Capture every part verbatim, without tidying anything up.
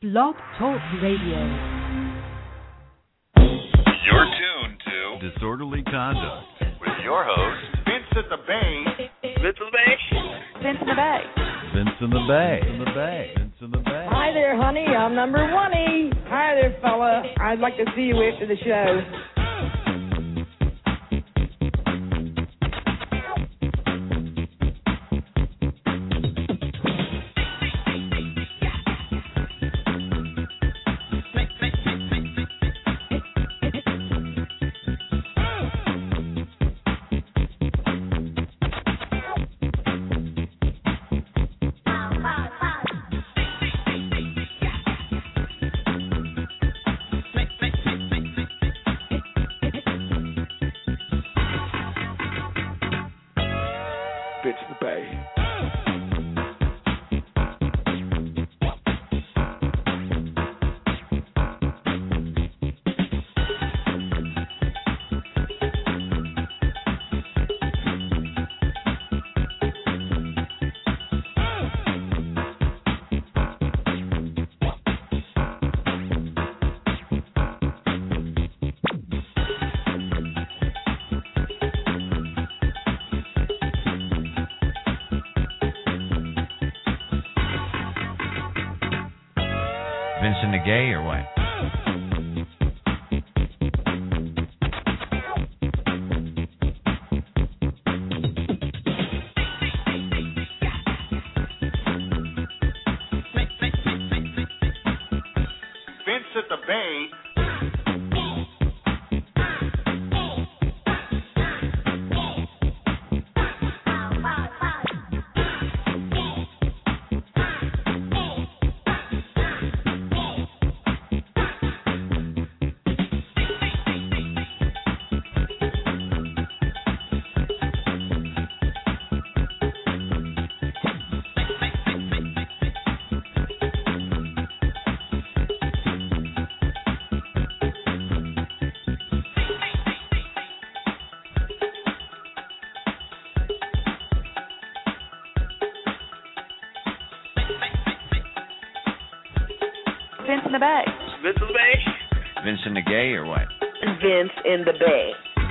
Blog Talk Radio. You're tuned to Disorderly Conduct with your host, Vince in the Bay. Vince in the Bay. Vince in the Bay. Vince in the Bay. Vince in the Bay. Vince in the Bay. Hi there, honey. I'm number one. Hi there, fella. I'd like to see you after the show. Vincent the Gay or what? Vince at the Bay. Vince in the Bay. Vince in the Bay. Vincent the Gay or what? Vince in the Bay.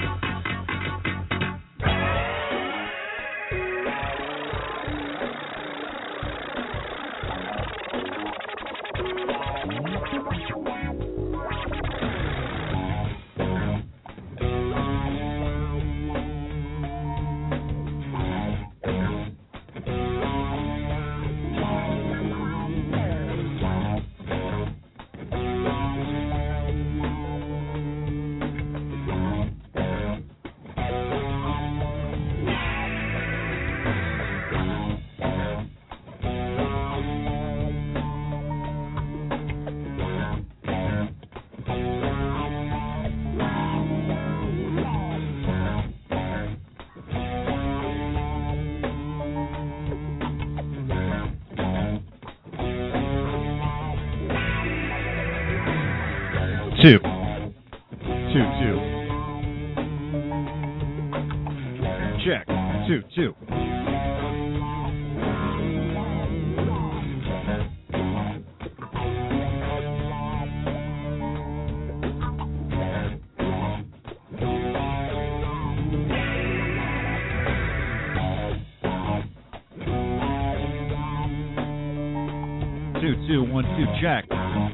Two. Two, two. Check. Two, two. Two, two, one, two, check.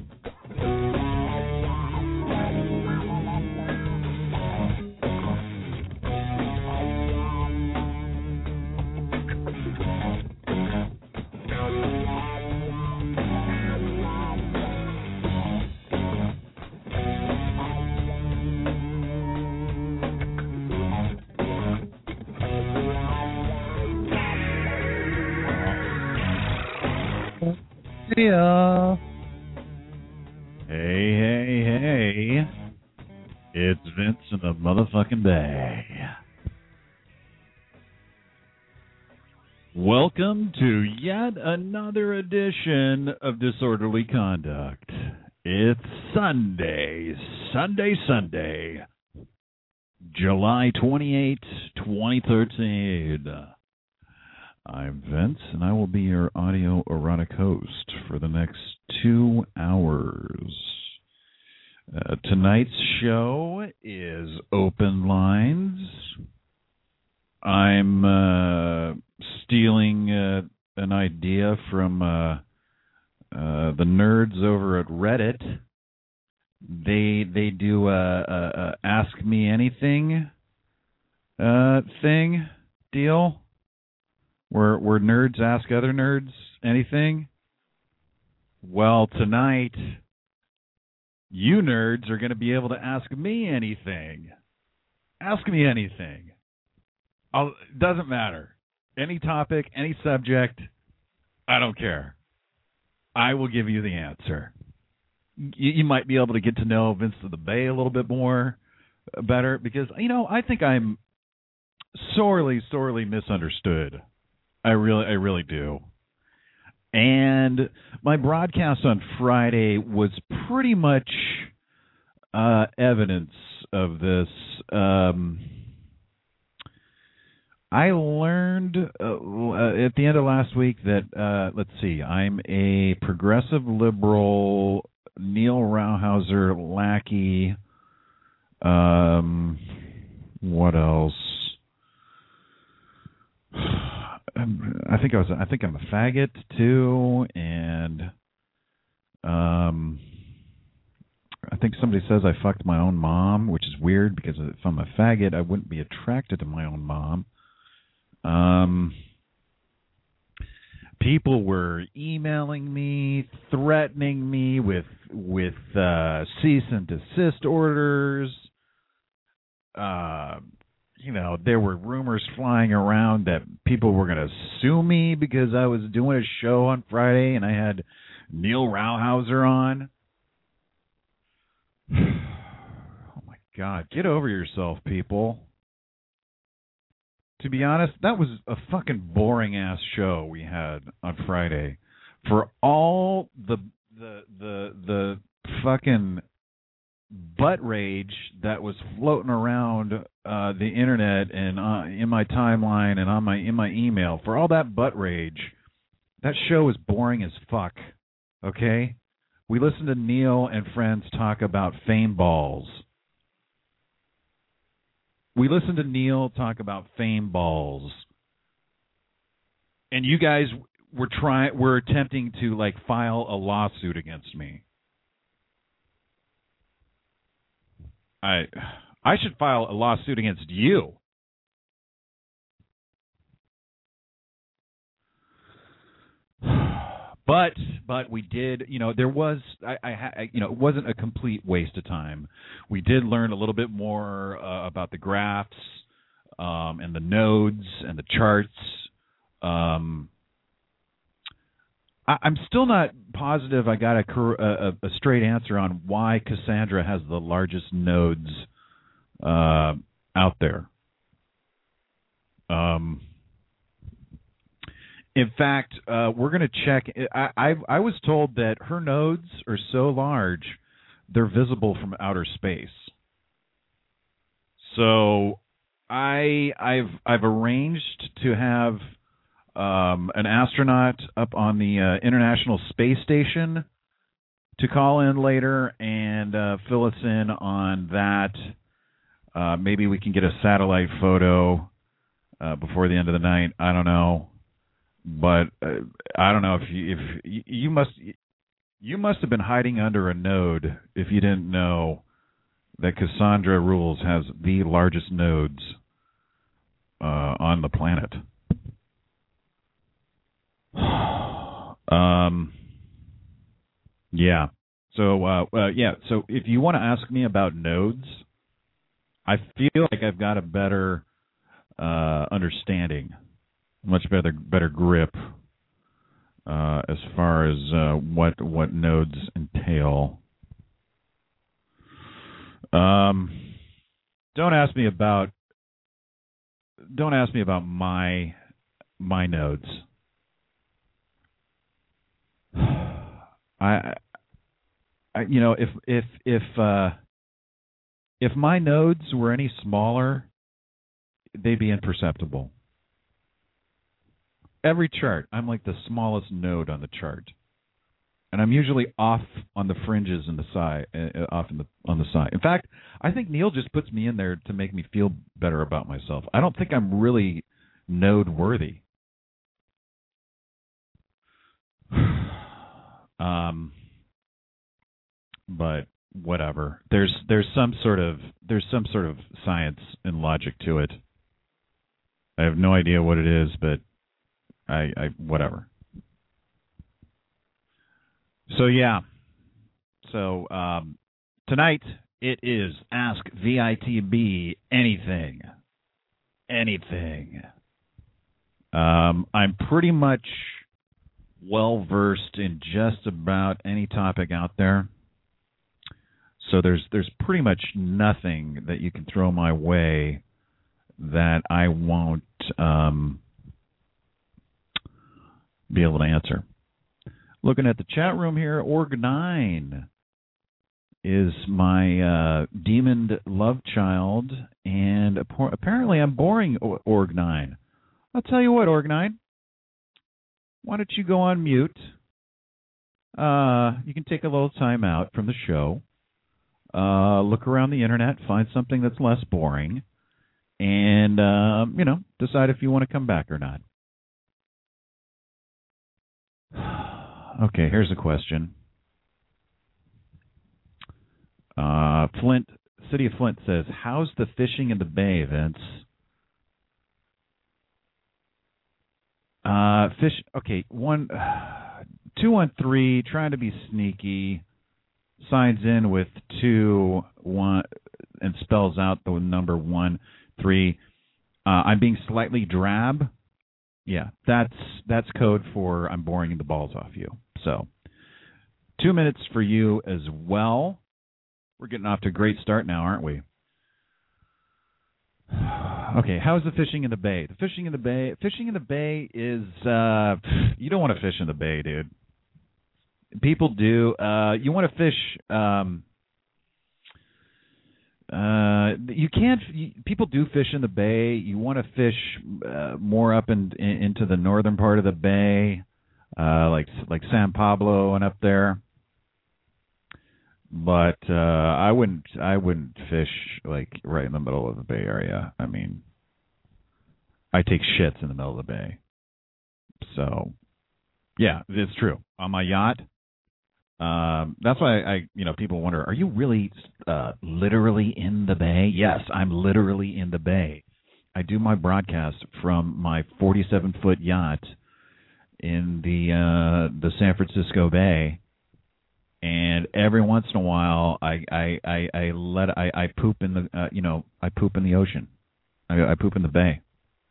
Yeah. Hey, hey, hey. It's Vince in the motherfucking Bay. Welcome to yet another edition of Disorderly Conduct. It's Sunday, Sunday, Sunday, July twenty-eighth, twenty thirteen. I'm Vince, and I will be your audio erotic host for the next two hours. Uh, tonight's show is Open Lines. I'm uh, stealing uh, an idea from uh, uh, the nerds over at Reddit. They they do a, a, a Ask Me Anything uh, thing deal. Where, where nerds ask other nerds anything? Well, tonight, you nerds are going to be able to ask me anything. Ask me anything. I'll, doesn't matter. Any topic, any subject, I don't care. I will give you the answer. You, you might be able to get to know Vince of the Bay a little bit more, uh, better, because, you know, I think I'm sorely, sorely misunderstood. I really, I really do. And my broadcast on Friday was pretty much uh, evidence of this. Um, I learned uh, at the end of last week that, uh, let's see, I'm a progressive liberal, Neil Rauhauser lackey. Um, what else? I think I was. I think I'm a faggot too, and um, I think somebody says I fucked my own mom, which is weird because if I'm a faggot, I wouldn't be attracted to my own mom. Um, people were emailing me, threatening me with with uh, cease and desist orders. Uh, You know, there were rumors flying around that people were going to sue me because I was doing a show on Friday and I had Neil Rauhauser on. Oh, my God. Get over yourself, people. To be honest, that was a fucking boring-ass show we had on Friday. For all the the the the fucking butt rage that was floating around uh, the internet and uh, in my timeline and on my in my email, for all that butt rage, that show was boring as fuck. Okay, we listened to Neil and friends talk about fame balls. We listened to Neil talk about fame balls, and you guys were trying were attempting to like file a lawsuit against me. I I should file a lawsuit against you. But but we did, you know, there was I, I, I you know, it wasn't a complete waste of time. We did learn a little bit more uh, about the graphs um, and the nodes and the charts. Um, I, I'm still not positive I got a, a, a straight answer on why Cassandra has the largest nodes uh, out there. Um, in fact, uh, we're going to check. I, I, I was told that her nodes are so large they're visible from outer space. So I I've I've arranged to have Um, an astronaut up on the uh, International Space Station to call in later and uh, fill us in on that. Uh, maybe we can get a satellite photo uh, before the end of the night. I don't know, but uh, I don't know if you if you, you must you must have been hiding under a node if you didn't know that Cassandra Rules has the largest nodes uh, on the planet. Um, yeah. So, uh, uh, yeah. So, if you want to ask me about nodes, I feel like I've got a better uh, understanding, much better, better grip uh, as far as uh, what what nodes entail. Um, don't ask me about. Don't ask me about my my nodes. I, I, you know, if if if uh, if my nodes were any smaller, they'd be imperceptible. Every chart, I'm like the smallest node on the chart, and I'm usually off on the fringes and the side, uh, off in the on the side. In fact, I think Neil just puts me in there to make me feel better about myself. I don't think I'm really node worthy. um, but whatever. There's there's some sort of there's some sort of science and logic to it. I have no idea what it is, but I, I whatever. So yeah. So um, tonight it is Ask V I T B Anything. Anything. Um, I'm pretty much well versed in just about any topic out there. So there's there's pretty much nothing that you can throw my way that I won't um, be able to answer. Looking at the chat room here, Org nine is my uh, demon love child, and apparently I'm boring, Org nine. I'll tell you what, Org nine, why don't you go on mute? Uh, you can take a little time out from the show, uh, look around the internet, find something that's less boring, and, uh, you know, decide if you want to come back or not. Okay, here's a question. Uh, Flint, City of Flint says, how's the fishing in the bay, Vince? Uh, fish, okay, one, two one three, trying to be sneaky, signs in with two, one, and spells out the number one, three. Uh, I'm being slightly drab. Yeah, that's that's code for I'm boring the balls off you. So, two minutes for you as well. We're getting off to a great start now, aren't we? Okay, how's the fishing in the bay? The fishing in the bay, fishing in the bay is uh, you don't want to fish in the bay, dude. People do. Uh, you want to fish. Um, uh, you can't. You, people do fish in the bay. You want to fish uh, more up in, in, into the northern part of the bay, uh, like like San Pablo and up there. But uh, I wouldn't. I wouldn't fish like right in the middle of the Bay Area. I mean, I take shits in the middle of the bay. So, yeah, it's true. On my yacht. Um, that's why I, you know, people wonder, are you really uh, literally in the bay? Yes, I'm literally in the bay. I do my broadcast from my forty-seven foot yacht in the uh, the San Francisco Bay, and every once in a while, I I, I, I let I, I poop in the uh, you know I poop in the ocean. I, I poop in the bay.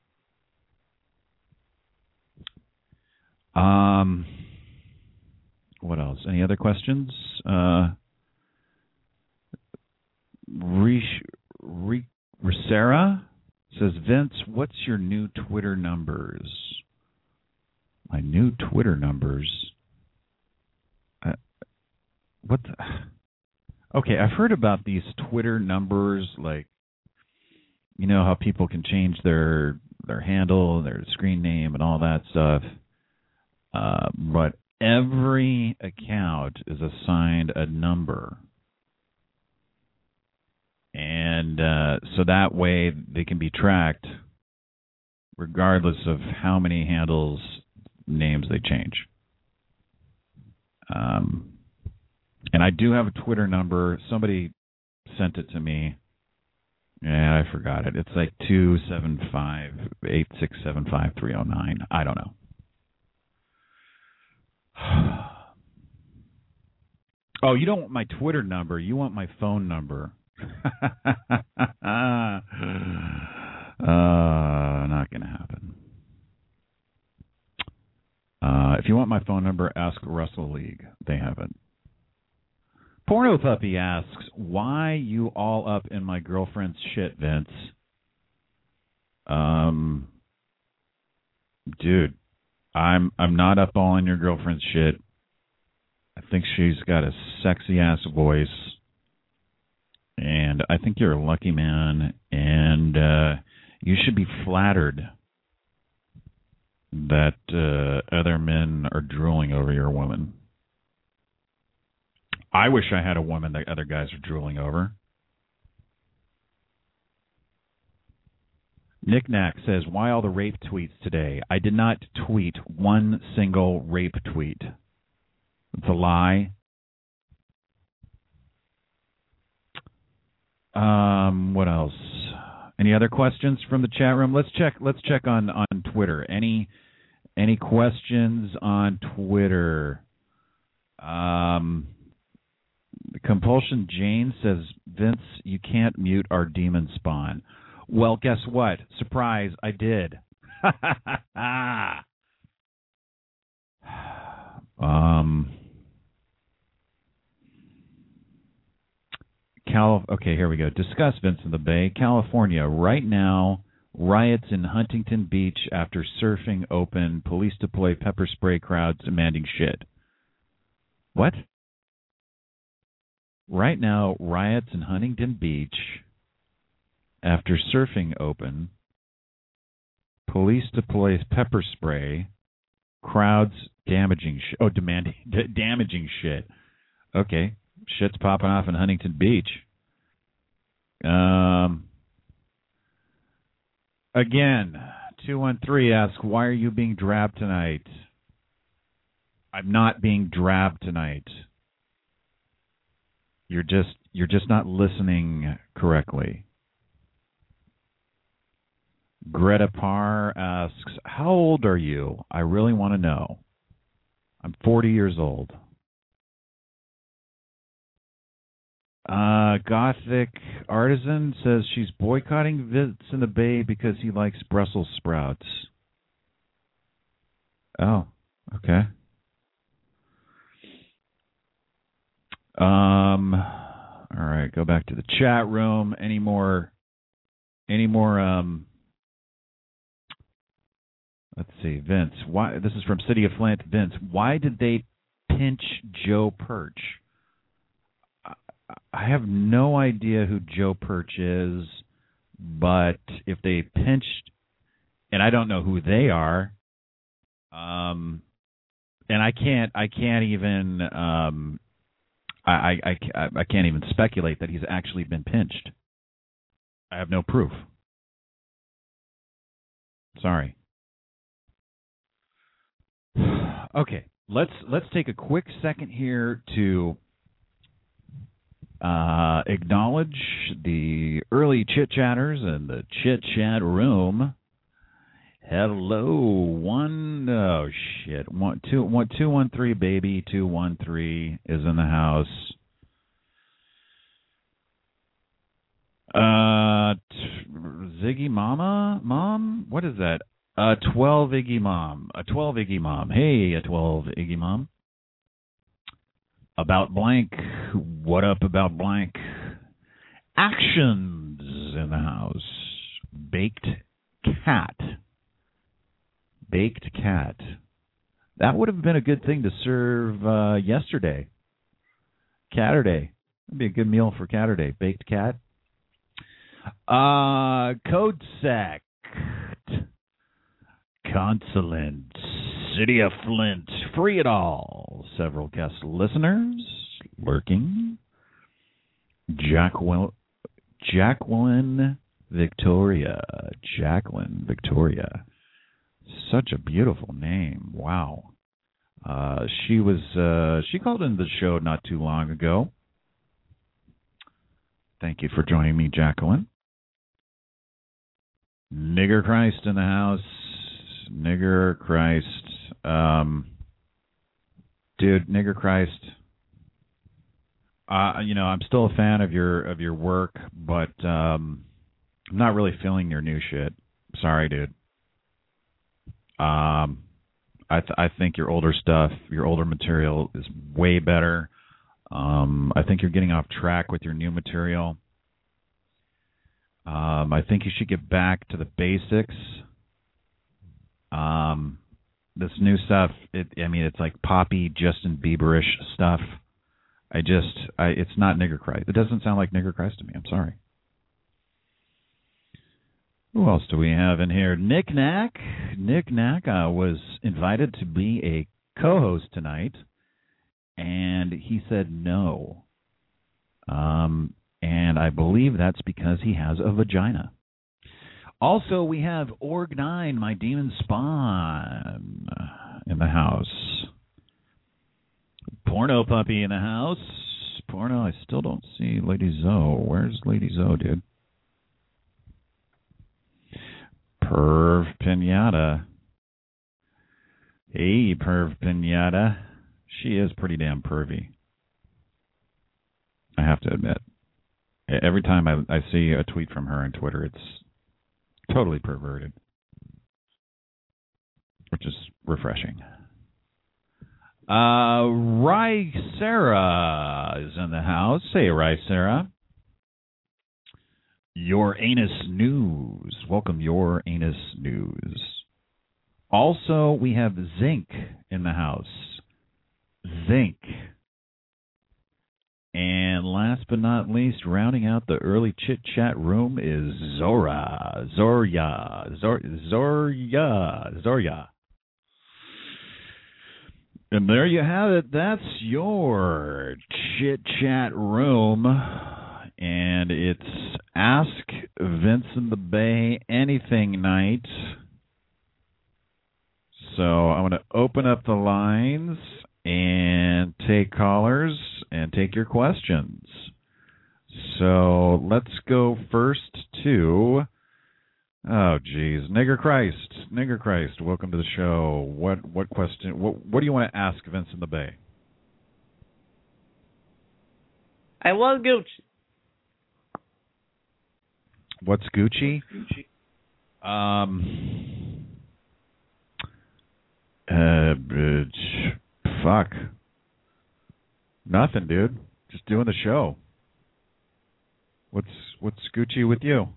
Um. What else? Any other questions? Uh, Rish, Rish, Risera says, Vince, what's your new Twitter numbers? My new Twitter numbers? Uh, what the? Okay, I've heard about these Twitter numbers, like, you know, how people can change their their handle, their screen name, and all that stuff. Uh, but every account is assigned a number. And uh, so that way they can be tracked regardless of how many handles, names they change. Um, and I do have a Twitter number. Somebody sent it to me. Yeah, I forgot it. It's like two seven five, eight six seven five, three oh nine. I don't know. Oh, you don't want my Twitter number. You want my phone number. uh, not going to happen. Uh, if you want my phone number, ask Russell League. They have it. Porno Puppy asks, why you all up in my girlfriend's shit, Vince? Um, dude. I'm I'm not up all in your girlfriend's shit. I think she's got a sexy ass voice, and I think you're a lucky man, and uh, you should be flattered. that uh, other men are drooling over your woman. I wish I had a woman that other guys are drooling over. Nick Knack says, why all the rape tweets today? I did not tweet one single rape tweet. It's a lie. Um, what else? Any other questions from the chat room? Let's check. Let's check on, on Twitter. Any any questions on Twitter? Um, Compulsion Jane says, Vince, you can't mute our demon spawn. Well, guess what? Surprise! I did. um. Cal- okay, here we go. Discuss Vince in the Bay, California. Right now, riots in Huntington Beach after surfing open. Police deploy pepper spray crowds demanding shit. What? Right now, riots in Huntington Beach after surfing open. Police deploy pepper spray. Crowds damaging shit. Oh, demanding, d- damaging shit. Okay. Shit's popping off in Huntington Beach. Um, again, two one three asks, why are you being drab tonight? I'm not being drab tonight. You're just you're just not listening correctly. Greta Parr asks, how old are you? I really want to know. I'm forty years old. Uh, Gothic Artisan says she's boycotting Vince in the Bay because he likes Brussels sprouts. Oh, okay. Um, all right, go back to the chat room. Any more? Any more? Um, let's see, Vince. Why? This is from City of Flint. Vince, why did they pinch Joe Perch? I have no idea who Joe Perch is, but if they pinched, and I don't know who they are, um, and I can't, I can't even, um, I, I, I, I can't even speculate that he's actually been pinched. I have no proof. Sorry. Okay, let's let's take a quick second here to Uh, acknowledge the early chit-chatters in the chit-chat room. Hello, one, oh shit, one, two, one, two, one, three, baby, two, one, three is in the house. Uh, t- Ziggy Mama, Mom, what is that? A twelve Iggy Mom, a twelve Iggy Mom. Hey, a twelve Iggy Mom. About blank. What up about blank? Actions in the house. Baked cat. Baked cat. That would have been a good thing to serve uh, yesterday. Catterday. That'd be a good meal for Catterday. Baked cat. Uh, Code Sect. Consulate. City of Flint, free it all. Several guest listeners lurking. Jacqueline, Jacqueline Victoria. Jacqueline Victoria. Such a beautiful name. Wow. Uh, she was. Uh, she called into the show not too long ago. Thank you for joining me, Jacqueline. Nigger Christ in the house. Nigger Christ. Um, dude, Nigger Christ. Uh, you know, I'm still a fan of your of your work, but um, I'm not really feeling your new shit. Sorry, dude. Um, I th- I think your older stuff, your older material is way better. Um, I think you're getting off track with your new material. Um, I think you should get back to the basics. Um, this new stuff, it, I mean, it's like poppy, Justin Bieberish stuff. I just, I, it's not Nigger Christ. It doesn't sound like Nigger Christ to me. I'm sorry. Who else do we have in here? Nick Knack. Nick Knack uh, was invited to be a co-host tonight, and he said no. Um, and I believe that's because he has a vagina. Also, we have Org nine, my demon spawn, in the house. Porno Puppy in the house. Porno, I still don't see Lady Zoe. Where's Lady Zoe, dude? Perv Pinata. Hey, Perv Pinata. She is pretty damn pervy, I have to admit. Every time I, I see a tweet from her on Twitter, it's totally perverted, which is refreshing. Uh, Rai Sarah is in the house. Hey, Rai Sarah. Your Anus News. Welcome, Your Anus News. Also, we have Zinc in the house. Zinc. And last but not least, rounding out the early chit-chat room is Zora. Zorya. Zor- Zorya. Zorya. And there you have it. That's your chit-chat room. And it's Ask Vincent the Bay Anything night. So I'm going to open up the lines and take callers and take your questions. So let's go first to, oh geez, Nigger Christ. Nigger Christ, welcome to the show. What what question, what, what do you want to ask Vincent the Bay? I love Gucci. What's Gucci? Gucci. Um. Uh. uh, Fuck. Nothing, dude. Just doing the show. What's What's Gucci with you?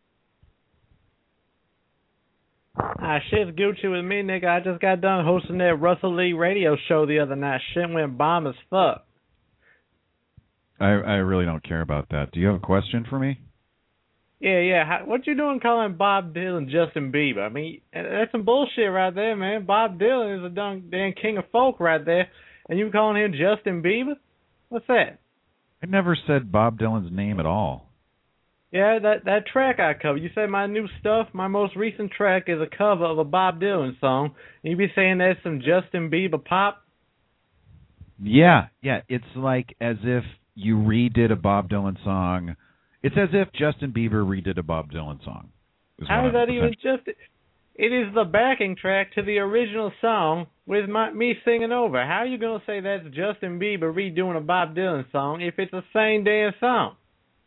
Ah, shit's Gucci with me, nigga. I just got done hosting that Russell Lee radio show the other night. Shit went bomb as fuck. I I really don't care about that. Do you have a question for me? Yeah, yeah. How, what you doing calling Bob Dylan Justin Bieber? I mean, that's some bullshit right there, man. Bob Dylan is a damn, damn king of folk right there, and you calling him Justin Bieber? What's that? I never said Bob Dylan's name at all. Yeah, that that track I covered. You said my new stuff, my most recent track is a cover of a Bob Dylan song, and you be saying that's some Justin Bieber pop? Yeah, yeah. It's like as if you redid a Bob Dylan song. It's as if Justin Bieber redid a Bob Dylan song. Is How is that even just? It is the backing track to the original song with my, me singing over. How are you going to say that's Justin Bieber redoing a Bob Dylan song if it's the same damn song?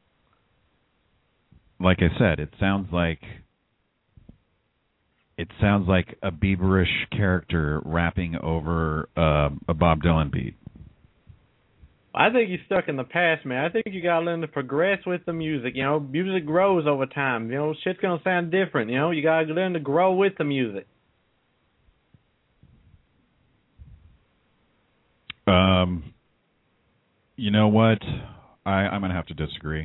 Like I said, it sounds like it sounds like a Bieberish character rapping over uh, a Bob Dylan beat. I think you're stuck in the past, man. I think you got to learn to progress with the music. You know, music grows over time. You know, shit's going to sound different. You know, you got to learn to grow with the music. Um, you know what? I, I'm going to have to disagree.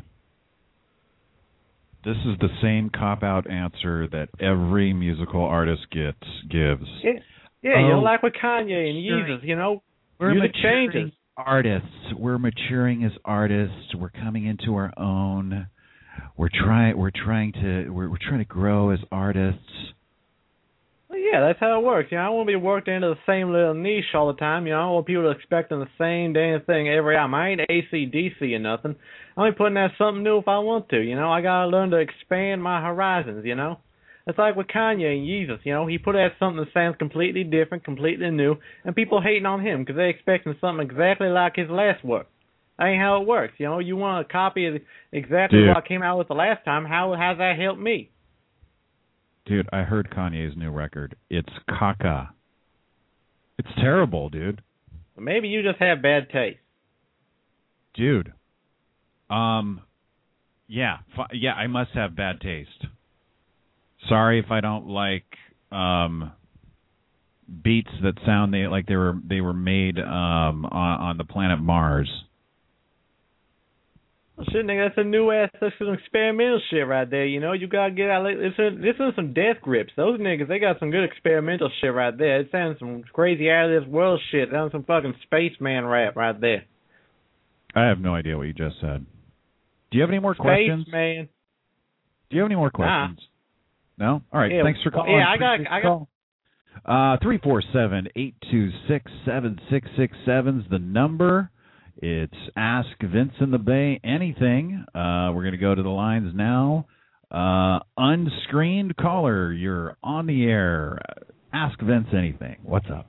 This is the same cop-out answer that every musical artist gets gives. Yeah, yeah oh, you know, like with Kanye and Yeezus, you know, we're music maturing changes. Artists, we're maturing as artists. We're coming into our own. We're trying. We're trying to. We're, we're trying to grow as artists. Well, yeah, that's how it works. You know, I won't be worked into the same little niche all the time. You know, I want people to expecting the same damn thing every album. I ain't A C D C or nothing. I'm only putting out something new if I want to. You know, I gotta learn to expand my horizons. You know. It's like with Kanye and Yeezus, you know, he put out something that sounds completely different, completely new, and people hating on him because they're expecting something exactly like his last work. That ain't how it works, you know. You want a copy of exactly Dude. what I came out with the last time. How how's that help me? Dude, I heard Kanye's new record. It's caca. It's terrible, dude. Maybe you just have bad taste. Dude. Um, yeah, fi- yeah, I must have bad taste. Sorry if I don't like um, beats that sound they, like they were they were made um, on, on the planet Mars. Shit, nigga, that's a new ass, that's some experimental shit right there. You know, you gotta get out. Listen, listen to some Death Grips. Those niggas, they got some good experimental shit right there. It sounds some crazy out of this world shit. That was some fucking spaceman rap right there. I have no idea what you just said. Do you have any more Space questions? man. Do you have any more questions? Nah. No? All right. Yeah, Thanks for calling. Yeah, I got, I got. Uh, three four seven, eight two six, seven six six seven is the number. It's Ask Vince in the Bay anything. Uh, we're going to go to the lines now. Uh, unscreened caller, you're on the air. Ask Vince anything. What's up?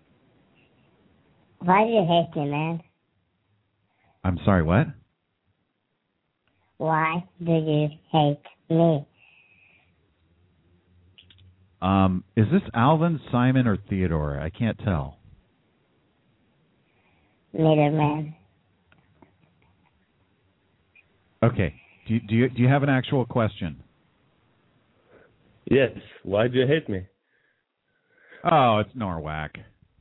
Why do you hate me, man? I'm sorry, what? Why do you hate me? Um, is this Alvin, Simon, or Theodore? I can't tell. Neither, man. Okay. Do you, do you do you have an actual question? Yes. Why do you hate me? Oh, it's Norwalk.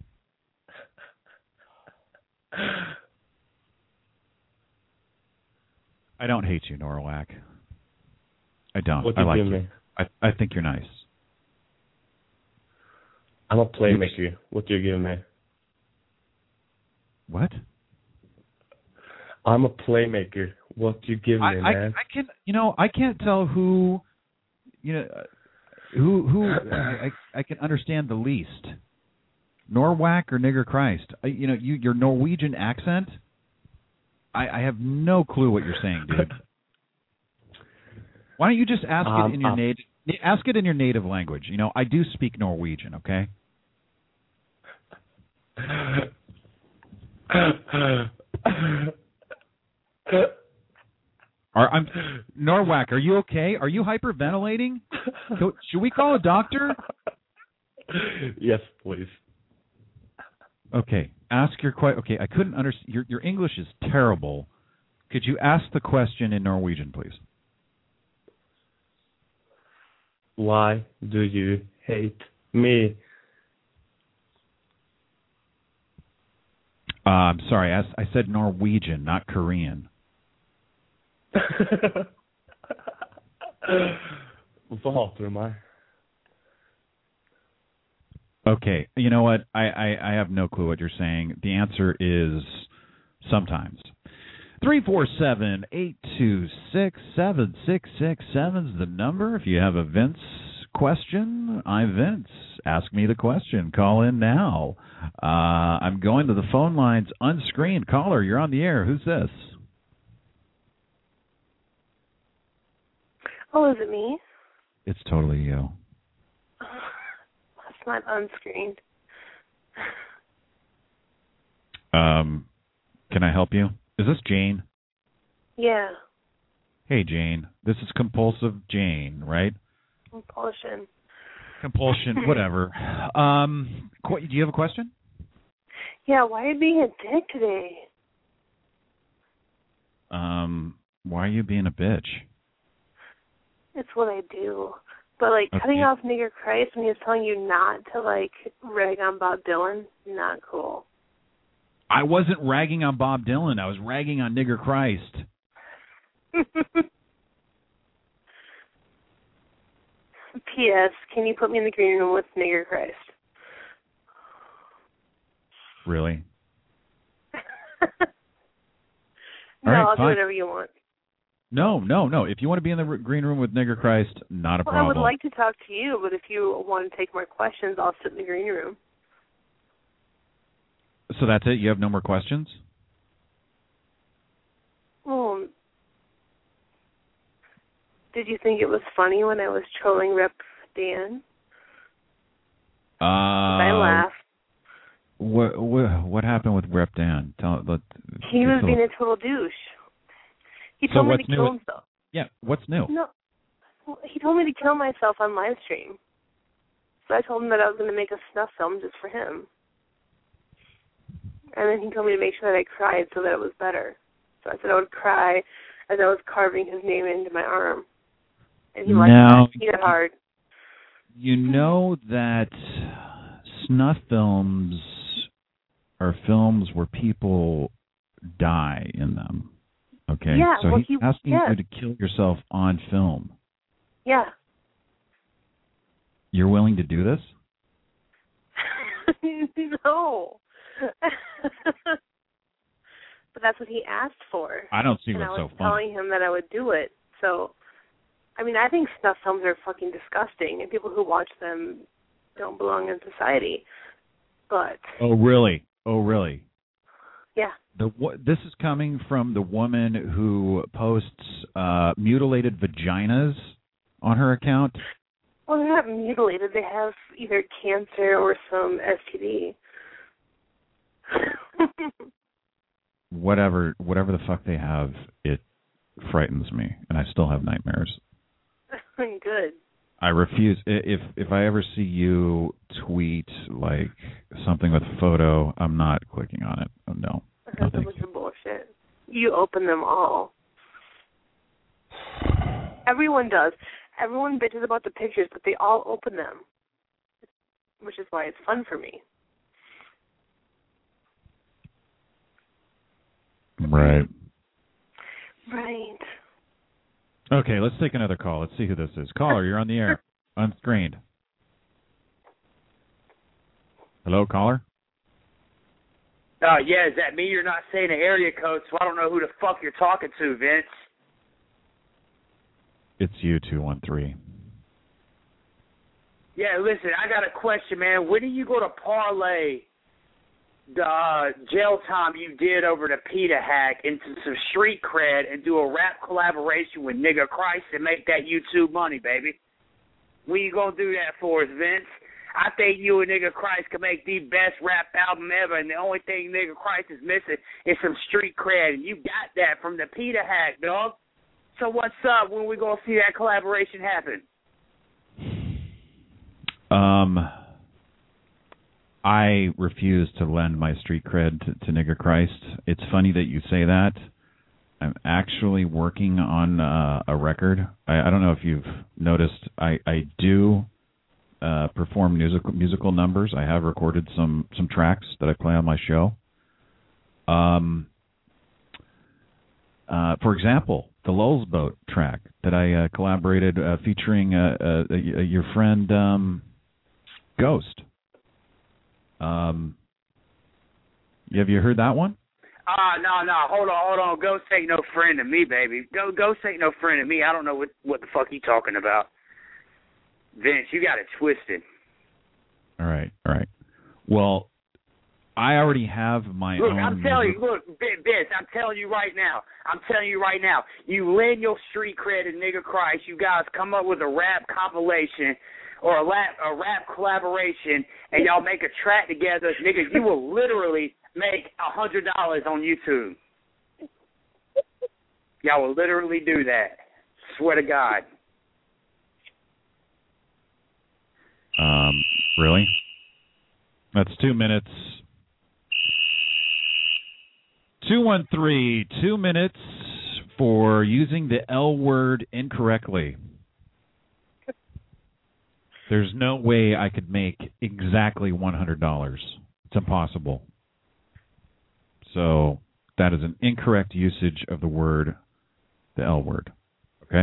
I don't hate you, Norwalk. I don't. What I do you like give you. me? I I think you're nice. I'm a playmaker. What do you give me? What? I'm a playmaker. What do you give me, I, man? I, I can, you know, I can't tell who, you know, uh, who who I, I I can understand the least. Norwalk or Nigger Christ? I, you know, you your Norwegian accent. I, I have no clue what you're saying, dude. Why don't you just ask um, it in your um, native ask it in your native language? You know, I do speak Norwegian. Okay. Are, I'm Norwalk, are you okay? Are you hyperventilating? So, should we call a doctor? Yes, please. Okay, ask your question. Okay, I couldn't understand. Your your English is terrible. Could you ask the question in Norwegian, please? Why do you hate me? Uh, I'm sorry, I, I said Norwegian, not Korean. Hvorfor hater du meg? Okay, you know what? I, I, I have no clue what you're saying. The answer is sometimes. three four seven, eight two six, seven six six seven is the number. If you have a Vince question, I'm Vince. Ask me the question. Call in now. Uh, I'm going to the phone lines unscreened. Caller, you're on the air. Who's this? Oh, is it me? It's totally you. That's not unscreened. Um, can I help you? Is this Jane? Yeah. Hey, Jane. This is Compulsive Jane, right? Compulsion. Compulsion, whatever. Um, qu- do you have a question? Yeah, why are you being a dick today? Um, why are you being a bitch? It's what I do. But, like, Okay. cutting off Nigger Christ when he was telling you not to, like, rag on Bob Dylan, not cool. I wasn't ragging on Bob Dylan. I was ragging on Nigger Christ. P S. Can you put me in the green room with Nigger Christ? Really? No, right, I'll fine. do whatever you want. No, no, no. If you want to be in the r- green room with Nigger Christ, not a Well, problem. I would like to talk to you, but if you want to take more questions, I'll sit in the green room. So that's it? You have no more questions? Well, did you think it was funny when I was trolling Rep Dan? Uh, I laughed. What, what what happened with Rep Dan? Tell, let, He was tell- being a total douche. He So told me what's to new kill with- himself. Yeah, what's new? No, well, he told me to kill myself on live stream. So I told him that I was going to make a snuff film just for him. And then he told me to make sure that I cried so that it was better. So I said I would cry as I was carving his name into my arm. And he liked Now, that. He got hard. You know that snuff films are films where people die in them. Okay. Yeah, so well, he's he, asking yeah. you to kill yourself on film. Yeah. You're willing to do this? No. But that's what he asked for. I don't see and what's I was so funny. telling him that I would do it. So, I mean, I think snuff films are fucking disgusting, and people who watch them don't belong in society. But Oh, really? Oh, really? yeah. The this is coming from the woman who posts uh, mutilated vaginas on her account. Well, they're not mutilated. They have either cancer or some S T D. Whatever, whatever the fuck they have, it frightens me, and I still have nightmares. Good. I refuse. If if I ever see you tweet like something with a photo, I'm not clicking on it. Oh, no. That's no, a thank bunch you. of bullshit. You open them all. Everyone does. Everyone bitches about the pictures, but they all open them, which is why it's fun for me. Right. Right. Okay, let's take another call. Let's see who this is. Caller, you're on the air. Unscreened. Hello, caller? Uh, yeah, is that me? You're not saying the area code, so I don't know who the fuck you're talking to, Vince. It's you, two one three. Yeah, listen, I got a question, man. When do you go to parlay the uh, jail time you did over the PETA hack into some street cred and do a rap collaboration with Nigga Christ and make that YouTube money, baby? When you gonna do that for us, Vince? I think you and Nigga Christ can make the best rap album ever, and the only thing Nigga Christ is missing is some street cred, and you got that from the PETA hack, dog. So what's up? When we gonna see that collaboration happen? Um, I refuse to lend my street cred to, to Nigger Christ. It's funny that you say that. I'm actually working on uh, a record. I, I don't know if you've noticed. I, I do uh, perform musical musical numbers. I have recorded some some tracks that I play on my show. Um, uh, for example, the Lulz Boat track that I uh, collaborated uh, featuring uh, uh, uh, your friend um, Ghost. Um, have you heard that one? Ah, uh, no, no, hold on, hold on. Ghost ain't no friend of me, baby. Go, Ghost ain't no friend of me. I don't know what what the fuck you talking about. Vince, you got it twisted. All right, all right. Well, I already have my look, own... Look, I'm telling music. you, look, Vince, I'm telling you right now. I'm telling you right now. You lend your street cred to Nigga Christ. You guys come up with a rap compilation or a rap, a rap collaboration, and y'all make a track together. Nigga, you will literally make a hundred dollars on YouTube. Y'all will literally do that. Swear to God. Um, really? That's two minutes. two one three, two minutes for using the L word incorrectly. There's no way I could make exactly one hundred dollars. It's impossible. So that is an incorrect usage of the word, the L word. Okay?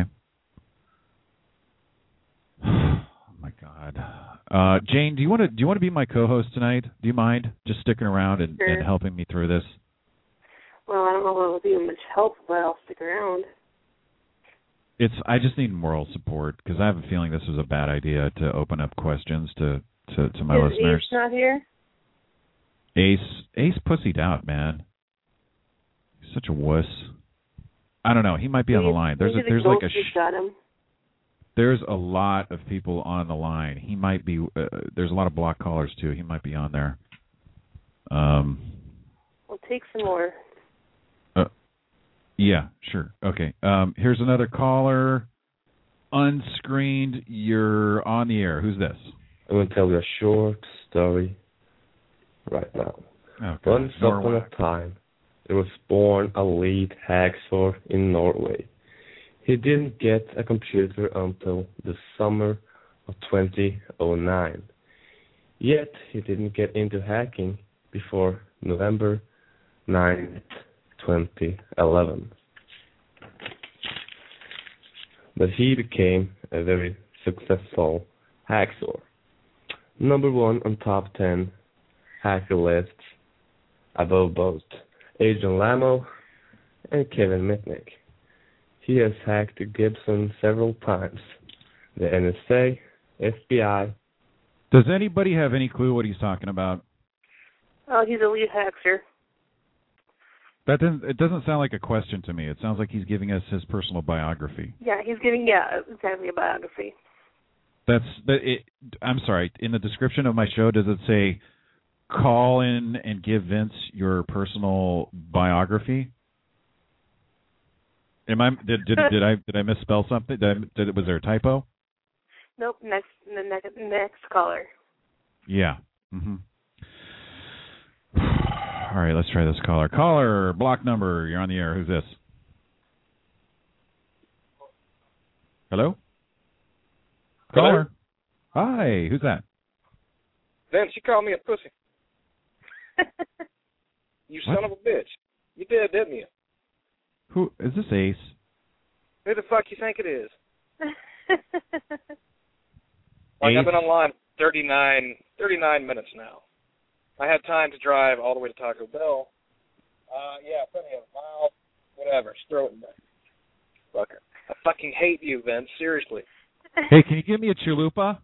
Oh my God. Uh, Jane, do you want to do you want to be my co-host tonight? Do you mind just sticking around and, Sure. and helping me through this? Well, I don't know if it'll be much help, but I'll stick around. It's I just need moral support because I have a feeling this was a bad idea to open up questions to, to, to my Is listeners. Ace not here? Ace Ace pussied out, man. He's such a wuss. I don't know. He might be on the line. There's a, Maybe the there's like a ghost just sh- got him. there's a lot of people on the line. He might be. Uh, there's a lot of block callers too. He might be on there. Um. We'll take some more. Uh, yeah, sure. Okay. Um. Here's another caller. Unscreened. You're on the air. Who's this? I'm going to tell you a short story right now. Oh, God. Once upon Norwalk. a time, there was born a lead hacksaw in Norway. He didn't get a computer until the summer of twenty oh nine. Yet he didn't get into hacking before November ninth, twenty eleven. but he became a very successful hacksaw. Number one on top ten hacker lists above both Adrian Lamo and Kevin Mitnick. He has hacked Gibson several times. The N S A, F B I. Does anybody have any clue what he's talking about? Oh, he's a lead hacker. That doesn't. It doesn't sound like a question to me. It sounds like he's giving us his personal biography. Yeah, he's giving yeah exactly a biography. That's that. It, I'm sorry. In the description of my show, does it say call in and give Vince your personal biography? Am I did did, did I did I misspell something? Did, I, did was there a typo? Nope. Next the next next caller. Yeah. Mm-hmm. All right, let's try this caller. Caller, block number. You're on the air. Who's this? Hello? Hello? Caller. Hi. Who's that? Vince, you called me a pussy. You What? son of a bitch. You did, didn't you? Who is this? Ace? Who the fuck you think it is? Like, Ace? I've been online thirty-nine, thirty-nine minutes now. I had time to drive all the way to Taco Bell. Uh, yeah, plenty of miles, whatever. Just throw it in there. Fucker. I fucking hate you, Vince. Seriously. Hey, can you give me a chalupa?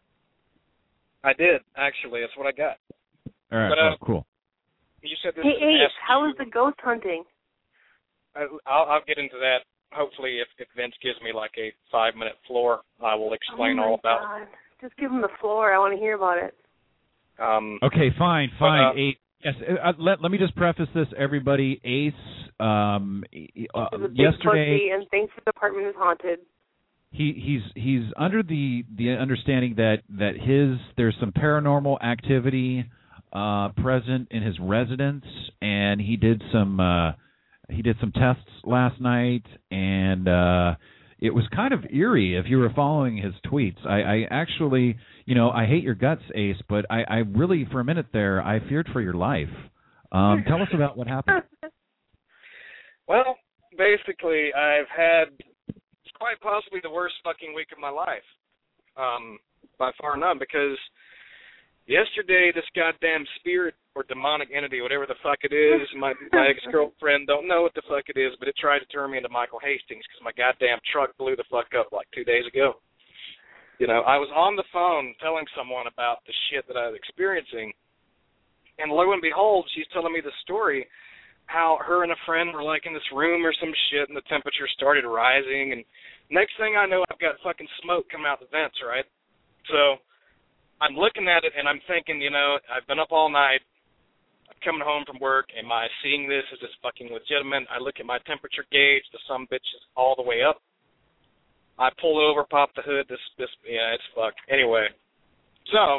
I did, actually. That's what I got. All right. But, uh, oh, cool. You said this Hey, is an Ace, ask- how is the ghost hunting? I, I'll, I'll get into that. Hopefully, if, if Vince gives me like a five-minute floor, I will explain oh my all about God. Just give him the floor. I want to hear about it. it. Um, Okay, fine, fine. But, uh, Ace. Yes. Uh, let Let me just preface this, everybody. Ace. Um. Uh, He's a big uh, yesterday. pussy and thinks the apartment is haunted. He he's he's under the the understanding that that his there's some paranormal activity uh, present in his residence, and he did some uh, he did some tests last night, and uh, it was kind of eerie if you were following his tweets. I, I actually, you know, I hate your guts, Ace, but I, I really for a minute there I feared for your life. Um, tell us about what happened. Well, basically, I've had quite possibly the worst fucking week of my life, um, by far none, because yesterday this goddamn spirit or demonic entity, whatever the fuck it is, my, my ex-girlfriend don't know what the fuck it is, but it tried to turn me into Michael Hastings because my goddamn truck blew the fuck up like two days ago. You know, I was on the phone telling someone about the shit that I was experiencing, and lo and behold, she's telling me the story how her and a friend were like in this room or some shit, and the temperature started rising, and next thing I know, I've got fucking smoke coming out the vents, right? So I'm looking at it, and I'm thinking, you know, I've been up all night. I'm coming home from work. Am I seeing this? Is this fucking legitimate? I look at my temperature gauge. The some bitch is all the way up. I pull over, pop the hood. This, this, yeah, it's fucked. Anyway, so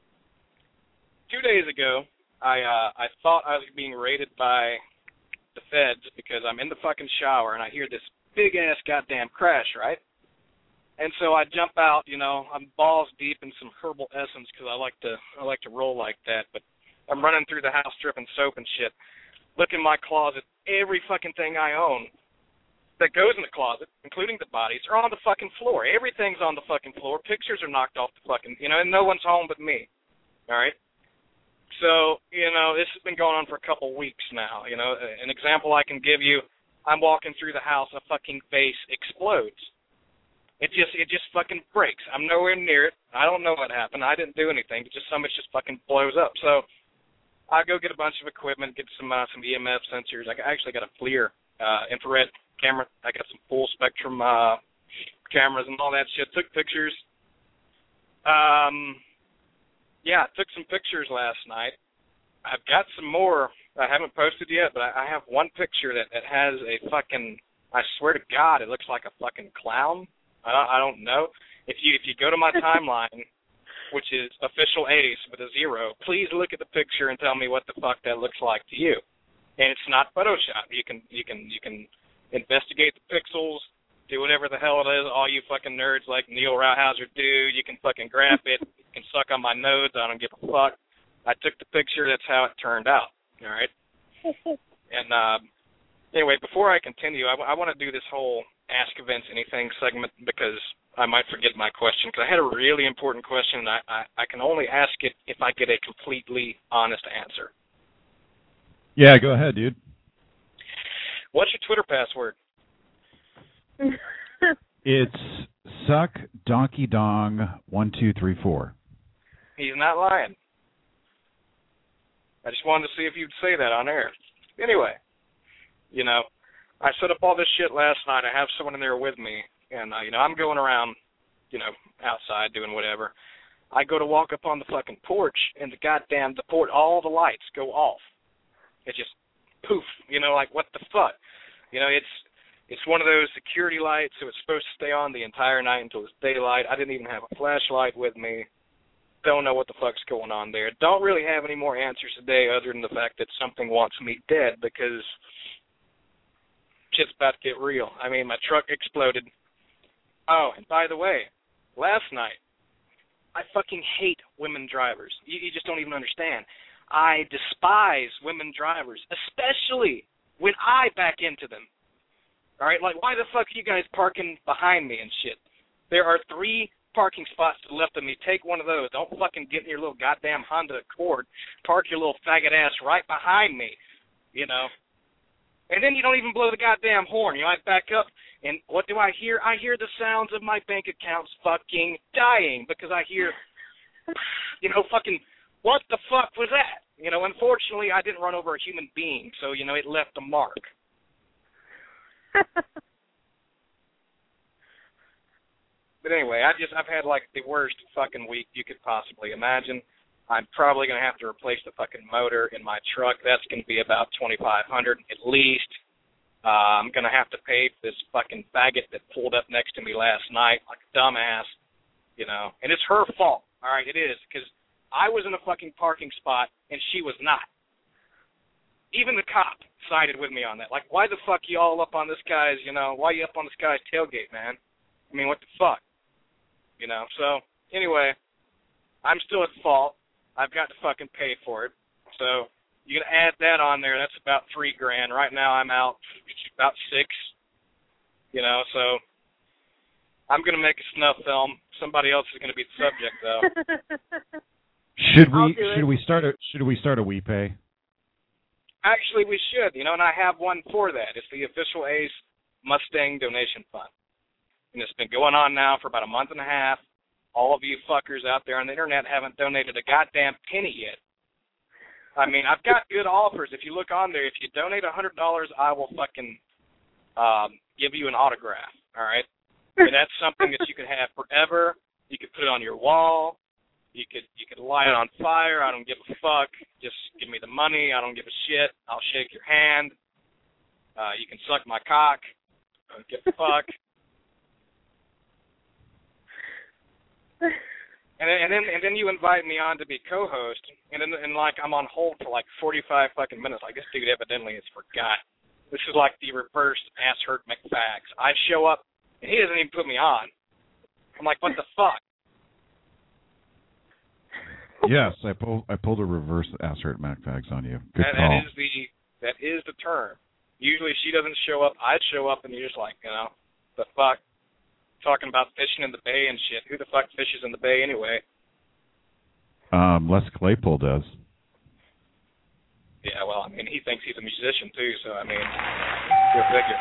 two days ago, I uh, I thought I was being raided by the feds because I'm in the fucking shower and I hear this big ass goddamn crash, right? And so I jump out, you know, I'm balls deep in some herbal essence because I like to I like to roll like that. But I'm running through the house dripping soap and shit. Look in my closet, every fucking thing I own that goes in the closet, including the bodies, are on the fucking floor. Everything's on the fucking floor. Pictures are knocked off the fucking, you know, and no one's home but me. All right. So, you know, this has been going on for a couple weeks now. You know, an example I can give you, I'm walking through the house, a fucking vase explodes. It just it just fucking breaks. I'm nowhere near it. I don't know what happened. I didn't do anything. But just some it just fucking blows up. So I go get a bunch of equipment, get some uh, some E M F sensors. I actually got a FLIR uh, infrared camera. I got some full spectrum uh, cameras and all that shit. Took pictures. Um... Yeah, I took some pictures last night. I've got some more I haven't posted yet, but I, I have one picture that, that has a fucking, I swear to God, it looks like a fucking clown. I don't, I don't know. If you if you go to my timeline, which is official Ace with a zero, please look at the picture and tell me what the fuck that looks like to you. And it's not Photoshop. You can you can you can investigate the pixels, do whatever the hell it is all you fucking nerds like Neil Rauhauser do. You can fucking grab it. You can suck on my nose. I don't give a fuck. I took the picture. That's how it turned out. All right? And uh, anyway, before I continue, I, w- I want to do this whole Ask Vince Anything segment because I might forget my question because I had a really important question and I, I, I can only ask it if I get a completely honest answer. Yeah, go ahead, dude. What's your Twitter password? It's suck donkey dong one two three four. He's not lying. I just wanted to see if you'd say that on air. Anyway, you know, I set up all this shit last night. I have someone in there with me, and, uh, you know, I'm going around, you know, outside doing whatever. I go to walk up on the fucking porch, and the goddamn, the port, all the lights go off. It just poof, you know, like, what the fuck? You know, it's it's one of those security lights, so it's supposed to stay on the entire night until it's daylight. I didn't even have a flashlight with me. Don't know what the fuck's going on there. Don't really have any more answers today other than the fact that something wants me dead because shit's about to get real. I mean, my truck exploded. Oh, and by the way, last night, I fucking hate women drivers. You, you just don't even understand. I despise women drivers, especially when I back into them. All right, like, why the fuck are you guys parking behind me and shit? There are three parking spots to the left of me. Take one of those. Don't fucking get in your little goddamn Honda Accord. Park your little faggot ass right behind me, you know. And then you don't even blow the goddamn horn. You know, I back up, and what do I hear? I hear the sounds of my bank accounts fucking dying because I hear, you know, fucking, what the fuck was that? You know, unfortunately, I didn't run over a human being, so, you know, it left a mark. But anyway, I just, I've had, like, the worst fucking week you could possibly imagine. I'm probably going to have to replace the fucking motor in my truck. That's going to be about twenty-five hundred dollars at least. Uh, I'm going to have to pay for this fucking faggot that pulled up next to me last night like a dumbass, you know. And it's her fault, all right, it is, because I was in a fucking parking spot and she was not. Even the cop sided with me on that. Like, why the fuck you all up on this guy's, you know, why you up on this guy's tailgate, man? I mean, what the fuck? You know, so, anyway, I'm still at fault. I've got to fucking pay for it. So, you can add that on there. That's about three grand. Right now I'm out about six, you know, so I'm going to make a snuff film. Somebody else is going to be the subject, though. Should we should we start a should we start a WePay? Actually, we should, you know, and I have one for that. It's the official Ace Mustang Donation Fund. And it's been going on now for about a month and a half. All of you fuckers out there on the internet haven't donated a goddamn penny yet. I mean, I've got good offers. If you look on there, if you donate one hundred dollars, I will fucking um, give you an autograph, all right? And that's something that you could have forever. You could put it on your wall. You could you could light it on fire. I don't give a fuck. Just give me the money. I don't give a shit. I'll shake your hand. Uh, you can suck my cock. I don't give a fuck. And then, and then and then you invite me on to be co-host, and then and like I'm on hold for like forty-five fucking minutes. Like this dude evidently has forgot. This is like the reversed ass hurt McFags. I show up and he doesn't even put me on. I'm like, what the fuck? Yes, I pulled I pulled a reverse ass hurt McFags on you. Good that, call. That is the that is the term. Usually she doesn't show up. I'd show up and you're just like, you know, the fuck. Talking about fishing in the bay and shit. Who the fuck fishes in the bay anyway? Um, Les Claypool does. Yeah, well, I mean, he thinks he's a musician too, so I mean, go figure.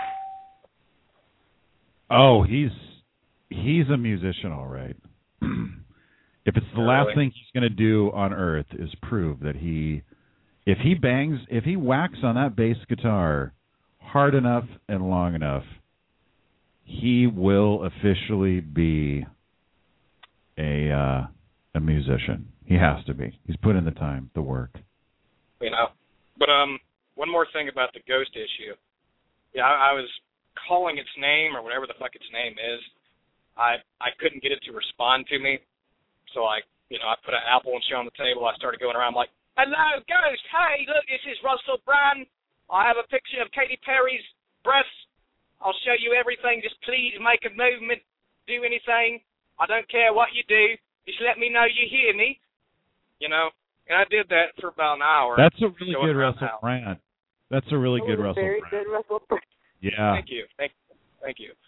Oh, he's he's a musician, all right. If it's the Oh, last really? thing he's going to do on Earth is prove that he, if he bangs, if he whacks on that bass guitar hard enough and long enough, he will officially be a uh, a musician. He has to be. He's put in the time, the work. You know, but um, one more thing about the ghost issue. Yeah, I, I was calling its name or whatever the fuck its name is. I I couldn't get it to respond to me, so I you know I put an Apple and shit on the table. I started going around like, "Hello, ghost. Hey, look, this is Russell Brand. I have a picture of Katy Perry's breasts. I'll show you everything. Just please make a movement. Do anything. I don't care what you do. Just let me know you hear me." You know, and I did that for about an hour. That's a really going good around Russell the house. Brand. That's a really That good was a Russell very Brand. good Russell Brand. Yeah. Thank you. Thank, thank you.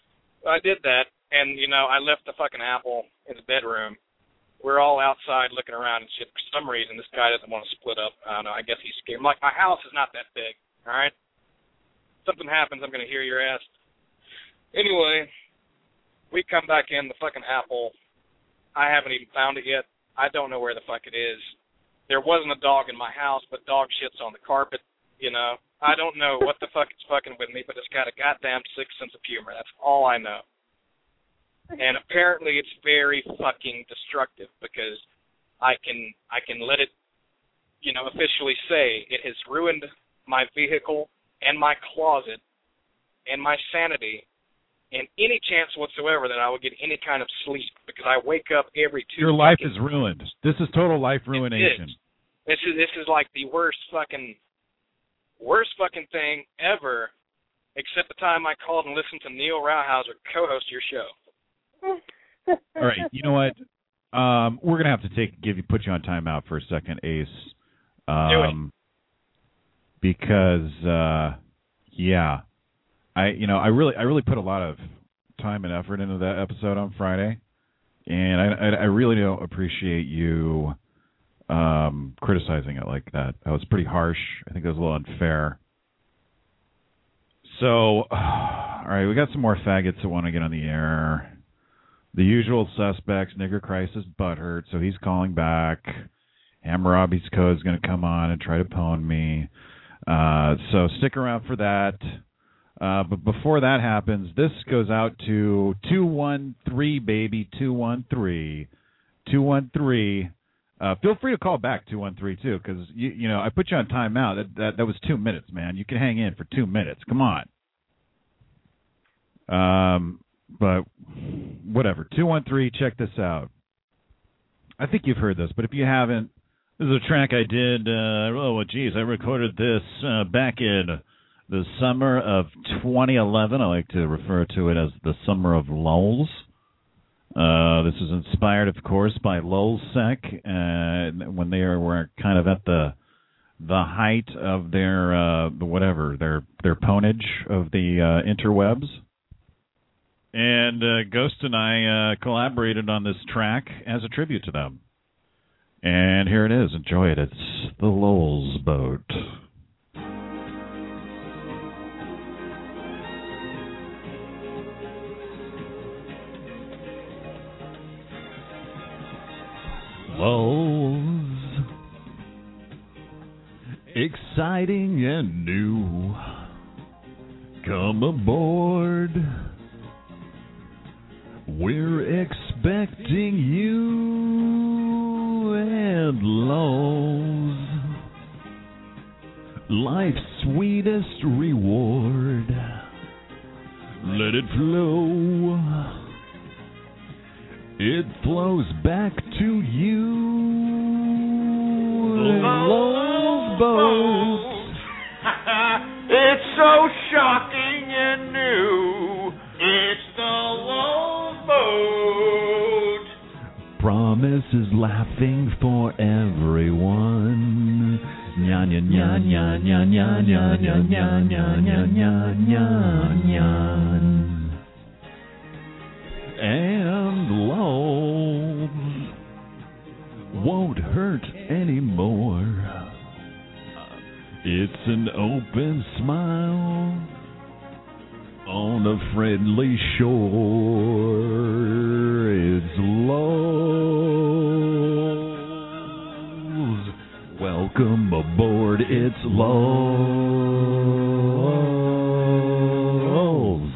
I did that, and, you know, I left the fucking apple in the bedroom. We're all outside looking around and shit. For some reason, this guy doesn't want to split up. I don't know. I guess he's scared. I'm like, my house is not that big, all right? Something happens, I'm going to hear your ass. Anyway, we come back in, the fucking apple. I haven't even found it yet. I don't know where the fuck it is. There wasn't a dog in my house, but dog shit's on the carpet, you know. I don't know what the fuck is fucking with me, but it's got a goddamn sick sense of humor. That's all I know. And apparently it's very fucking destructive because I can I can let it, you know, officially say it has ruined my vehicle and my closet and my sanity and any chance whatsoever that I would get any kind of sleep because I wake up every two Your life fucking is ruined. This is total life ruination. This is this is like the worst fucking worst fucking thing ever, except the time I called and listened to Neil Rauhauser co-host your show. All right, you know what? Um, we're gonna have to take give you put you on timeout for a second, Ace. Um, Do it. Because uh, yeah, I you know I really I really put a lot of time and effort into that episode on Friday, and I I, I really don't appreciate you um, criticizing it like that. That was pretty harsh. I think that was a little unfair. So, all right, we got some more faggots that want to get on the air. The usual suspects, Nigger Christ is butthurt, so he's calling back. Hammurabi's Code is going to come on and try to pwn me. Uh, so stick around for that. Uh, but before that happens, this goes out to two one three, baby, two one three. two one three. Uh, feel free to call back, two one three, too, because, you, you know, I put you on timeout. That, that, that was two minutes, man. You can hang in for two minutes. Come on. Um... But whatever. two one three, check this out. I think you've heard this, but if you haven't, this is a track I did, uh, oh, geez, I recorded this uh, back in the summer of twenty eleven. I like to refer to it as the summer of lulz. Uh, this is inspired, of course, by Lulzsec, uh, when they were kind of at the the height of their, uh, whatever, their, their ponage of the uh, interwebs. And uh, Ghost and I uh, collaborated on this track as a tribute to them. And here it is. Enjoy it. It's the Lulz Boat. Lulz. Exciting and new. Come aboard. We're expecting you and Lulz, life's sweetest reward. Let it flow. It flows back to you. Lulz Boat. It's so shocking and new. It's the Lulz Boat. Promises laughing for everyone. Nya nya nya nya nya nya nya nya nya nya nya nya nya nya. And Lulz won't hurt anymore. It's an open smile on a friendly shore. It's Lulz. Welcome aboard. It's Lulz.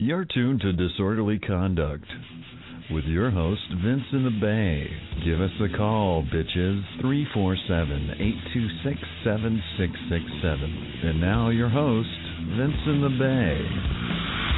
You're tuned to Disorderly Conduct with your host, Vince in the Bay. Give us a call, bitches, three four seven, eight two six, seven six six seven. And now your host, Vince in the Bay.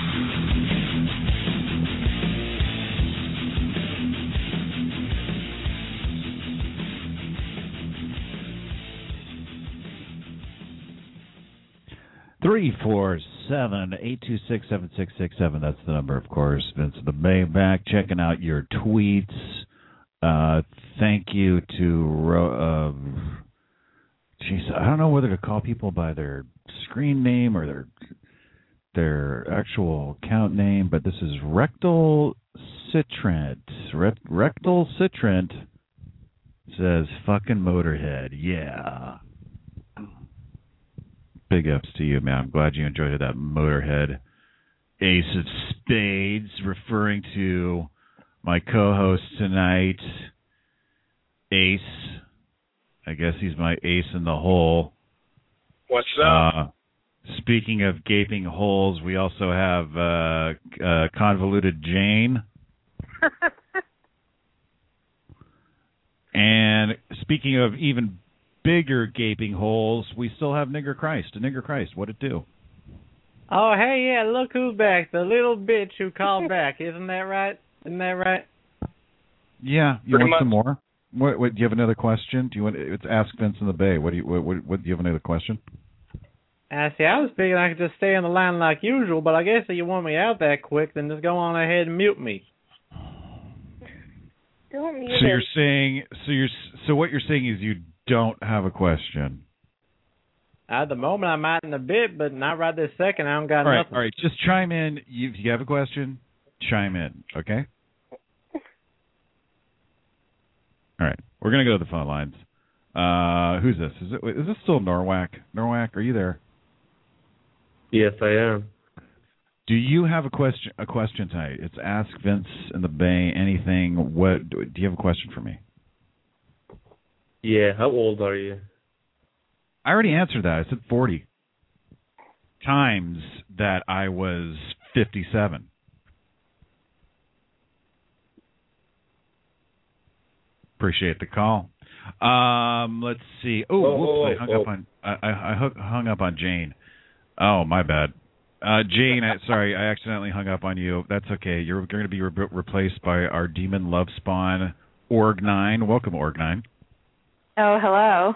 Three four seven eight two six seven six six seven. That's the number, of course. Vince of the Bay back, checking out your tweets. Uh, thank you to Ro- uh, geez, I don't know whether to call people by their screen name or their their actual account name, but this is Rectal Citrant. Re- Rectal Citrant says fucking Motorhead. Yeah. Big ups to you, man. I'm glad you enjoyed that Motorhead. Ace of Spades, referring to my co-host tonight, Ace. I guess he's my ace in the hole. What's up? Uh, speaking of gaping holes, we also have uh, uh, Convoluted Jane. And speaking of even bigger gaping holes, we still have Nigger Christ. Nigger Christ, what'd it do? Oh, hey, yeah, look who's back. The little bitch who called back. Isn't that right? Isn't that right? Yeah. You Pretty want much. some more? What, what, do you have another question? Do you want? It's Ask Vince in the Bay. What do you? What, what, what do you have another question? I see. I was thinking I could just stay on the line like usual, but I guess if you want me out that quick, then just go on ahead and mute me. Don't mute So him. you're saying? So you're? So what you're saying is you don't have a question. At the moment, I might in a bit, but not right this second. I don't got All right, nothing. all right. Just chime in. You, if you have a question, chime in. Okay. All right. We're gonna go to the phone lines. Uh, who's this? Is it? Is this still Norwalk? Norwalk, are you there? Yes, I am. Do you have a question? A question tonight? It's Ask Vince in the Bay. Anything? What? Do you have a question for me? Yeah, how old are you? I already answered that. I said forty times that I was fifty-seven. Appreciate the call. Um, let's see. Oh, Whoa, whoops! whoa, I hung whoa. up on I, I, I hung- hung up on Jane. Oh, my bad. Uh, Jane, I, sorry, I accidentally hung up on you. That's okay. You're going to be re- replaced by our demon love spawn, Org nine. Welcome, Org nine. Oh, hello.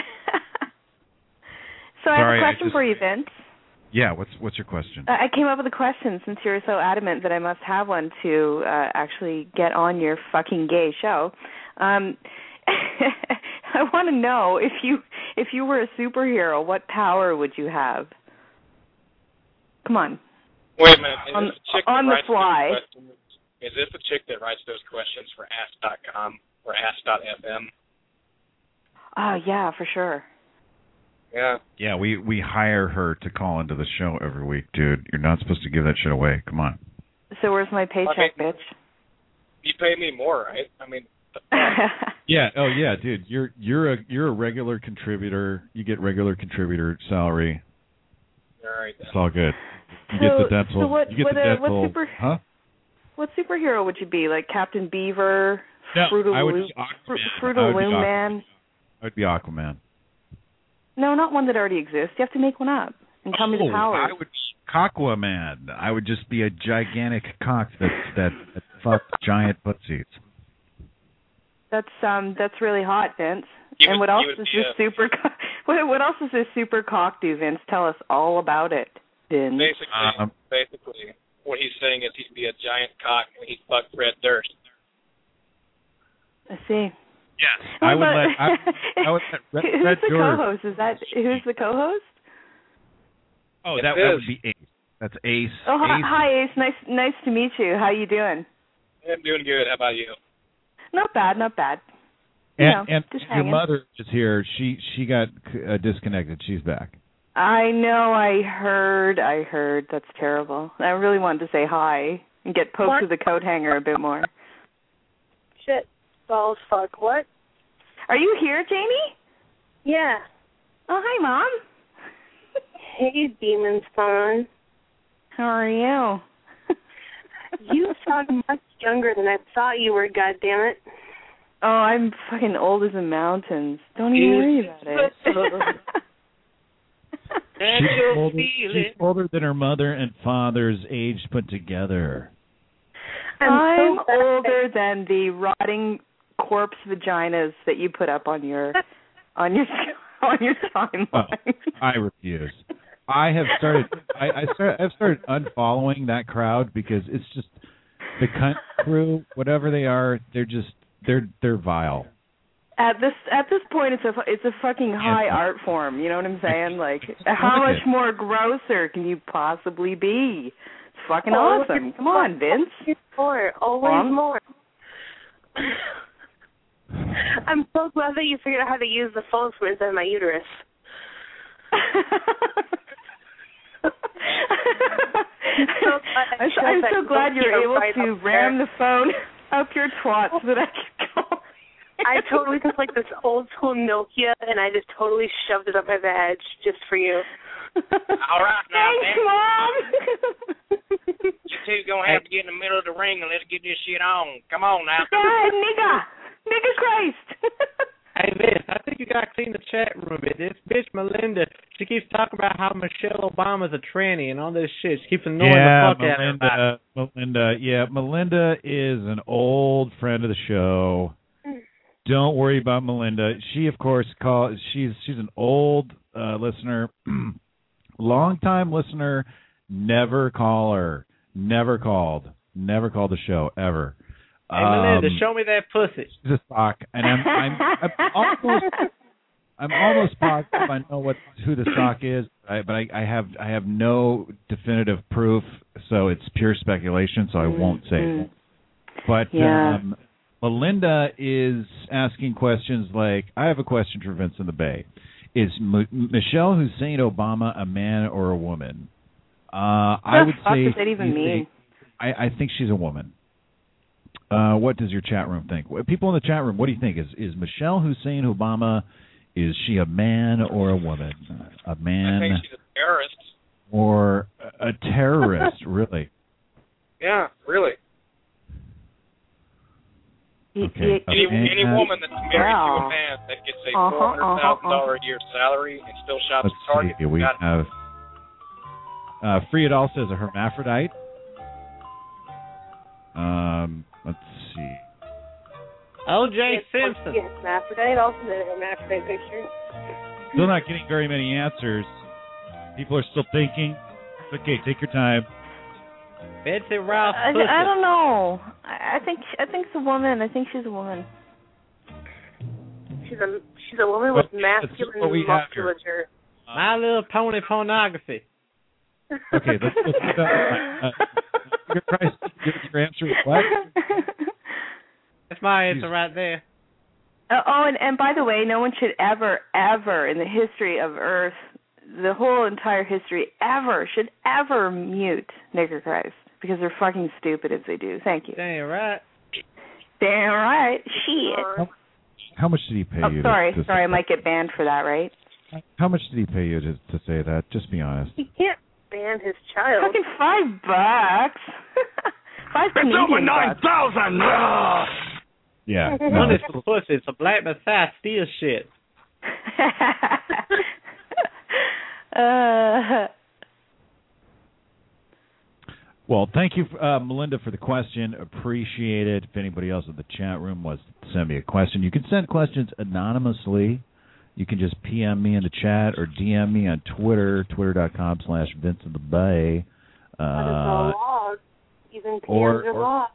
So I have Sorry, a I question just- for you, Vince. Yeah, what's what's your question? Uh, I came up with a question since you're so adamant that I must have one to uh, actually get on your fucking gay show. Um, I want to know if you if you were a superhero, what power would you have? Come on. Wait a minute. Is On- this a chick on that the writes fly. those questions? Is this the chick that writes those questions for ask dot com or ask dot f m? Oh, yeah, for sure. Yeah. Yeah, we, we hire her to call into the show every week, dude. You're not supposed to give that shit away. Come on. So where's my paycheck, bitch? You pay me more, right? I mean, Yeah. Oh, yeah, dude. You're you're a you're a regular contributor. You get regular contributor salary. all right then. It's all good. You So- get the dental. so what- you get what, the uh, what dental. super- Huh? What superhero would you be? Like Captain Beaver, No, Fruit of I would Loom, be Aquaman. Fru- Fruit I of would be Loom Aquaman. Man? I would be Aquaman. No, not one that already exists. You have to make one up and tell me the Oh, powers. I would be Cockwaman. I would just be a gigantic cock that that, that fucked giant pussies. That's um that's really hot, Vince. You and would- what else you would does be this a- super co- what what else does this super cock do, Vince? Tell us all about it, Vince. Basically, Um, basically, what he's saying is he'd be a giant cock and he'd fuck Fred Durst. I see. Yes, What I would about- let. I, I would let Red, who's Red the Durst- co-host? Is that who's the co-host? Oh, It that, is. that would be Ace. That's Ace. Oh, hi, Ace. hi, Ace. Nice nice to meet you. How you doing? I'm doing good. How about you? Not bad, not bad. You And, know, and just your hanging. mother is here. She she got uh, disconnected. She's back. I know. I heard. I heard. That's terrible. I really wanted to say hi and get poked What? with the coat hanger a bit more. Shit. Balls fuck. What? Are you here, Jamie? Yeah. Oh, hi, Mom. Hey, demon spawn. How are you? You sound much younger than I thought you were, goddammit. Oh, I'm fucking old as the mountains. Don't even worry about it. She's older, she's older than her mother and father's age put together. I'm, I'm so older than the rotting corpse vaginas that you put up on your on your on your timeline. Oh, I refuse. I have started. I, I start. I've started unfollowing that crowd because it's just the cunt crew, whatever they are. They're just they're they're vile. At this at this point, it's a it's a fucking high Yeah. art form. You know what I'm saying? Like, how much more grosser can you possibly be? It's fucking Always awesome. Come on, Vince. More, always Um, more. I'm so glad that you figured out how to use the phone for inside my uterus. so I'm so, I'm so glad you're able right to ram the phone up your twat so that I can call. I totally took like this old school Nokia and I just totally shoved it up my vag just for you. All right, now, Thanks, man. Mom. You two gonna have to get in the middle of the ring and let's get this shit on. Come on now. God, nigga, nigga Christ. Hey, Vince, I think you got to clean the chat room a bit. This bitch Melinda, she keeps talking about how Michelle Obama's a tranny and all this shit. She keeps annoying Yeah, the fuck out of everybody. Melinda. Melinda. Yeah, Melinda is an old friend of the show. Don't worry about Melinda. She, of course, call. She's she's an old uh, listener, long-time listener. Never call her. Never called. Never called the show ever. Hey, Melinda, Um, show me that pussy. She's a sock, and I'm I'm, I'm almost I'm almost positive I know what who the sock is, I, but I, I have I have no definitive proof, so it's pure speculation. So I won't say it. But Yeah. um, Melinda is asking questions like, I have a question for Vince in the Bay. Is M- Michelle Hussein Obama a man or a woman? Uh, I What would the fuck say does that even mean? I, I think she's a woman. Uh, what does your chat room think? What- People in the chat room, what do you think? Is is Michelle Hussein Obama, is she a man or a woman? A man I think she's a terrorist. or a a terrorist, really? Yeah, really. Okay. Any a man- any woman that's married to Wow. a man that gets a Uh-huh, four hundred thousand dollar uh-huh, a year salary and still shops Let's at Target. see. We got have uh, Friedel says a hermaphrodite. Um, let's see. O J Simpson. Yes, hermaphrodite. Also did a hermaphrodite picture. Still not getting very many answers. People are still thinking. It's okay, take your time. Betsy Ross I, pussy. I don't know. I, I think I think it's a woman. I think she's a woman. She's a she's a woman Well, with that's just masculine what we have here. musculature. My Little Pony pornography. Okay, let's let's put that. Uh, uh, your price, your, your answer is what? That's my answer right there. Uh, oh, and, and by the way, no one should ever, ever in the history of Earth, the whole entire history, ever, should ever mute Nigger Christ because they're fucking stupid if they do. Thank you. Damn right. Damn right. Shit. How, how much did he pay Oh, you? sorry. To, to sorry, I say might get banned for that, right? that? How much did he pay you to to say that? Just be honest. He can't ban his child. Fucking five bucks. five Canadian bucks. thousand. Yeah. One No, is for pussy. It's a black Messiah steal shit. uh, well, thank you, uh, Melinda, for the question. Appreciate it. If anybody else in the chat room wants to send me a question, you can send questions anonymously. You can just P M me in the chat or D M me on Twitter, twitter.com slash Vincent the Bay. That is Uh, the law. Even P Ms or- are or- law.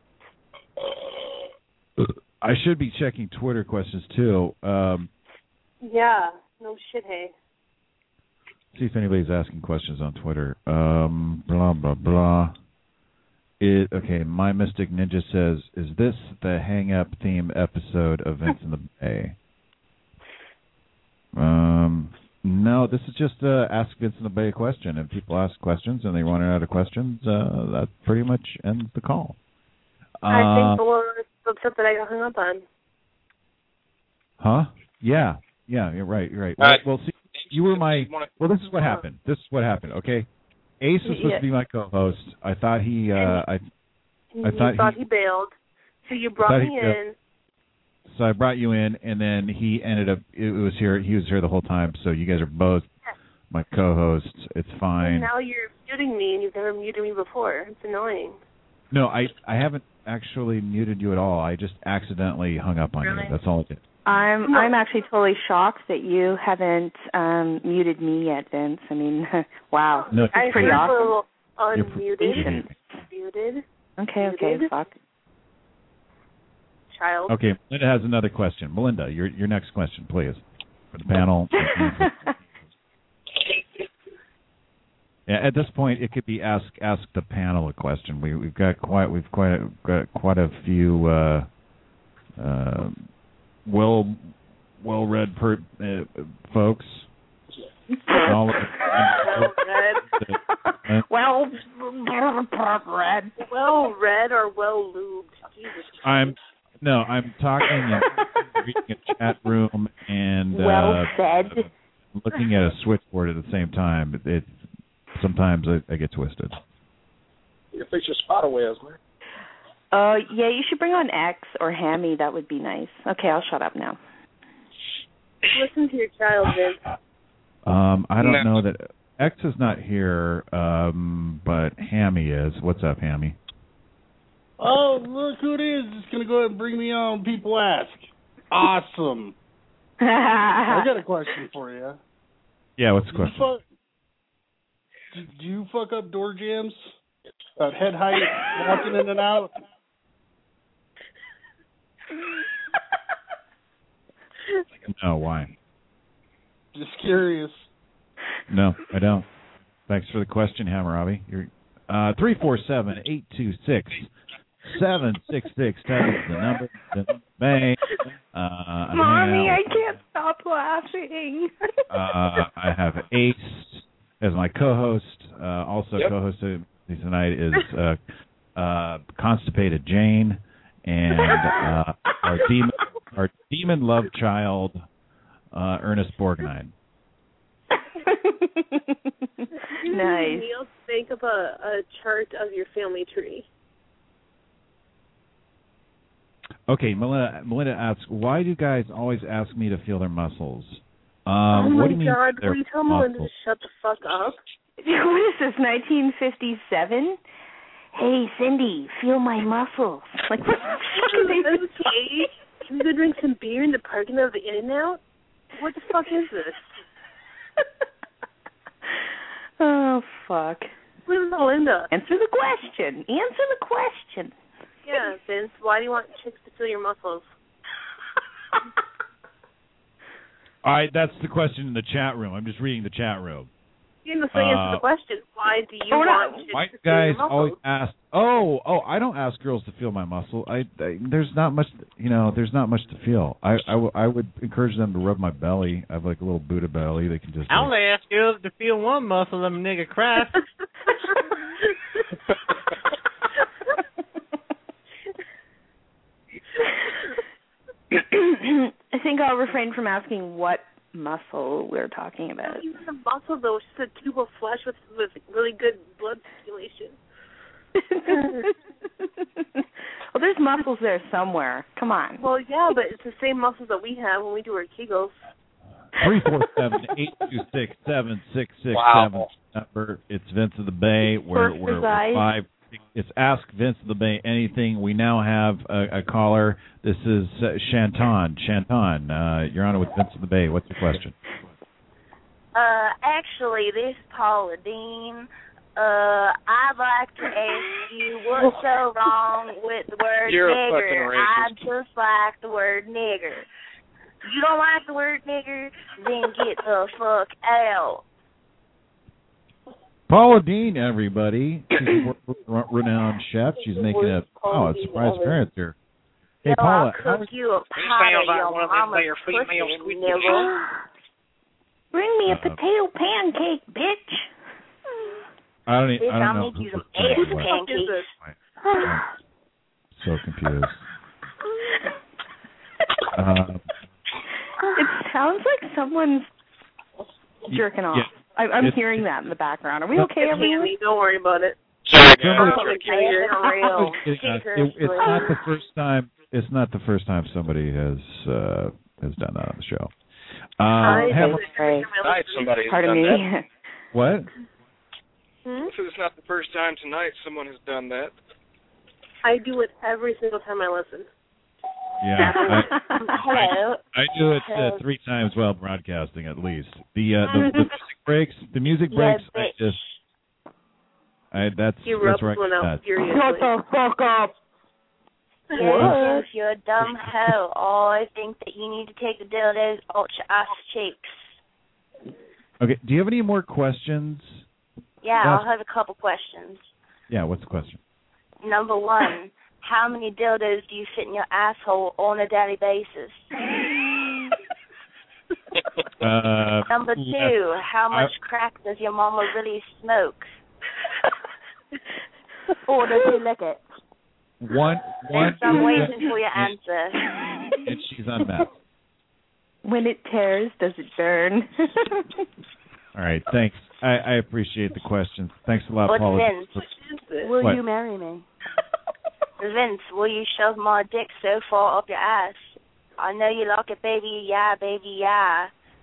I should be checking Twitter questions, too. Um, Yeah. No shit, hey. see if anybody's asking questions on Twitter. Um, blah, blah, blah. It, okay, My Mystic Ninja says, is this the Hang Up theme episode of Vince in the Bay? Um, no, this is just uh, Ask Vince in the Bay a question. If people ask questions and they run out of questions, uh, that pretty much ends the call. I Uh, think the one was upset that I got hung up on. Huh? Yeah. Yeah, you're right. You're right. All right. Well, well, see, you were my. Well, this is what happened. This is what happened. Okay, Ace was supposed Yeah. to be my co-host. I thought he. Uh, I. I thought, thought he, he bailed. So you brought me he, in. Uh, so I brought you in, and then he ended up. It was here. He was here the whole time. So you guys are both my co-hosts. It's fine. And now you're muting me, and you've never muted me before. It's annoying. No, I I haven't actually muted you at all. I just accidentally hung up on Really? you. That's all I did. I'm I'm actually totally shocked that you haven't um, muted me yet, Vince. I mean, wow, No, that's pretty I awesome. Unmuted. Muted. Okay, okay, Muted. fuck. Child. Okay, Melinda has another question. Melinda, your your next question, please, for the panel. Yeah, at this point, it could be ask ask the panel a question. We we've got quite we've quite got quite a few uh, uh, well well read per, uh, folks. All of read. well read. Well read or well lubed. Jesus Christ. I'm no, I'm talking and reading a chat room and well uh, said. looking at a switchboard at the same time. It, it sometimes I, I get twisted. You fix your spot away, man. Uh, yeah, you should bring on X or Hammy. That would be nice. Okay, I'll shut up now. Listen to your child, Vince. Um, I don't know that X is not here, um, but Hammy is. What's up, Hammy? Oh, look who it is. It's going to go ahead and bring me on. People ask. Awesome. I got a question for you. Yeah, what's the Do you question? fuck, do, do you fuck up door jams? About head height, walking in and out? No, why? Just curious. No, I don't. Thanks for the question, Hammurabi. You're uh three four seven eight two six seven six six. That is the number. The bang. Uh, I'm Mommy, hanging out I with- can't stop laughing. uh, I have Ace as my co-host. Uh, also Yep. co-hosting tonight is uh, uh, Constipated Jane and uh, our demon, our demon love child, uh, Ernest Borgnine. Nice. Neil, think of a, a chart of your family tree. Okay, Melinda, Melinda asks, why do guys always ask me to feel their muscles? Um, oh what my do you mean God! their Will you tell Melinda to muscles? shut the fuck up? What is this, nineteen fifty-seven? Hey, Cindy, feel my muscles. Like, what the fuck is this? Okay. Can we go drink some beer in the parking lot of the In-N-Out? What the fuck is this? Oh, fuck. Where's Melinda? Answer the question. Answer the question. Yeah, Vince, why do you want chicks to feel your muscles? All right, that's the question in the chat room. I'm just reading the chat room. You didn't say answer Uh, the question. Why do you Oh, no. want chicks Why to do feel your guys muscles? always ask? Oh, oh, I don't ask girls to feel my muscle. I, I there's not much, you know, there's not much to feel. I, I, w- I would encourage them to rub my belly. I have like a little Buddha belly. They can just. I only ask you to feel one muscle of a nigga crack. I think I'll refrain from asking what muscle we're talking about. Not even a muscle, though. It's just a tube of flesh with, with really good blood circulation. Well, there's muscles there somewhere. Come on. Well, yeah, but it's the same muscles that we have when we do our Kegels. Three four seven eight two six seven six six seven number. It's Vince of the Bay. We're First we're, his we're eyes. five. It's Ask Vince of the Bay anything. We now have a, a caller. This is uh, Shanton. Shanton, uh, you're on it with Vince of the Bay. What's your question? Uh, actually, this is Paula Dean. Uh, I'd like to ask you what's so wrong with the word You're a nigger. fucking I racist. just like the word nigger. If you don't like the word nigger, then get the fuck out. Paula Dean, everybody. She's a re- renowned chef. She's making a oh, a surprise appearance here. Hey, So Paula, I'll how cook are- you a This pie sounds of like your one of them mama's there female pussy, squeaky nigger. Bring me a Uh-oh. potato pancake, bitch. I don't, e- Bitch, I don't I'll know make you who's some ass listening to what. pancakes. I'm so confused. Uh, It sounds like someone's jerking off. yeah, I, I'm it's- hearing that in the background. Are we okay, It's everyone? Hammy. Don't worry about it. Sorry, guys. Somebody- real. It- it- it's not the first time. It's not the first time somebody has uh, has done that on the show. Uh, have, Tonight somebody has Pardon done me. that. what? Hmm? So it's not the first time tonight someone has done that. I do it every single time I listen. Yeah, I, Hello. I do it uh, three times while broadcasting at least. The uh, the, the music breaks. The music Yeah, breaks. I just. I that's He that's rubs right. one out furiously. Shut the fuck up. Yeah, you, you're a dumb hoe. Oh, I think that you need to take the dildos out your ass cheeks. Okay. Do you have any more questions? Yeah, That's- I'll have a couple questions. Yeah. What's the question? Number one, how many dildos do you fit in your asshole on a daily basis? Uh, Number two, how much I- crack does your mama really smoke? Or does he lick it? One. One. Yes, I'm waiting for your answer. And she's on meth. When it tears, does it burn? All right. Thanks. I, I appreciate the questions. Thanks a lot, What's Paula. Vince? Will What? you marry me? Vince, will you shove my dick so far up your ass? I know you like it, baby. Yeah, baby, yeah.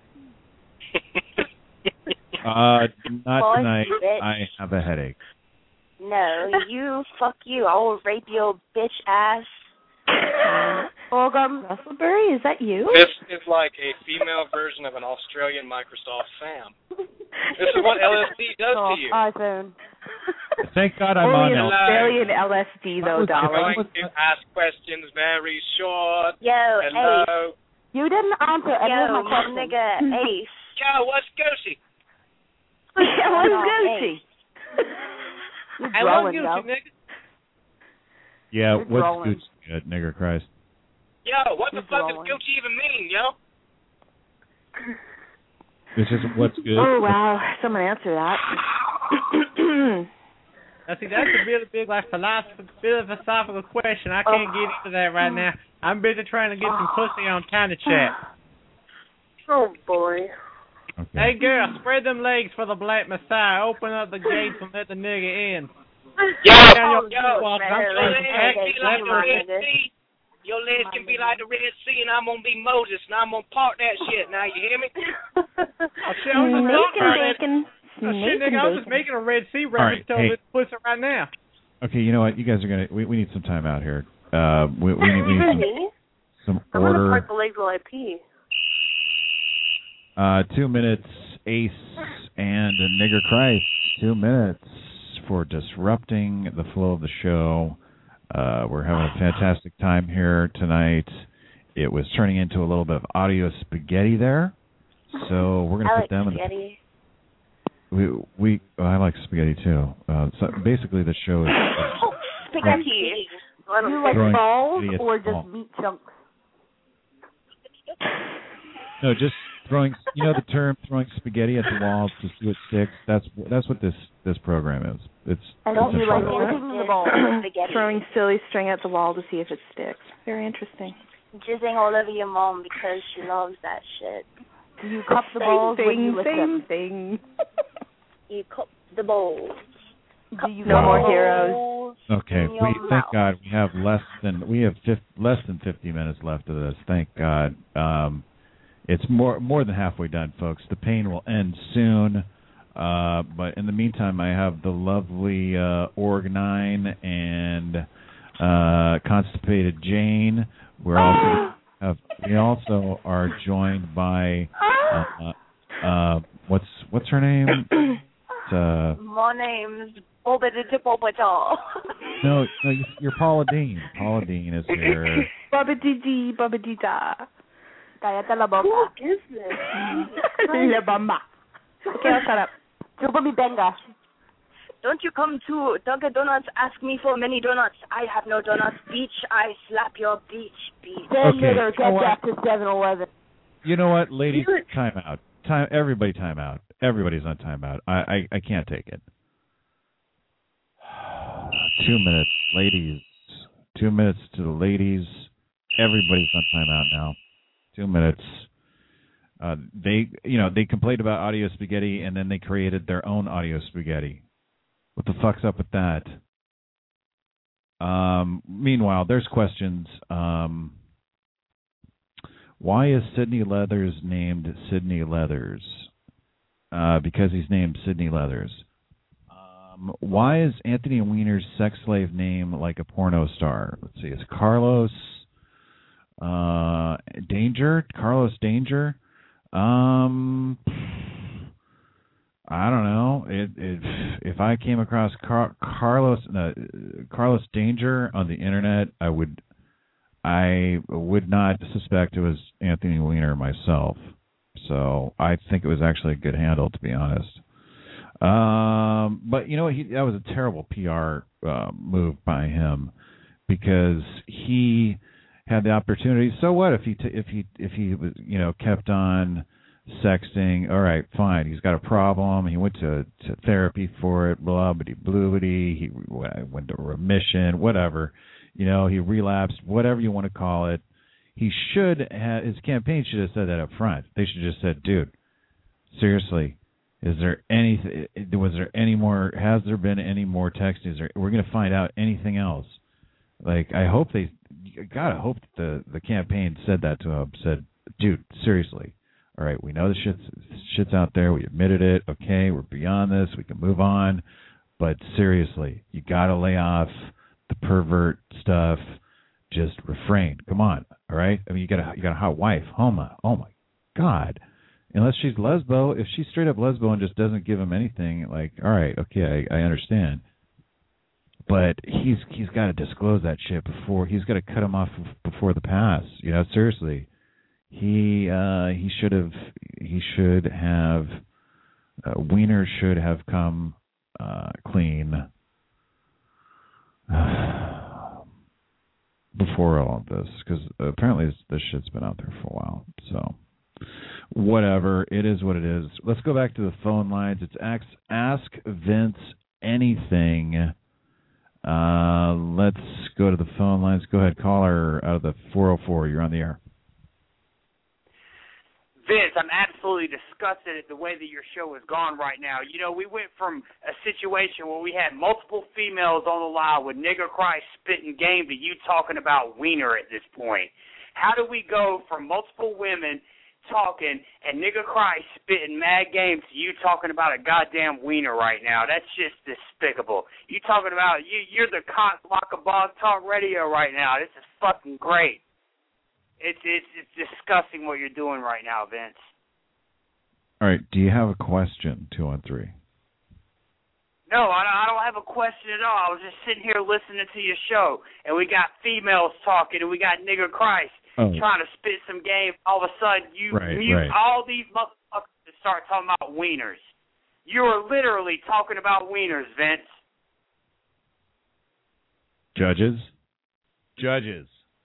Uh, not Boy, tonight. bitch. I have a headache. No, you, fuck you. I will rape your bitch ass. Orgum Russellberry, is that you? This is like a female version of an Australian Microsoft Sam. This is what L S D does Oh, to you. iPhone. Thank God I'm Only on an L- Australian L S D, though, If I darling. was- Going to ask questions very short. Yo, Ace. Hello. You didn't answer any Yo, of my my questions. nigga, Ace. Yo, what's Goosey? Yeah, what's No, Gucci? You're I love growing, you, though. nigga. Yeah. You're What's growing. Gucci? Good, nigger Christ. Yo, what the You're fuck does growing. Gucci even mean, yo? It's just what's good. Oh, wow. Someone answer that. Now, see, that's a really big, like, philosophical, philosophical question. I can't get into that right now. I'm busy trying to get some pussy on Tiny Chat. Oh boy. Okay. Hey, girl, spread them legs for the Black Messiah. Open up the gates and let the nigga in. Yo, Down your yo, football, man, I'm your trying legs to can act be like the like Red Sea. Your legs can be like the Red Sea, and I'm gonna be Moses, and I'm gonna part that shit. Now you hear me? Oh, shit, I was just Snake talking and about that. bacon. Oh, shit, Snake nigga, I was and just bacon. making a Red Sea All right, reference. Tell hey. me to push it right now. Okay. You know what? You guys are gonna. We, we need some time out here. Uh, we, we need, we need Me? some, some I'm gonna order. part the legs while I pee. Uh, two minutes, Ace and Nigger Christ. Two minutes for disrupting the flow of the show. Uh, we're having a fantastic time here tonight. It was turning into a little bit of audio spaghetti there, so we're gonna I put like them spaghetti. in. We we oh, I like spaghetti too. Uh, so basically, the show is. Spaghetti. I don't You like Throwing balls spaghetti at or the just wall. meat chunks? No, just throwing. You know the term throwing spaghetti at the wall to see what sticks. That's that's what this this program is. It's. I don't it's you like essentially that. anything in the ball? Spaghetti. Throwing silly string at the wall to see if it sticks. Very interesting. Jizzing all over your mom because she loves that shit. Do you cup the Same balls when thing, you lick same them? thing. You cup the bowls. Do you No cup more the heroes. balls? Okay, in your we thank mouth. God we have less than we have fif- less than fifty minutes left of this. Thank God. Um, it's more more than halfway done, folks. The pain will end soon. Uh, but in the meantime, I have the lovely uh, Org Nine and uh, Constipated Jane. We're also have, we also are joined by uh, uh, what's what's her name? It's, uh, My name's Bobadita Bobajaw. no, no, you're Paula Dean. Paula Dean is here. Baba dee dee, baba dee da. Cállate la boca. Who is this? La bamba. Okay, I'll shut up. Chupa mi benga. Don't you come to Dunkin' Donuts, ask me for many donuts. I have no donuts. Beach, I slap your beach, beach. Then Okay, nigger, you know get back what? to seven eleven. You know what, ladies? Time out. Time. Everybody, time out. Everybody's on time out. I, I, I can't take it. Two minutes, ladies. Two minutes to the ladies. Everybody's on time out now. Two minutes. Uh, they, you know, they complained about audio spaghetti, and then they created their own audio spaghetti. What the fuck's up with that? Um, meanwhile, there's questions. Um, why is Sydney Leathers named Sydney Leathers? Uh, because he's named Sydney Leathers. Um, why is Anthony Weiner's sex slave name like a porno star? Let's see. Is Carlos uh, Danger? Carlos Danger? Um, I don't know. It, it, if I came across Car- Carlos no, Carlos Danger on the internet, I would I would not suspect it was Anthony Weiner myself. So I think it was actually a good handle, to be honest. Um, but you know, he that was a terrible P R uh, move by him because he had the opportunity. So what if he t- if he if he was you know kept on sexting? All right, fine. He's got a problem. He went to, to therapy for it. Blah bitty blue bitty. He went to remission. Whatever. You know, he relapsed. Whatever you want to call it. He should have. His campaign should have said that up front. They should have just said, "Dude, seriously, is there anything? Was there any more? Has there been any more texting? Is there, we're going to find out anything else." Like, I hope they. Gotta hope the the campaign said that to him. Said, "Dude, seriously. All right, we know the shit's, shit's out there. We admitted it. Okay, we're beyond this. We can move on. But seriously, you got to lay off the pervert stuff. Just refrain. Come on, all right? I mean, you got a, you got a hot wife, Homa. Oh, my God. Unless she's lesbo. If she's straight up lesbo and just doesn't give him anything, like, all right, okay, I, I understand. But he's he's got to disclose that shit before. He's got to cut him off before the pass. You know, seriously. He uh, he should have he should have uh, Weiner should have come uh, clean uh, before all of this, because apparently this, this shit's been out there for a while. So whatever, it is what it is. Let's go back to the phone lines. It's ask, ask Vince anything. Uh, let's go to the phone lines. Go ahead, caller out of the four oh four. You're on the air. Vince, I'm absolutely disgusted at the way that your show has gone right now. You know, we went from a situation where we had multiple females on the line with nigger Christ spitting game to you talking about Wiener at this point. How do we go from multiple women talking and nigger Christ spitting mad game to you talking about a goddamn Wiener right now? That's just despicable. You talking about, you, you're the cock block of Blog Talk Radio right now. This is fucking great. It's, it's it's disgusting what you're doing right now, Vince. All right. Do you have a question, two one three? No, I don't, I don't have a question at all. I was just sitting here listening to your show, and we got females talking, and we got nigger Christ oh. trying to spit some game. All of a sudden, you right, mute right. all these motherfuckers to start talking about wieners. You are literally talking about wieners, Vince. Judges? Judges.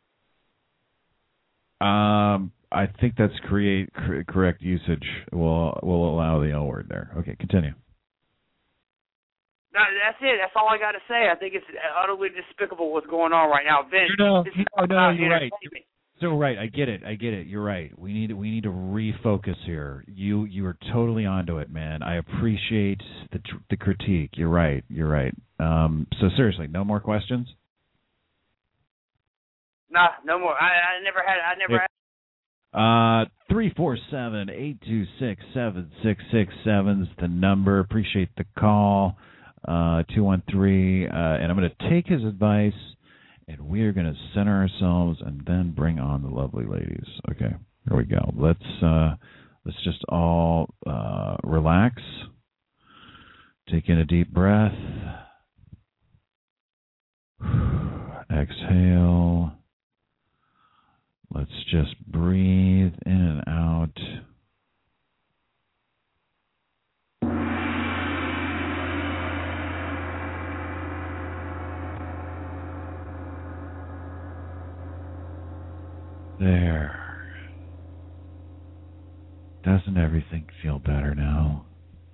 Um, I think that's create cr- correct usage. We'll we'll allow the L word there. Okay, continue. No, that's it. That's all I got to say. I think it's utterly despicable what's going on right now, Vince. No, this is no, no, about you're right. entertainment. So right, I get it. I get it. You're right. We need we need to refocus here. You you are totally onto it, man. I appreciate the tr- the critique. You're right. You're right. Um, so seriously, no more questions? Nah, no more. I, I never had. I never. Yeah. had. Uh, three four seven eight two six seven six six seven is the number. Appreciate the call. Uh, two one three. Uh, and I'm going to take his advice, and we are going to center ourselves and then bring on the lovely ladies. Okay, here we go. Let's uh, let's just all uh, relax. Take in a deep breath. Exhale. Let's just breathe in and out. There. Doesn't everything feel better now?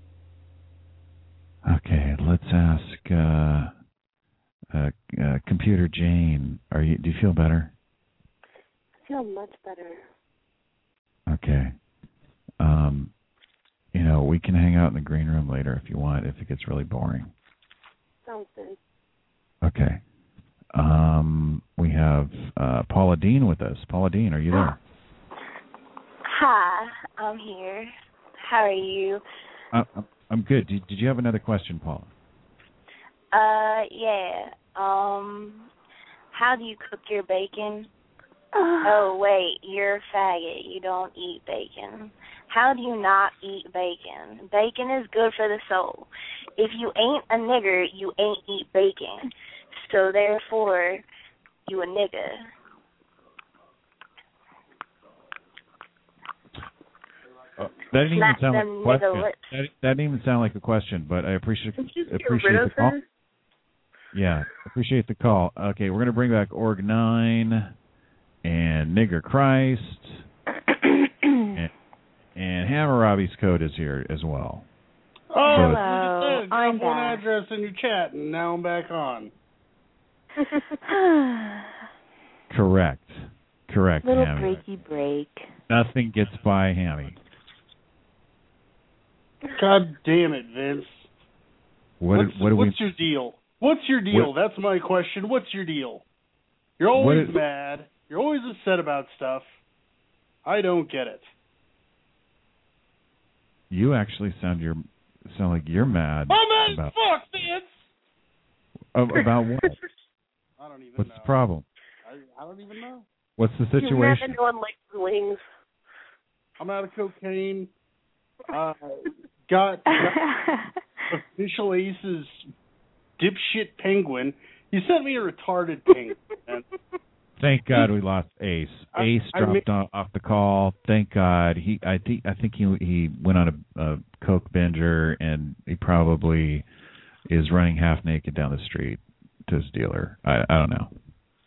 Okay, let's ask uh, uh, uh, Computer Jane. Are you? Do you feel better? I feel much better. Okay. Um, you know, we can hang out in the green room later if you want, if it gets really boring. something. Okay. Um, we have uh, Paula Dean with us. Paula Dean, are you there? Hi, I'm here. How are you? Uh, I'm good. Did, did you have another question, Paula? Uh, yeah. Um, how do you cook your bacon? Oh, wait, you're a faggot. You don't eat bacon. How do you not eat bacon? Bacon is good for the soul. If you ain't a nigger, you ain't eat bacon. So therefore, you a nigger. Uh, that didn't even Smack sound like them a question. nigger lips. That, that didn't even sound like a question, but I appreciate Did you get appreciate rid the of call. her? Yeah, appreciate the call. Okay, we're gonna bring back Org Nine and Nigger Christ, and, and Hammurabi's Code is here as well. Oh, so hello. Said, I'm one back. address in your chat, and now I'm back on. Correct, correct, Little Hammy. breaky break. Nothing gets by Hammy. God damn it, Vince. What? What's, what do we? what's your deal? What's your deal? What, That's my question. What's your deal? You're always is, mad. You're always upset about stuff. I don't get it. You actually sound your sound like you're mad. I'm mad about, as fuck, Vince. Of, about what? I don't even What's know. the problem? I, I don't even know. What's the He's mad situation? that no one likes his wings. I'm out of cocaine. Uh, got, got official Ace's dipshit penguin. He sent me a retarded penguin. Man. Thank God we lost Ace. I, Ace I dropped mean, off, off the call. Thank God. He, I think, I think he he went on a, a coke binger, and he probably is running half naked down the street to his dealer. I, I don't know.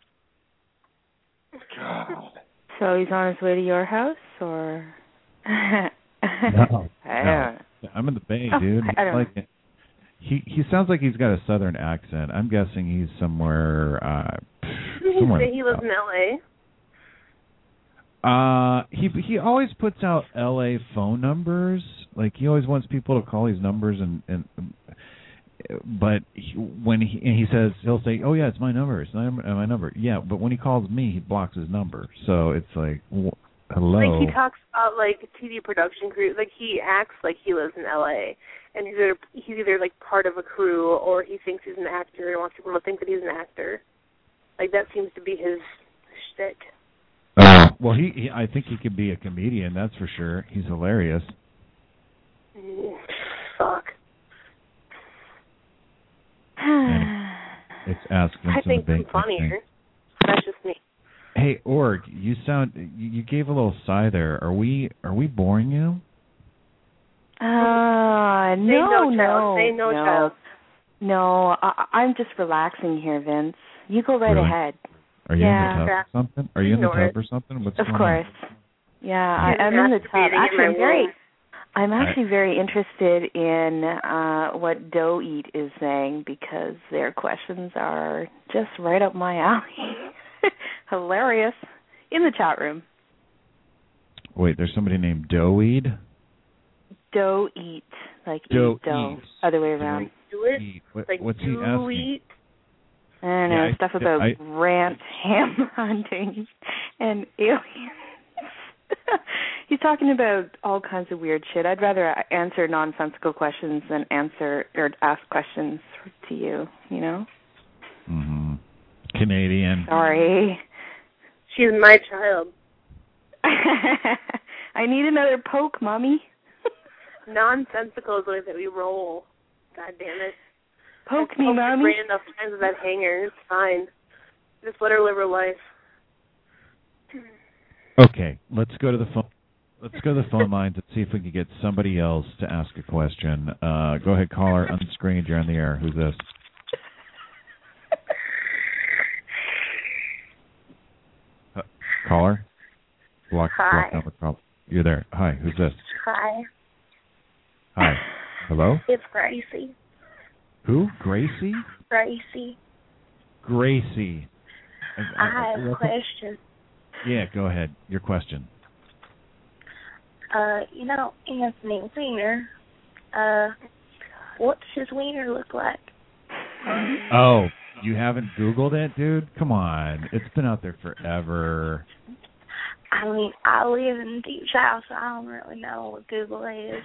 God. So he's on his way to your house, or? No, I no. don't. I'm in the Bay, Oh, dude. I don't like, he he sounds like he's got a southern accent. I'm guessing he's somewhere. Uh, Didn't he somewhere say he lives in L A? Uh, he he always puts out L A phone numbers. Like he always wants people to call these numbers, and and but he, when he and he says he'll say, "Oh yeah, it's my number. It's my, my number." Yeah, but when he calls me, he blocks his number. So it's like, wh- hello. Like he talks about like T V production crew. Like he acts like he lives in L A, and he's either he's either like part of a crew, or he thinks he's an actor and wants people to think that he's an actor. Like that seems to be his shtick. Uh, well, he, he I think he could be a comedian. That's for sure. He's hilarious. Mm, fuck. It's Ask Vincent I think the I'm Bank. funnier. That's just me. Hey, Org, you sound you, you gave a little sigh there. Are we are we boring you? Uh, Say no, no, child. no, Say no, no, child. no. I, I'm just relaxing here, Vince. You go right Really? ahead. Are you yeah. in the tub or something? Are you in the Ignore tub or something? What's Of going course. on? Yeah, I, He's I'm in the tub. masturbating in Actually, my I'm very, room. I'm actually very interested in uh, what Doe Eat is saying, because their questions are just right up my alley. Hilarious. In the chat room. Wait, there's somebody named Doeweed? Doe Eat, like Doe eat dough, eat. other way around. Do it. Eat. What, Like what's he do asking? eat. I don't know, Yeah, I- stuff about I- rant, ham hunting, and aliens. He's talking about all kinds of weird shit. I'd rather answer nonsensical questions than answer or ask questions to you, you know? Mm-hmm. Canadian. Sorry. She's my child. I need another poke, Mommy. Nonsensical is the way that we roll. God damn it. Poke I've me, poked her Mommy. brain enough times with that hanger. It's fine. Just let her live her life. Okay, let's go to the phone. Let's go to the phone lines and see if we can get somebody else to ask a question. Uh, go ahead, caller, unscreened. You're on the air. Who's this? Uh, caller? Block, Hi. block number problem. You're there. Hi, who's this? Hi. Hi. Hello? It's Gracie. Who? Gracie? Gracie. Gracie. I have a what- question. Yeah, go ahead. Your question. Uh, you know, Anthony Weiner, uh, what's his wiener look like? Oh, you haven't Googled it, dude? Come on. It's been out there forever. I mean, I live in Deep South, so I don't really know what Google is.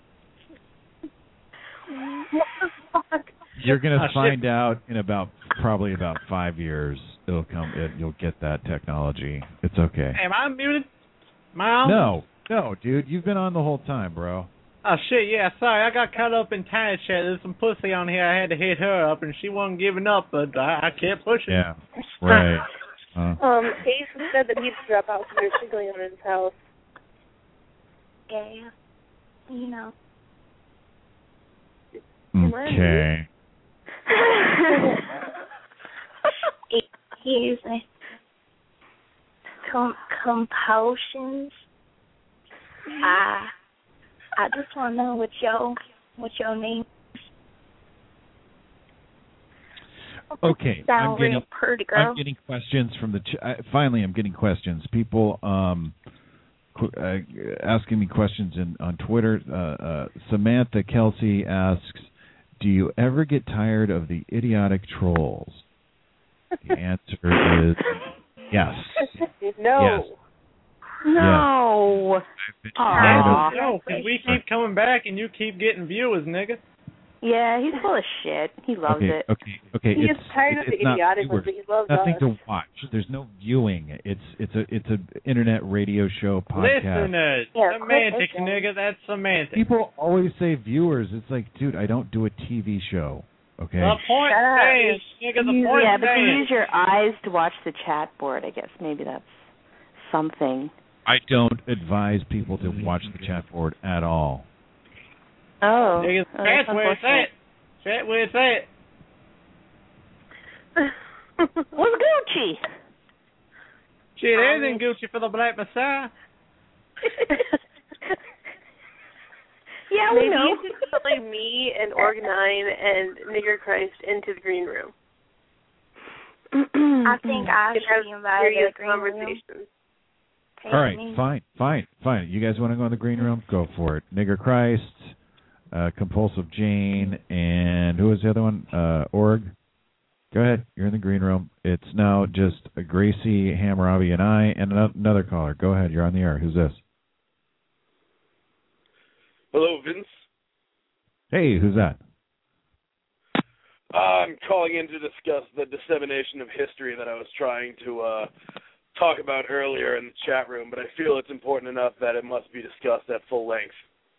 What the fuck? You're gonna Oh, find shit. out in about probably about five years. It'll come. It, you'll get that technology. It's okay. Am I muted? Am I on? No, no, dude. You've been on the whole time, bro. Oh shit, yeah, sorry, I got caught up in Tiny Chat. There's some pussy on here. I had to hit her up, and she wasn't giving up, but I, I kept pushing. Yeah, right. Uh, Um, Ace said that he'd drop out because there's shit going on in his house. Yeah, you know. okay. Excuse me. Com- compulsions. I I just want to know what your what your name. Okay, Sound I'm getting, real pretty, girl. I'm getting questions from the. Ch- I, finally, I'm getting questions. People um, qu- uh, asking me questions in on Twitter. Uh, uh, Samantha Kelsey asks, "Do you ever get tired of the idiotic trolls?" The answer is yes. No. Yes. No. Yes. Aw. No, because we keep coming back and you keep getting viewers, nigga. Yeah, he's full of shit. He loves okay, it. Okay, okay, He it's, gets tired it's, of the it's not idiotic ones, viewers. but he loves Nothing us. to watch. There's no viewing. It's it's a it's a internet radio show podcast. Listeners, Yeah, semantics, quit nigga, that's semantics. People always say viewers. It's like, dude, I don't do a T V show. Okay. The point Shut up. stands, nigga, the Use- point yeah, but you stands. use your eyes to watch the chat board, I guess. Maybe that's something. I don't advise people to watch the chat board at all. Oh. Nigga, oh that's where it's unfortunate. at. That's where it's at. What's Gucci? Shit, everything Gucci for the Black Messiah. Yeah, we Maybe know. you could play me and Org nine and Nigger Christ into the green room. I think I And should have be invited to serious the green room. conversations. Take All right, me. fine, fine, fine. You guys want to go in the green room? Go for it. Nigger Christ, uh, Compulsive Jane, and who was the other one? Uh, Org. Go ahead. You're in the green room. It's now just Gracie, Hammurabi, and I, and ano- another caller. Go ahead. You're on the air. Who's this? Hello, Vince. Hey, who's that? I'm calling in to discuss the dissemination of history that I was trying to uh, talk about earlier in the chat room, but I feel it's important enough that it must be discussed at full length.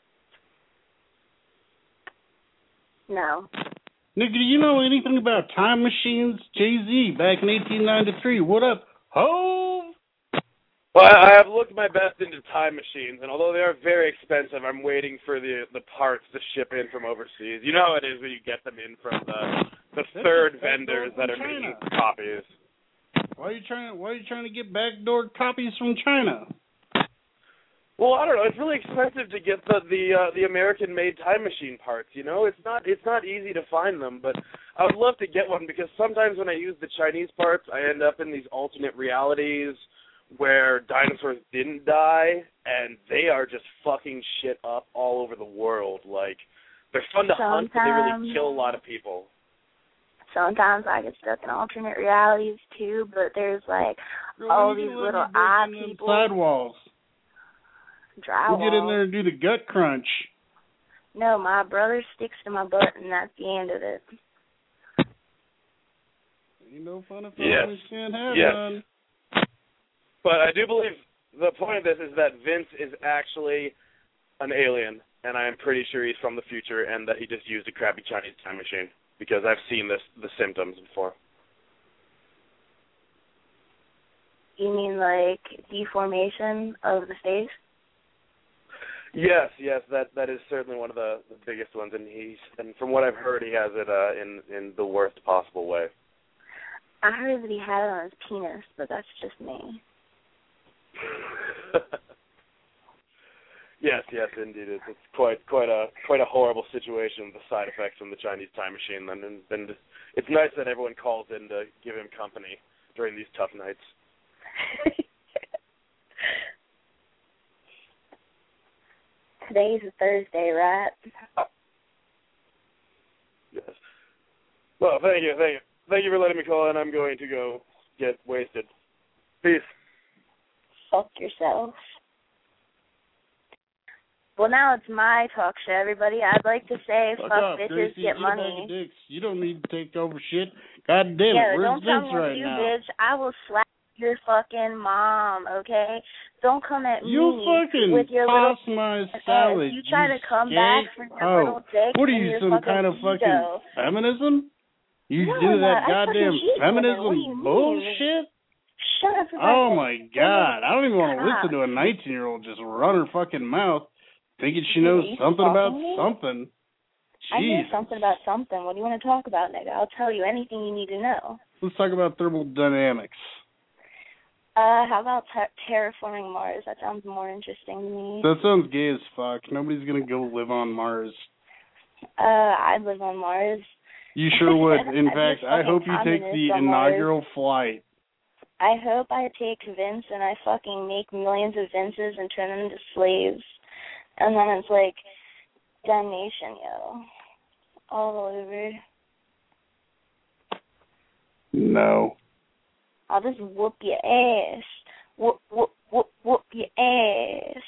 No. Nigga, do you know anything about time machines? Jay-Z, back in eighteen ninety-three. What up, Hove? Well, I have looked my best into time machines, and although they are very expensive, I'm waiting for the the parts to ship in from overseas. You know how it is when you get them in from the the third vendors that are making copies. Why are you trying? Why are you trying to get backdoor copies from China? Well, I don't know. It's really expensive to get the the uh, the American-made time machine parts. You know, it's not it's not easy to find them. But I would love to get one because sometimes when I use the Chinese parts, I end up in these alternate realities where dinosaurs didn't die, and they are just fucking shit up all over the world. Like, they're fun to hunt, but they really Sometimes- kill a lot of people. Sometimes I get stuck in alternate realities too, but there's like Girl, all you these can let little me break eye in them people. sidewalls. Drywall. You get in there and do the gut crunch. No, my brother sticks to my butt, and that's the end of it. Ain't no fun if Yes. I can't have Yes. none. But I do believe the point of this is that Vince is actually an alien, and I am pretty sure he's from the future and that he just used a crappy Chinese time machine because I've seen this the symptoms before. You mean like deformation of the face? Yes, yes, that that is certainly one of the, the biggest ones, and he's and from what I've heard, he has it uh, in in the worst possible way. I heard that he had it on his penis, but that's just me. Yes, yes, indeed, it's, it's quite quite a quite a horrible situation with the side effects from the Chinese time machine. And, and, and it's nice that everyone calls in to give him company during these tough nights. Today's a Thursday, right? Yes. Well, thank you, thank you. Thank you for letting me call, and I'm going to go get wasted. Peace. Fuck yourself. Well, now it's my talk show, everybody. I'd like to say, fuck, fuck up, bitches, Gracie, get eat money. a bag of dicks. You don't need to take over shit. God damn yeah, it, where's don't tell Vince me what right to do, now? bitch. I will slap your fucking mom, okay? Don't come at you me fucking with your toss little my ass. salad. You try you to come skank. back for your oh. little dick What are and you, your some fucking kind of ego. fucking feminism? You no, do I'm that not. goddamn I fucking hate feminism women. What do you mean? bullshit? Shut up. Oh my god, I don't even want to Stop. listen to a nineteen-year-old just run her fucking mouth thinking she knows you something about me? something. I know Jesus. something about something. What do you want to talk about, nigga? I'll tell you anything you need to know. Let's talk about thermodynamics. Uh, how about ter- terraforming Mars? That sounds more interesting to me. That sounds gay as fuck. Nobody's gonna go live on Mars. Uh, I'd live on Mars. You sure would. In I'd fact, be I hope you take communist the on Mars. inaugural flight. I hope I take Vince and I fucking make millions of Vinces and turn them into slaves. And then it's like, damnation, yo. All over. No. I'll just whoop your ass. Whoop, whoop, whoop, whoop your ass.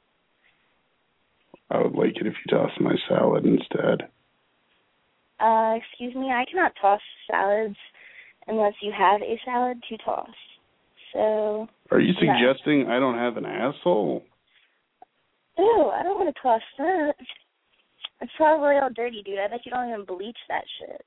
I would like it if you tossed my salad instead. Uh, excuse me, I cannot toss salads unless you have a salad to toss. So. Are you no. suggesting I don't have an asshole? Ew, I don't want to toss that. It's probably all dirty, dude. I bet you don't even bleach that shit.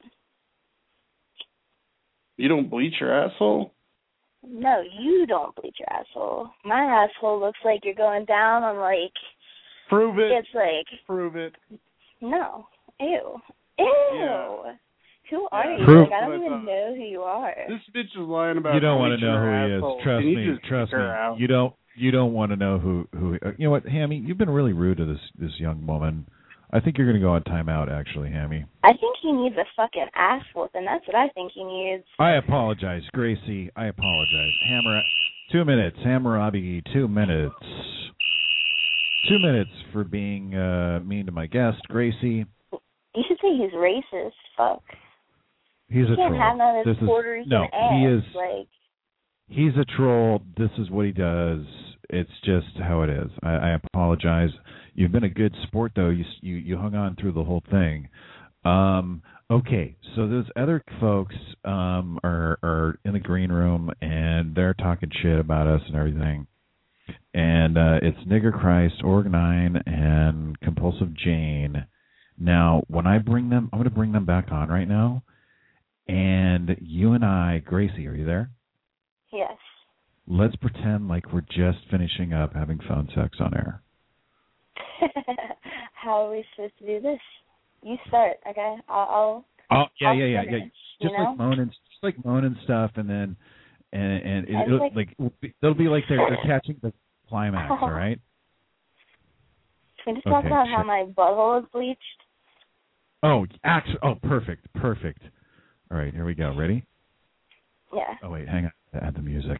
You don't bleach your asshole? No, you don't bleach your asshole. My asshole looks like you're going down on, like... Prove it. It's like... Prove it. No. Ew. Ew. Yeah. Who are Yeah. you? Prove- Like, I don't even know who you are. This bitch is lying about You don't want to bleaching know her who he asshole. is. Trust Can you me. just Trust kick me. her out? You don't. You don't want to know who who. Uh, you know what, Hammy? You've been really rude to this this young woman. I think you're going to go on timeout, actually, Hammy. I think he needs a fucking ass whooping. That's what I think he needs. I apologize, Gracie. I apologize. Hammer, two minutes. Hammurabi, two minutes. Two minutes for being uh, mean to my guest, Gracie. You should say he's racist. Fuck. He's he a can't troll. have none of This his is Puerto Rican no. ass. He is. Like, He's a troll. This is what he does. It's just how it is. I, I apologize. You've been a good sport, though. You you you hung on through the whole thing. Um, okay, so those other folks um, are are in the green room and they're talking shit about us and everything. And uh, it's Nigger Christ, Org Nine, and Compulsive Jane. Now, when I bring them, I'm going to bring them back on right now. And you and I, Gracie, are you there? yes. Let's pretend like we're just finishing up having phone sex on air. How are we supposed to do this? You start, okay? I'll. I'll Oh yeah, I'll yeah, yeah, finish, yeah. Just you know? like moaning, just like moaning stuff, and then and and it, And it'll, like- like it'll be, it'll be like they're they're catching the climax. All right. Can we just talk Okay, about sure. how my butthole is bleached? Oh, actually, oh, perfect, perfect. All right, here we go. Ready? Yeah. Oh wait, hang on. Add the music.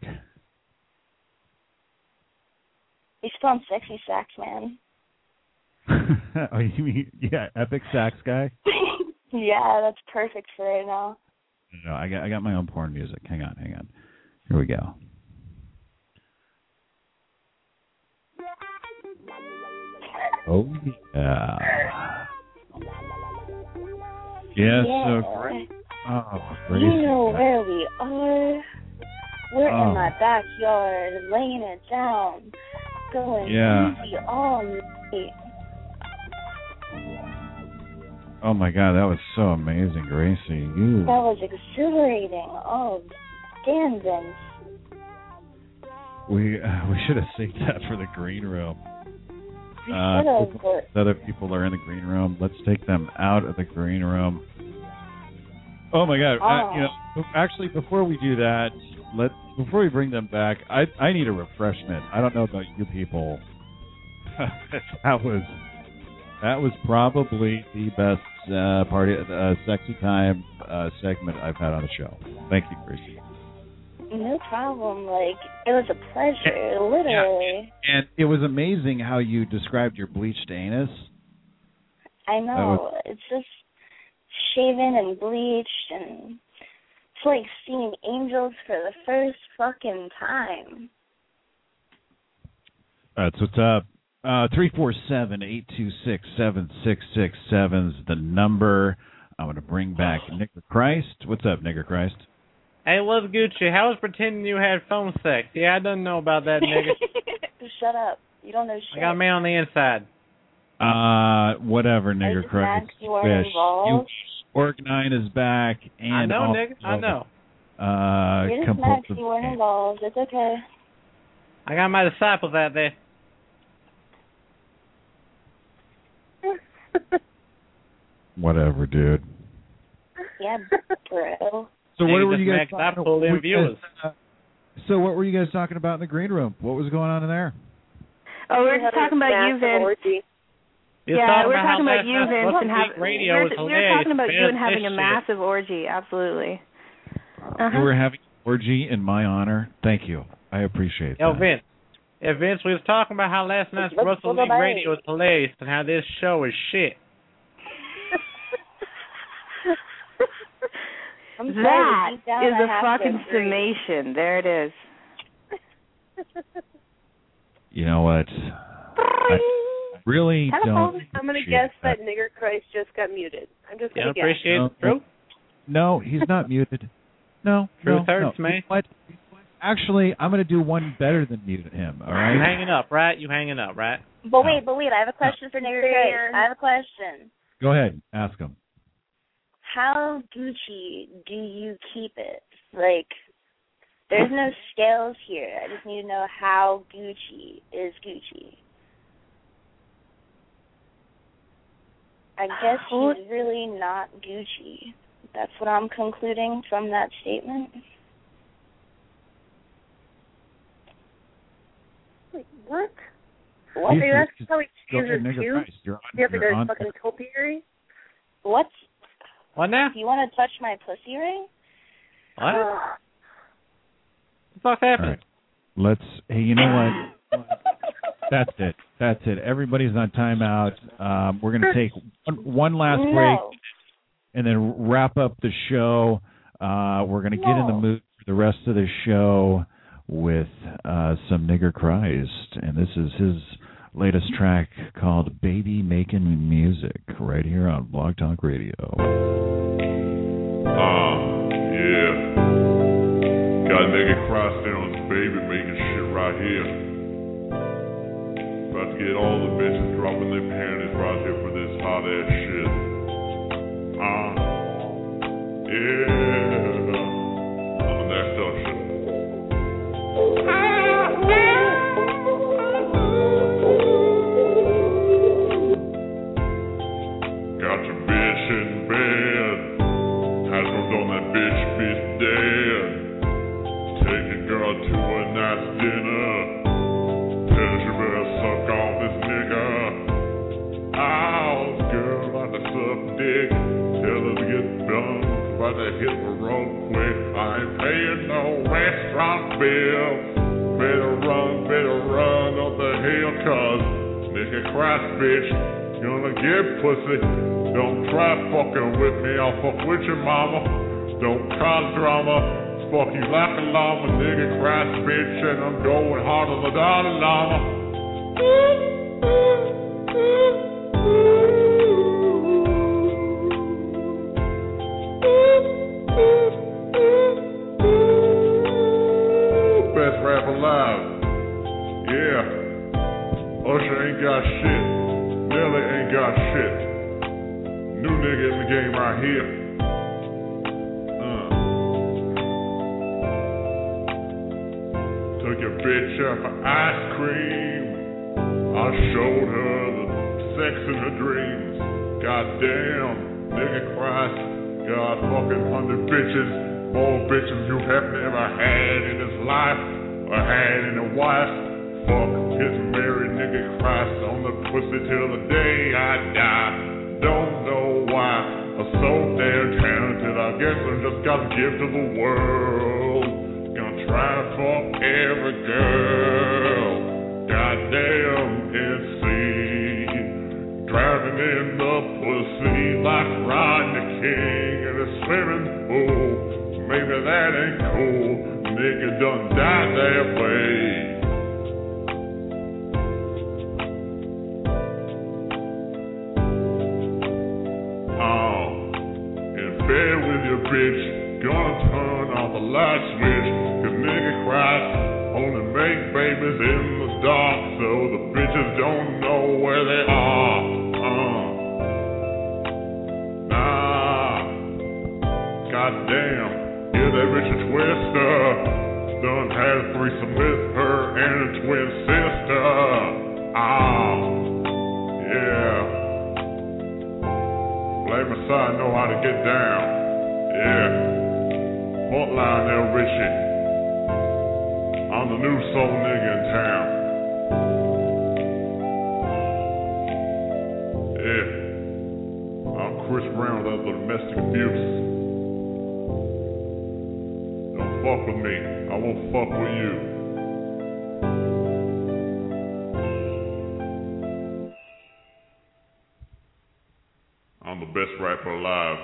You should call him Sexy Sax Man. Oh, you mean yeah, epic sax guy? Yeah, that's perfect for right now. No, I got I got my own porn music. Hang on, hang on. Here we go. Oh yeah. Yes, yeah. so great. Oh, great. You know where we are. We're Oh. in my backyard, laying it down, going Yeah. easy all night. Oh my God, that was so amazing, Gracie. You. That was exhilarating. Oh, damn, Vince. We uh, we should have synced that for the green room. We Uh, should have, but the other people are in the green room. Let's take them out of the green room. Oh my God! Oh. Uh, you know, actually, before we do that, let before we bring them back, I I need a refreshment. I don't know about you people. that was that was probably the best uh, party, uh, sexy time uh, segment I've had on the show. Thank you, Gracie. no problem. Like, it was a pleasure, literally. Yeah, and it was amazing how you described your bleached anus. I know. was- It's just shaven and bleached, and it's like seeing angels for the first fucking time. That's what's up. Uh, three four seven, eight two six, seven six six seven is the number. I'm going to bring back Nigger Christ. What's up, Nigger Christ? Hey, what's Gucci? How was pretending you had phone sex? Yeah, I didn't know about that, nigga. Shut up. You don't know shit. I got me on the inside. Uh, whatever, Nigger just Christ. Max, you weren't involved. Org nine is back. And I know, also, nigga. I know. Uh, You're just compulsive Max, you weren't game. involved. It's okay. I got my disciples out there. Whatever, dude. Yeah, bro. So what were you guys Max, I talking pulled in what you viewers. guys, uh, So what were you guys talking about in the green room? What was going on in there? Oh, we were just talking about you, Vince. You're Yeah, talking we're about talking how about you, last Vince, night's and Buck have radio we was were, we were hilarious. talking about you and Fans having a shit. massive orgy. Absolutely. Uh-huh. You were having an orgy in my honor. Thank you. I appreciate Yo, that. Vince. Yeah, Vince, we was talking about how last night's Let's Russell go League to radio was hilarious and how this show is shit. I'm sorry, That deep down, is I a have to fucking agree. summation. There it is. You know what? I really don't. I'm gonna appreciate guess that. that Nigger Christ just got muted. I'm just You gonna don't appreciate No, the truth? No, he's not muted. No, Truth no, hurts, no. man. You know what? Actually, I'm going to do one better than mute him. All right. You hanging up, right? You hanging up, right? But wait, but wait, I have a question for Nigger Christ. I have a question. Go ahead. Ask him. How Gucci do you keep it? Like, there's no scales here. I just need to know how Gucci is Gucci. I guess he's really not Gucci. That's what I'm concluding from that statement. Wait, what? What? Are you Jesus, asking how he go chooses ahead, Nigger two? Christ. You're on, You have to you're go on. to fucking topiary? What? What now? You want to touch my pussy ring? What? Uh, What the fuck's happening? All right. Let's. Hey, you know what? That's it. That's it. Everybody's on timeout. Um, we're going to take one, one last no. break and then wrap up the show. Uh, we're going to no. get in the mood for the rest of the show with uh, some Nigger Christ. And this is his latest track called Baby Making Music right here on Blog Talk Radio. Ah, yeah. Got Nigger Christ there on his baby making shit right here. About to get all the bitches dropping their panties right here for this hot ass shit. Ah, yeah. I'm the next usher. Got your bitch in bed. Has moved on that bitch, bitch dead. Take your girl to a nice dinner. Tell her she better suck off this nigga. Oh, girl, like to suck dick. Tell her to get done. About to hit the road quick. I ain't paying no restaurant bill. Better run, better run up the hill, cause nigga Christ, bitch, gonna get pussy. Don't try fucking with me, I'll fuck with your mama. Don't cause drama. Fuck you like a llama, nigga Christ, bitch, and I'm going hard on the Dalai Lama. Best rap alive. Yeah. Usher ain't got shit. Nelly ain't got shit. New nigga in the game right here. Uh. Took your bitch out for ice cream. I showed her the sex in her dreams. Goddamn, nigga Christ. God fucking hundred bitches. More bitches you have never had in his life. Or had in a wife. Fuck his married nigga Christ on the pussy till the day I die. Don't know why I'm so damn talented. I guess I just got to give to the world. Gonna try to fuck every girl. Goddamn N C. Driving in the up pussy like Rodney King in a swimming pool. Maybe that ain't cool. Nigga done died that way. Oh, in bed with your bitch, gonna turn off the light switch. Cause nigga cries, only make babies in the dark, so the bitches don't know where they are. Uh, nah, goddamn, yeah, that Richard Twister done had a threesome with her and her twin sister. Ah, yeah. Black Messiah know how to get down. Yeah. Frontline there, Richie. I'm the new soul nigga in town. Yeah. I'm Chris Brown, that's the domestic abuse. Don't fuck with me. I won't fuck with you. I'm the best rapper alive.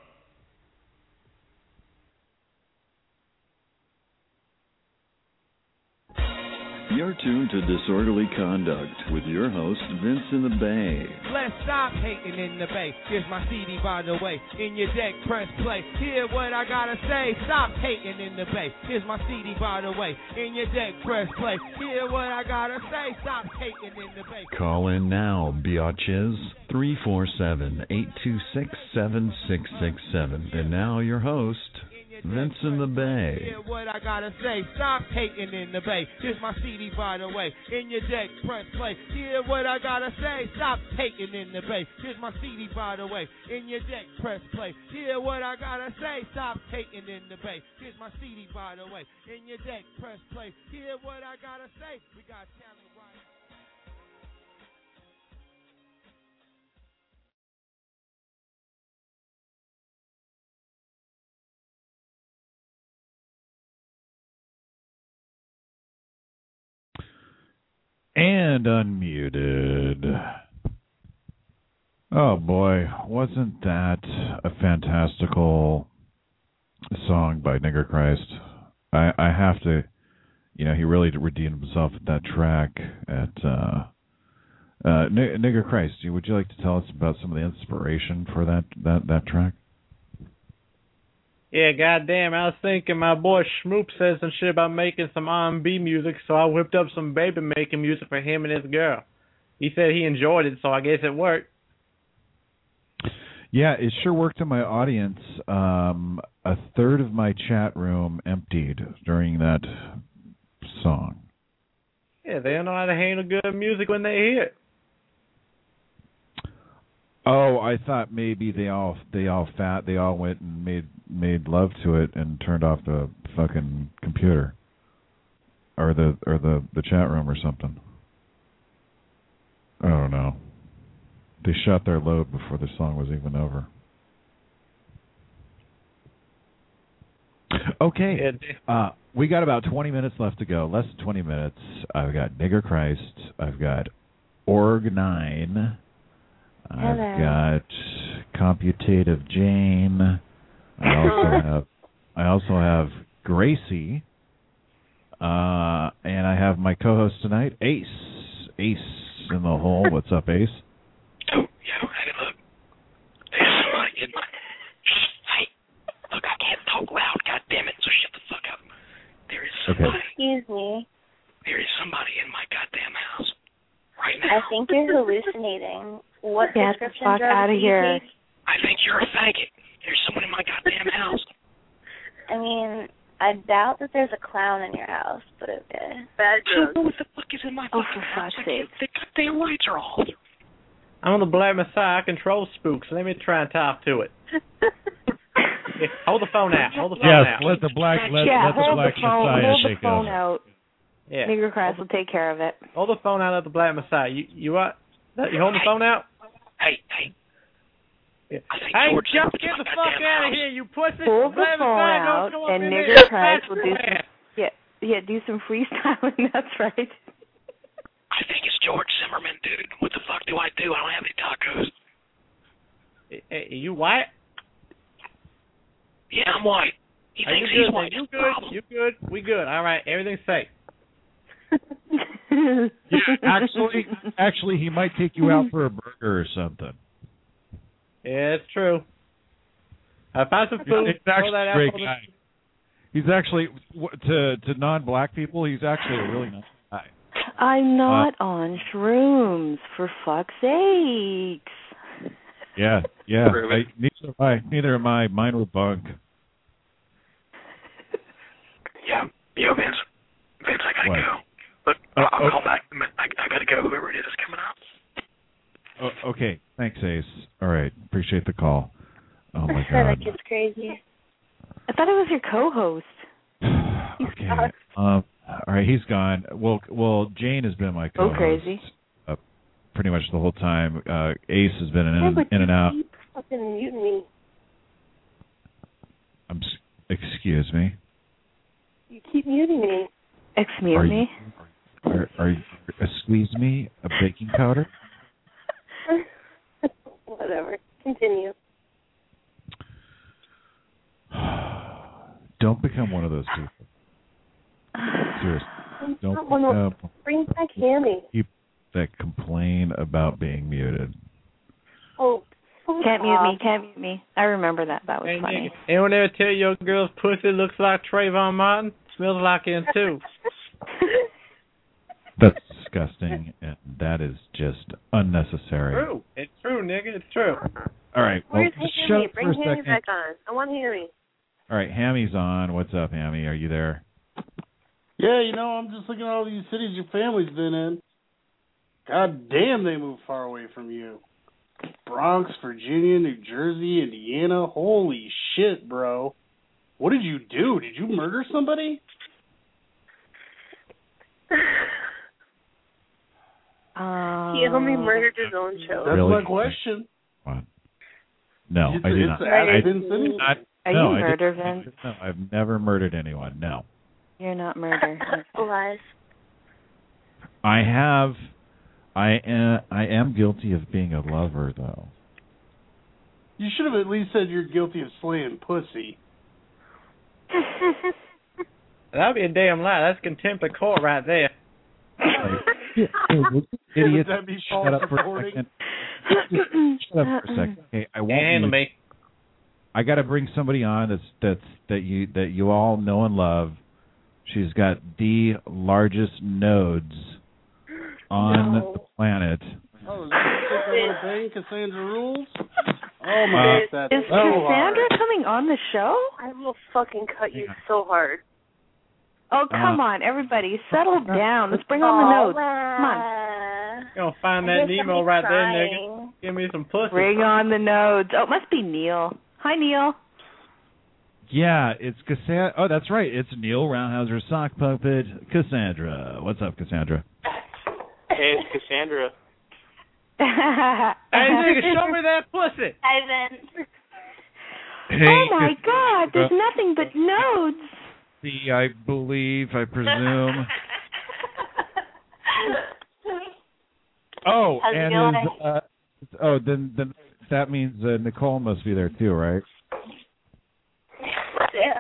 You're tuned to Disorderly Conduct with your host, Vince in the Bay. Let's stop hating in the Bay. Here's my C D, by the way. In your deck, press play. Hear what I gotta say. Stop hating in the Bay. Here's my C D, by the way. In your deck, press play. Hear what I gotta say. Stop hating in the Bay. Call in now, biatches. three four seven, eight two six, seven six six seven. And now your host, Vince in the Bay. Hear what I gotta say. Stop hating in the Bay. Here's my C D, by the way. In your deck, press play. Hear what I gotta say. Stop hating in the Bay. Here's my C D, by the way. In your deck, press play. Hear what I gotta say. Stop hating in the Bay. Here's my C D, by the way. In your deck, press play. Hear what I gotta say. We got talent right. And unmuted. Oh boy, wasn't that a fantastical song by Nigger Christ? I, I have to, you know, he really redeemed himself at that track at uh, uh, N- Nigger Christ. Would you like to tell us about some of the inspiration for that that, that track? Yeah, goddamn, I was thinking my boy Schmoop said some shit about making some R and B music, so I whipped up some baby making music for him and his girl. He said he enjoyed it, so I guess it worked. Yeah, it sure worked in my audience. Um, a third of my chat room emptied during that song. Yeah, they don't know how to handle good music when they hear it. Oh, I thought maybe they all they all fat they all went and made made love to it and turned off the fucking computer or the or the, the chat room or something. I don't know. They shut their load before the song was even over. Okay, uh, we got about twenty minutes left to go. Less than twenty minutes. I've got Nigger Christ. I've got Org Nine. I've Hello. got Computative Jane. I also have I also have Gracie. Uh, and I have my co-host tonight, Ace. Ace in the hole. What's up, Ace? Oh, yo, hey, look. There's somebody in my... Hey, look, I can't talk loud, goddammit, so shut the fuck up. There is somebody... Okay. Excuse me. There is somebody in my goddamn house right now. I think you're hallucinating. What Get the prescription fuck drugs out of do you here. take? I think you're a faggot. There's someone in my goddamn house. I mean, I doubt that there's a clown in your house, but okay. Bad I don't know what the fuck is in my Oh, fucking for house. fuck's I can't, sake. the goddamn lights are off. I'm the Black Messiah. I control spooks. Let me try and talk to it. Yeah, hold the phone out. Hold the phone Yes, out. let the black let, yeah, let the hold black the phone, Messiah hold the take phone over. out. Yeah. Nigger Christ will take care of it. Hold the phone out of the Black Messiah. You you what? You holding the phone out? Hey, hey. Yeah. I think Hey, George just Zimmerman's get in the my fuck goddamn out of house. here, you pussy. Pull the Black phone Messiah, out, don't come up and in Nigger there. Christ will do some, yeah, yeah, do some freestyling. That's right. I think it's George Zimmerman, dude. What the fuck do I do? I don't have any tacos. Hey, you white? Yeah, I'm white. He Are thinks you he's good? white. You That's the good? problem. You good? We good. All right. Everything's safe. Yeah, actually, actually, he might take you out for a burger or something. Yeah, it's true. I found some food. He's Throw actually that a out great on the- guy. He's actually w- to to non-black people. He's actually a really nice guy. I'm not uh, on shrooms, for fuck's sakes. Yeah, yeah. I, neither am I. Neither am I. Mine were bunk. Yeah. Yo, Vince. Vince, I gotta What? go. But Uh, I'll oh. call back. I, I gotta go. Whoever it is is coming out. Oh, okay. Thanks, Ace. All right. Appreciate the call. Oh my That God. kid's crazy. I thought it was your co-host. Okay. Um. All right. He's gone. Well, well. Jane has been my Go co-host. crazy. Uh, pretty much the whole time. Uh, Ace has been in, Yeah, and, but in and you out. keep fucking muting me. I'm. s- Excuse me. You keep muting me. Excuse Are me. you, are, are you? Uh, squeeze me a baking powder? Whatever. Continue. Don't become one of those people. Seriously. I'm Don't not one of- become Bring back Hammy. people that complain about being muted. Oh, fuck Can't mute me, off. can't mute me. I remember that. That was Hey, funny. nigga, anyone ever tell your girl's pussy looks like Trayvon Martin? Smells like him too. That's disgusting, and that is just unnecessary. True. It's true, nigga. It's true. All right, well, Where's just Hammy? shut up Bring for a Hammy second. back on. I want Hammy. All right, Hammy's on. What's up, Hammy? Are you there? Yeah, you know, I'm just looking at all these cities your family's been in. God damn, they moved far away from you. Bronx, Virginia, New Jersey, Indiana. Holy shit, bro. What did you do? Did you murder somebody? Um, He only murdered his own show. That's Really? my question. What? No, It's- I did it's not. Ask I, Vince anything. not Are no, you I murder, didn't- Vince? No, I've never murdered anyone. No. You're not murder. Lies. I have. I am. I am guilty of being a lover, though. You should have at least said you're guilty of slaying pussy. That'd be a damn lie. That's contempt of court right there. Idiot. Would that be Shut up for a false second. Shut up for a second. Okay, I won't. Can't handle mute- me. I got to bring somebody on that's that's that you that you all know and love. She's got the largest nodes on No. the planet. Oh, is that the little bang, Cassandra Rules? Oh my Uh, god, Is that's so Cassandra hard. coming on the show? I will fucking cut you so hard. Oh, come Uh, on, everybody. Settle down. Let's bring on the notes. Come on. on. You gonna find I that guess Nemo I'm right there, trying. nigga. Give me some pussy. Bring on the nodes. Oh, it must be Neil. Hi, Neil. Yeah, it's Cassandra. Oh, that's right. It's Neil Roundhouser, sock puppet, Cassandra. What's up, Cassandra? Hey, it's Cassandra. Hey, nigga, show me that pussy. Hi, Vince. Hey, Oh my Cassandra. God! There's nothing but nodes. See, I believe, I presume. Oh, How's it and going? is, uh, oh, then then that means uh, Nicole must be there too, right? Yeah.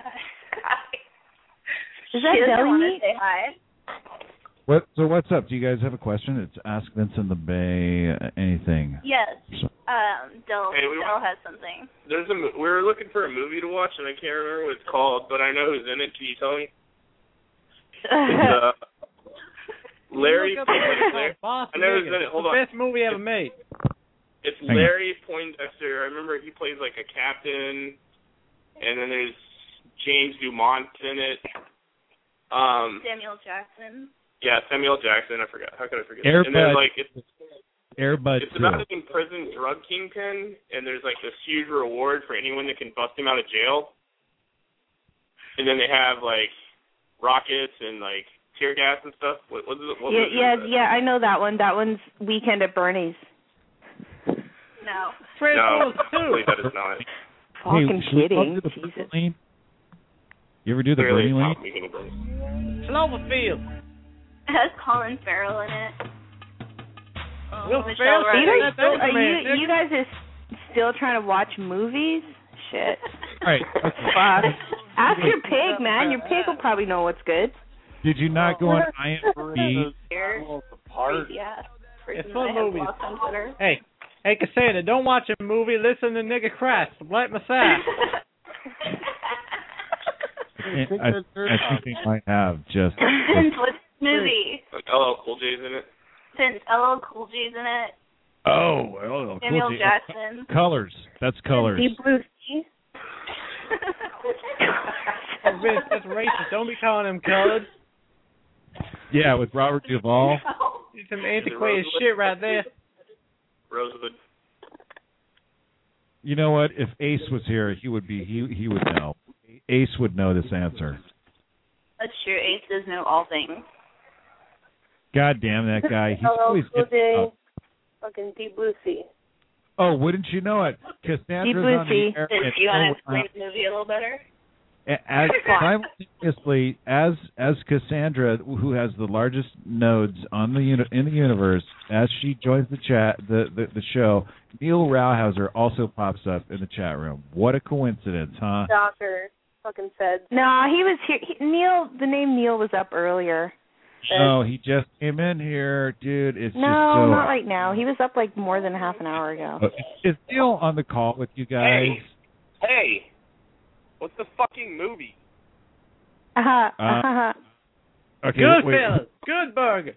Is that She doesn't deli wanna meat? say hi. What? So what's up? Do you guys have a question? It's Ask Vincent the Bay. Uh, anything? Yes. So- Um, Dill, Hey, we Dill has something. There's a mo- we were looking for a movie to watch, and I can't remember what it's called, but I know who's in it. Can you tell me? It's, uh, Larry. Look up the Larry Boss I know who's nigga. in it. Hold the on. best movie ever made. It's Hang on. Larry Poindexter. I remember he plays like a captain, and then there's James Dumont in it. Um, Samuel Jackson. yeah, Samuel Jackson. I forgot. How could I forget? Air and then Bud. like it's Air Bud it's two. about an imprisoned drug kingpin, and there's like this huge reward for anyone that can bust him out of jail. And then they have like rockets and like tear gas and stuff. What was it? What Yeah, was it? yeah, yeah. I know that one. That one's Weekend at Bernie's. No. No, actually, that is not. Fucking hey, should we all kidding. do the Jesus. Bernie lane? You ever do the Clearly, Bernie it's lane? not Weekend at Bernie's. Cloverfield. It has Colin Farrell in it. Will Michelle Ferrell. Are you Rodriguez. guys, still, are Superman, you, you guys are still trying to watch movies? Shit. All right. Okay. Fuck. Ask your pig, man. Your pig will probably know what's good. Did you not go on I M D B? Yeah. It's fun movies. Hey, hey, Cassandra, don't watch a movie. Listen to Nigga Crash. Black Messiah. I, I, I think they might have just. Since what movie? Like L L Cool J's in it. Since L L Cool J's in it. Oh, well, Samuel cool. Jackson. Colors. That's Colors. Deep Blue Sea. Oh, Vince, that's racist. Don't be calling him colored. Yeah, with Robert Duvall. It's some antiquated shit right there. Rosewood. You know what? If Ace was here, he would be. He he would know. Ace would know this answer. That's true. Ace does know all things. God damn that guy. He's L L always Cool getting J, up. fucking Deep Blue Sea. Oh, wouldn't you know it? Cassandra's on the air. Did and you want to so- explain the movie a little better? As simultaneously as as Cassandra, who has the largest nodes on the uni- in the universe, as she joins the chat, the, the the show, Neil Rauhauser also pops up in the chat room. What a coincidence, huh? Doctor, fucking said. No, he was here. He, Neil, the name Neil was up earlier. No, he just came in here, dude. It's No, just so. not right now. He was up like more than half an hour ago. Uh, Is Neil on the call with you guys? Hey, hey, what's the fucking movie? Uh-huh, Uh, uh-huh. Okay, Good wait. fellas. Good burger.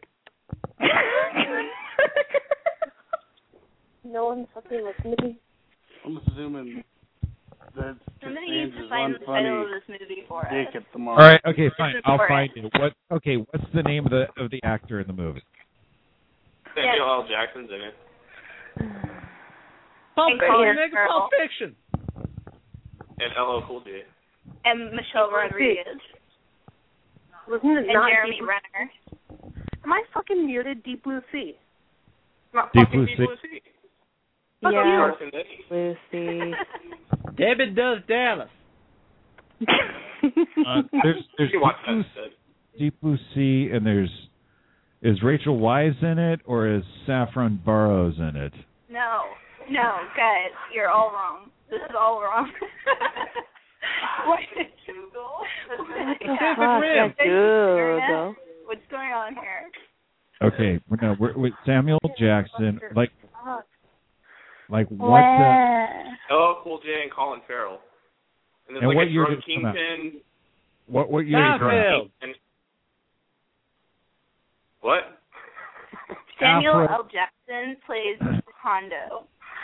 No one fucking listened to me. I'm assuming that Somebody needs to Cassandra's find one the funny title of this movie for us. dick at the All moment. right, okay, fine. Listen I'll for find it. it. What? Okay, what's the name of the of the actor in the movie? Samuel L. Jackson's in it. Pulp And Fiction, Colin nigga, Farrell. Pulp Fiction. And L L Cool J. And Michelle Rodriguez. Wasn't it And not Jeremy Deep Renner. Am I fucking muted? Deep Blue Sea. Not Deep fucking Blue Deep Sea. Blue Sea. Fuck Yeah. you. Lucy. Debbie Does Dallas. Uh, there's there's You watch Deep that Blue, instead. Deep Blue Sea, and there's is Rachel Weisz in it, or is Saffron Burrows in it? No, no, guys, you're all wrong. This is all wrong. What did Google? Fuck, yeah, Google. What's going on here? Okay, we're, no, we're with Samuel Jackson. Like, Fuck. like what? The, L L Cool J and Colin Farrell. And there's And like what a year drug did it come out? kingpin. what? What year? did it come out? Seinfeld. And what? Samuel Alfred- L. Jackson plays Hondo.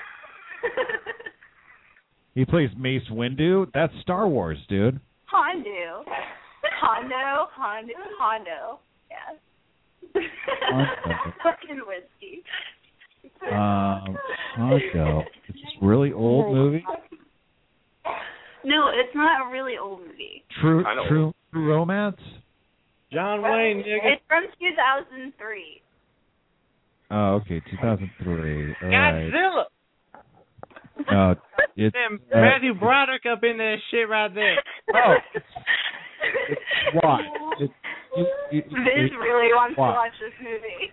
He plays Mace Windu. That's Star Wars, dude. Hondo. Hondo, Hondo, Hondo. Yeah. Hondo. Fucking whiskey. Um, Hondo. It's this really old movie. No, it's not a really old movie. True, I know. true, true romance. John Wayne, nigga. It's from two thousand three. Oh, okay, two thousand three. All right. Godzilla. Uh, it's Damn, uh, Matthew Broderick up in that shit right there. Oh, it's why? It's, you, you, Viz it- really wants why? to watch this movie.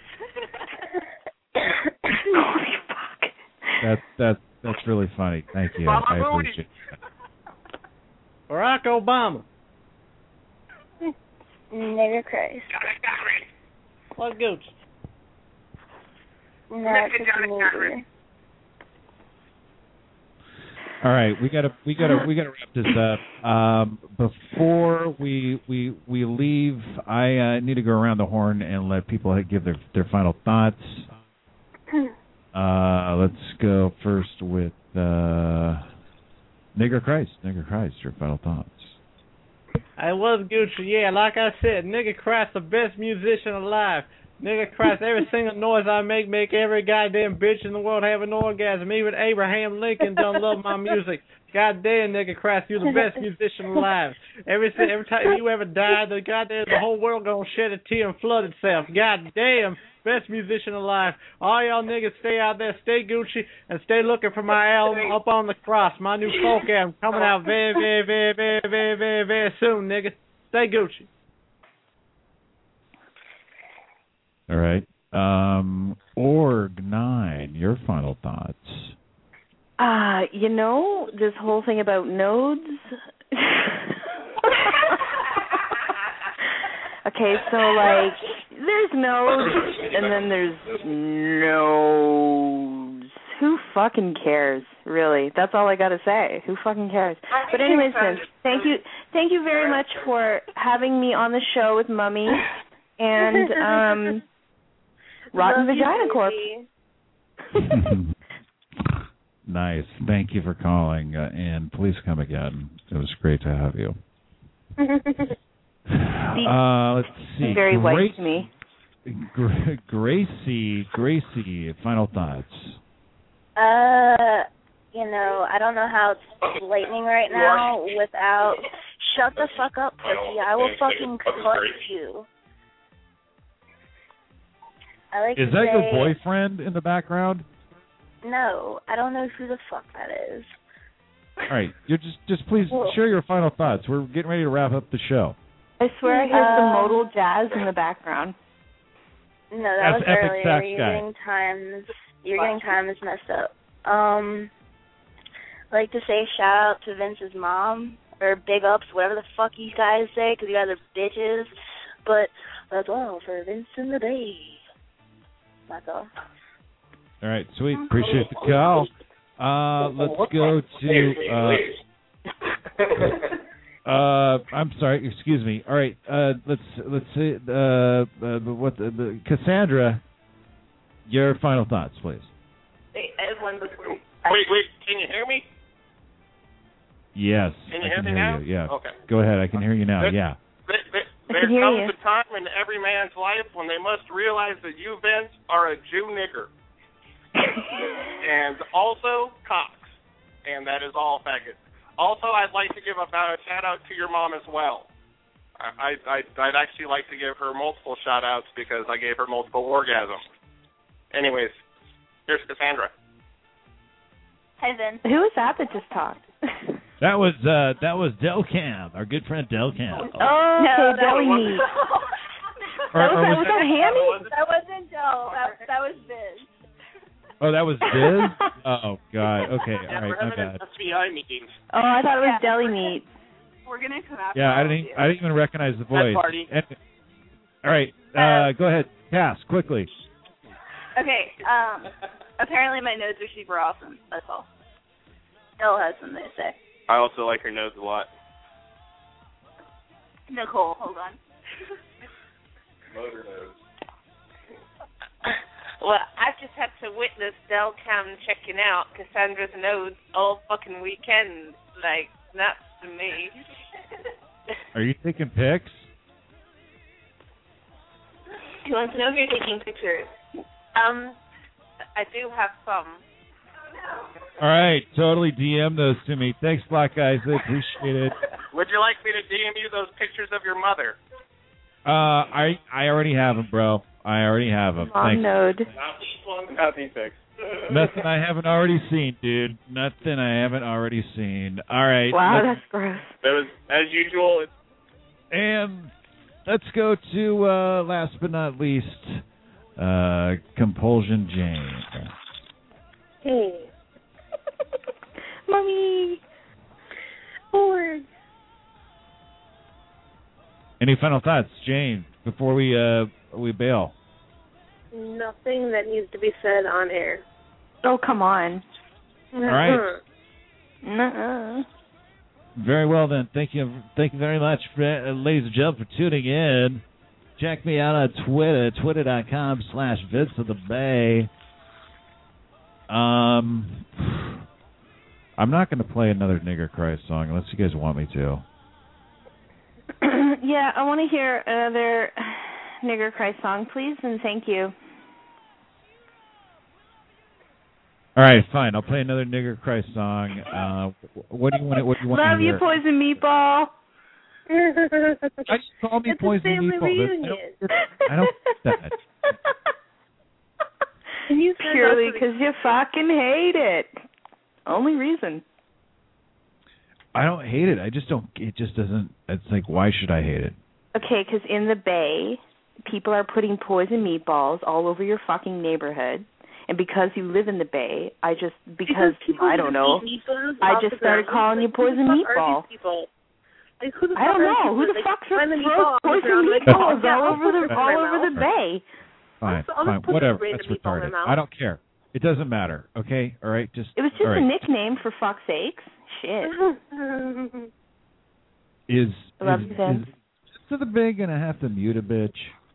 That's that's that's really funny. Thank you. I appreciate it. Barack Obama. Nigger Christ. What gooch? No, it's just a movie. All right, we gotta we gotta we gotta wrap this up. Um, before we we we leave, I uh, need to go around the horn and let people give their their final thoughts. Uh, let's go first with uh, Nigger Christ. Nigger Christ, your final thoughts. I was Gucci, yeah, like I said, nigga Christ the best musician alive. Nigga Christ, every single noise I make make every goddamn bitch in the world have an orgasm. Even Abraham Lincoln don't love my music. Goddamn, nigga Christ, you're the best musician alive. Every every time you ever die, the goddamn the whole world gonna shed a tear and flood itself. Goddamn, best musician alive. All y'all niggas stay out there, stay Gucci, and stay looking for my album Up on the Cross, my new folk album coming out very, very, very, very, very, very, very soon, nigga. Stay Gucci. All right. Um, Org nine, your final thoughts. Uh, you know, this whole thing about nodes. Okay, so like there's nodes and then there's nodes. Who fucking cares, really? That's all I gotta say. Who fucking cares? But anyways, Vince, thank you thank you very much for having me on the show with Mummy and um Rotten Love you, Vagina Corp. baby. Nice. Thank you for calling, uh, and please come again. It was great to have you. Uh, let's see. Very Grace, white to me. Gra- Gracie, Gracie, final thoughts. Uh, you know, I don't know how it's lightning right now without. Shut the fuck up, pussy. I will fucking cut you. I like Is to that say, your boyfriend in the background? No, I don't know who the fuck that is. All right, you're just just please share your final thoughts. We're getting ready to wrap up the show. I swear I hear Um, some modal jazz in the background. No, that That's was Epic earlier. Sax You're Guy. getting times. You're getting times messed up. Um, I like to say shout out to Vince's mom or big ups, whatever the fuck you guys say, because you guys are bitches. But that's all for Vince in the Bay. That's all. All right, sweet. Appreciate the call. Uh, let's go to. Uh, uh, I'm sorry. Excuse me. All right. Uh, let's let's see. Uh, uh, what the, the Cassandra? Your final thoughts, please. Wait, I have one before. Wait, wait. Can you hear me? Yes, Can you I hear can me hear now? you. Yeah. Okay. Go ahead. I can hear you now. There- Yeah. There, there, I there can hear comes you. a time in every man's life when they must realize that you, Vince, are a Jew nigger. And also cocks. And that is all, faggot. Also, I'd like to give a shout out to your mom as well. I, I, I'd actually like to give her multiple shout outs because I gave her multiple orgasms. Anyways, here's Cassandra. Hi, Vince. Who was that that just talked? That was uh, that was Delcam, our good friend Delcam. Oh, No, okay, that deli was- meat. Or- that was, or that, was was that Hammy? That wasn't Joe. That, that was Vince. Oh, that was Biz? Oh, God. Okay, Yeah, all we're right, my having bad. an F B I meeting. Oh, I thought it was deli meat. We're gonna come after Yeah, I all of didn't. you. I didn't even recognize the voice. party. And- all right, uh, go ahead, Cass, quickly. Okay, um, apparently my notes are super awesome. That's all. Bill has something to say. I also like her nose a lot. Nicole, hold on. Motor nose. Well, I've just had to witness Delcam checking out Cassandra's nodes all fucking weekend. Like, nuts to me. Are you taking pics? He wants to know if you're taking pictures. Um, I do have some. All right, totally D M those to me. Thanks a lot, guys. I appreciate it. Would you like me to D M you those pictures of your mother? Uh, I I already have them, bro. I already have them. Mom Thanks. node. Not these ones. Not these pics. Nothing I haven't already seen, dude. Nothing I haven't already seen. All right. Wow, let's- that's gross. That was, as usual, it's And let's go to uh, last but not least, uh, Compulsion Jane. Hey. Mommy. Forward. Any final thoughts, Jane, before we uh, we bail? Nothing that needs to be said on air. Oh, come on. All right. Nuh-uh. Very well then. Thank you. Thank you very much, uh, ladies and gentlemen, for tuning in. Check me out on Twitter, twitter.com slash Vince of the Bay. Um, I'm not going to play another Nigger Cry song unless you guys want me to. Yeah, I want to hear another Nigger Cry song, please, and thank you. All right, fine. I'll play another Nigger Cry song. Uh, what do you want? What do you want Love to you, hear? Poison Meatball. I just call me It's a Poison family Meatball. reunion. I don't get that. And you said Purely that's what because you fucking hate it. Only reason. I don't hate it. I just don't. It just doesn't. It's like, why should I hate it? Okay, because in the Bay, people are putting poison meatballs all over your fucking neighborhood. and because you live in the Bay, I just because, because I don't know, I just started calling you Poison Meatball. Like, who the I don't know who the like, fuck's find the throws meatball, Poison like, Meatballs yeah, all I'll over put the it all in my over the mouth. Bay. Fine, I'll fine, put whatever. random That's meatball in retarded. my mouth. I don't care. It doesn't matter. Okay, all right. Just It was just all right. a nickname for fuck's sakes. Shit. Is Love is, you, Vince. is to the Bay gonna have to mute a bitch?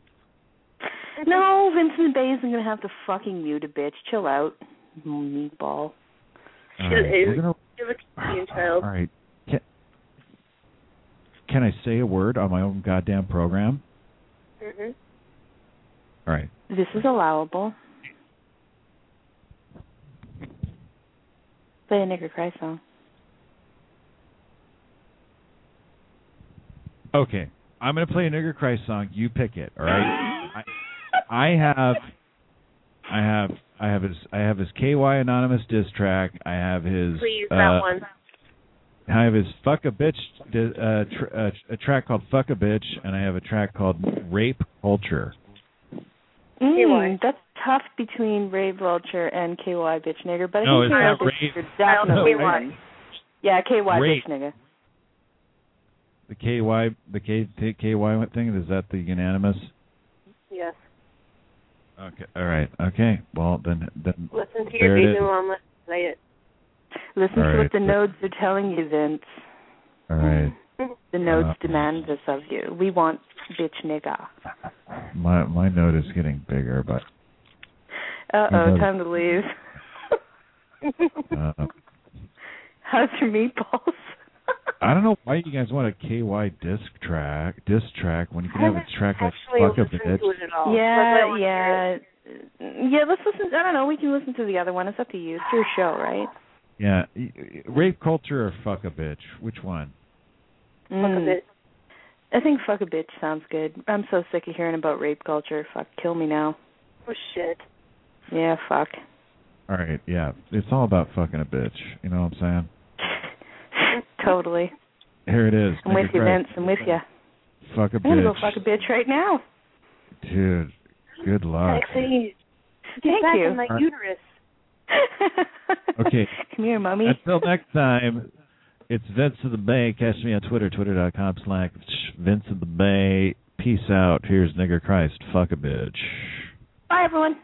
No, Vincent Bay isn't gonna have to fucking mute a bitch. Chill out, meatball. All right, we're gonna, You're a Canadian child. all right. Can, can I say a word on my own goddamn program? Mm-hmm. All right. This is allowable. Play a Nigger Cry song. Okay, I'm gonna play a Nigger Cry song. You pick it. All right. I, I have, I have, I have his, I have his K Y Anonymous diss track. I have his. Please, uh, that one. I have his Fuck a Bitch, uh, tr- uh, a track called Fuck a Bitch, and I have a track called Rape Culture. Mm, that's tough between Rave Vulture and K Y Bitch Nigger, but I No, think it's K Y not Bitch Rave. Nigger definitely No, wins. Yeah, K Y Rape. Bitch Nigger. The K Y, the K, K Y thing, is that the unanimous? Yes. Okay, all right, okay. Well, then, then Listen to there your it vision is. while I'm listening to it. Listen All to right. what the nodes are telling you, Vince. All right. The nodes Uh, demand this of you. We want bitch nigga. My my note is getting bigger, but Uh My oh, note- time to leave. uh, How's your meatballs? I don't know why you guys want a K Y disc track, disc track when you can have a track like Actually, Fuck a listen Bitch. to it at all. Yeah, yeah. Yeah, let's listen. I don't know. We can listen to the other one. It's up to you. It's your show, right? Yeah, y- y- Rape Culture or Fuck a Bitch? Which one? Mm. I think fuck a bitch sounds good. I'm so sick of hearing about rape culture. Fuck, kill me now. Oh, shit. Yeah, fuck. All right, yeah, it's all about fucking a bitch. You know what I'm saying? Totally. Here it is. I'm with Nigger you, Cry. Vince. I'm with you. Fuck a I'm gonna go bitch, fuck a bitch right now. dude. Good luck. Sexy. Get Thank back you. in my Uh, uterus. Okay. Come here, mommy. Until next time, it's Vince of the Bay. Catch me on Twitter, twitter.com slash Vince of the Bay. Peace out. Here's Nigger Christ. Fuck a bitch. Bye, everyone.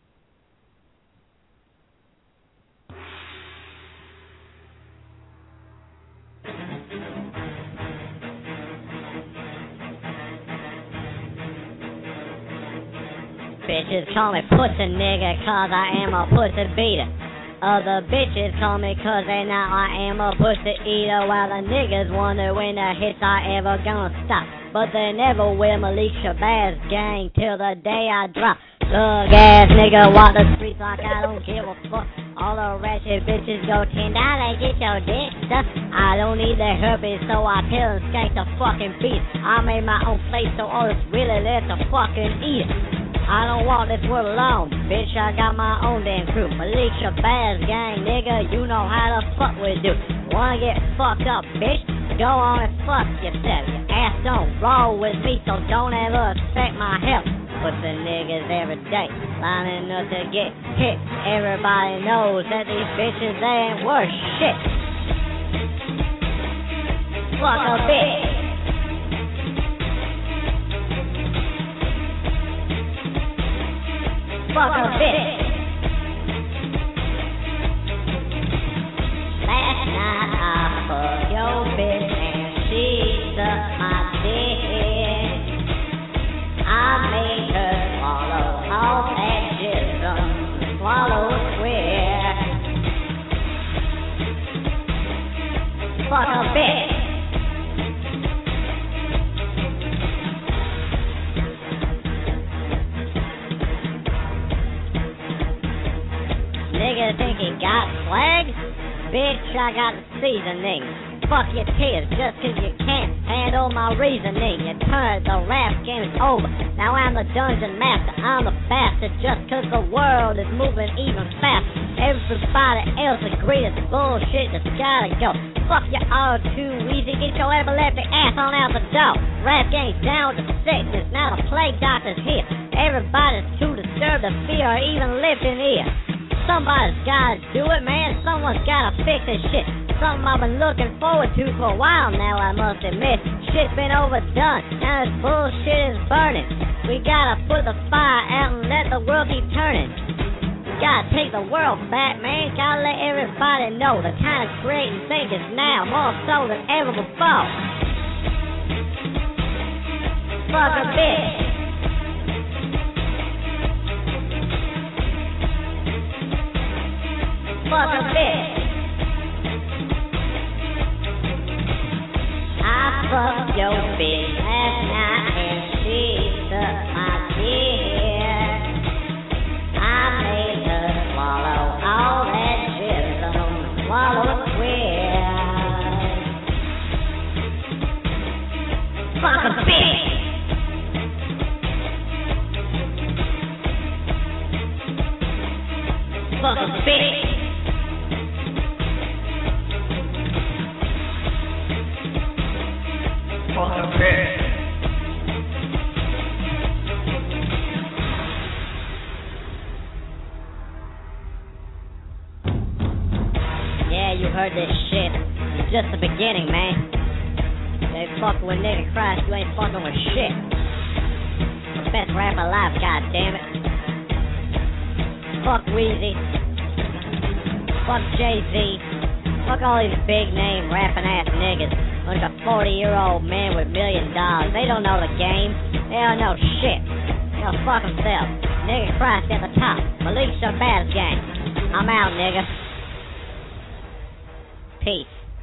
Bitches call me pussy nigga cause I am a pussy beater. Other bitches call me cause they know I am a pussy eater. While the niggas wonder when the hits are ever gonna stop. But they never will. Malik Shabazz gang till the day I drop. Thug ass nigga walk the streets like I don't give a fuck. All the ratchet bitches go ten dollars, get your dick stuck. I don't need the herpes, so I tell them skank the fucking beat. I made my own place, so all it's really left to fucking eat it. I don't walk this world alone, bitch, I got my own damn crew. Malik Shabazz gang, nigga, you know how the fuck we do. Wanna get fucked up, bitch? Go on and fuck yourself. Your ass don't roll with me, so don't ever expect my help. Pussy niggas every day, lining up to get hit. Everybody knows that these bitches, they ain't worth shit. Fuck a bitch. Fuck a bitch. Last night I fucked your bitch and she sucked my dick. I made her swallow all that jism, swallow square. Fuck a bitch. Nigga think he got swag? Bitch, I got the seasoning. Fuck your tears just cause you can't handle my reasoning. You turned the rap game's over. Now I'm the dungeon master. I'm the bastard just cause the world is moving even faster. Everybody else agrees it's bullshit that's gotta go. Fuck you all too easy. Get your epileptic ass on out the door. Rap game's down to sickness, now the plague doctor's here. Everybody's too disturbed to fear or even lift an ear. Somebody's gotta do it, man, someone's gotta fix this shit. Something I've been looking forward to for a while now, I must admit. Shit's been overdone, now this bullshit is burning. We gotta put the fire out and let the world keep turning. Gotta take the world back, man. Gotta let everybody know the kind of creating thing is now more so than ever before. Fuck a bitch. Fuck a bitch. I fucked your bitch last night and she sucked my dick. I made her swallow all that shit, some swallow square. Fuck a bitch. Fuck a bitch. Fuck a bitch. Yeah, you heard this shit. It's just the beginning, man. You ain't fucking with Nigga Christ, you ain't fucking with shit. The best rapper alive, goddammit. Fuck Weezy. Fuck Jay-Z. Fuck all these big name rapping ass niggas. Like a forty year old man with million dollars. They don't know the game. They don't know shit. They'll fuck themselves. Nigga Christ at the top. Malik Shabazz gang. I'm out, nigga. Peace.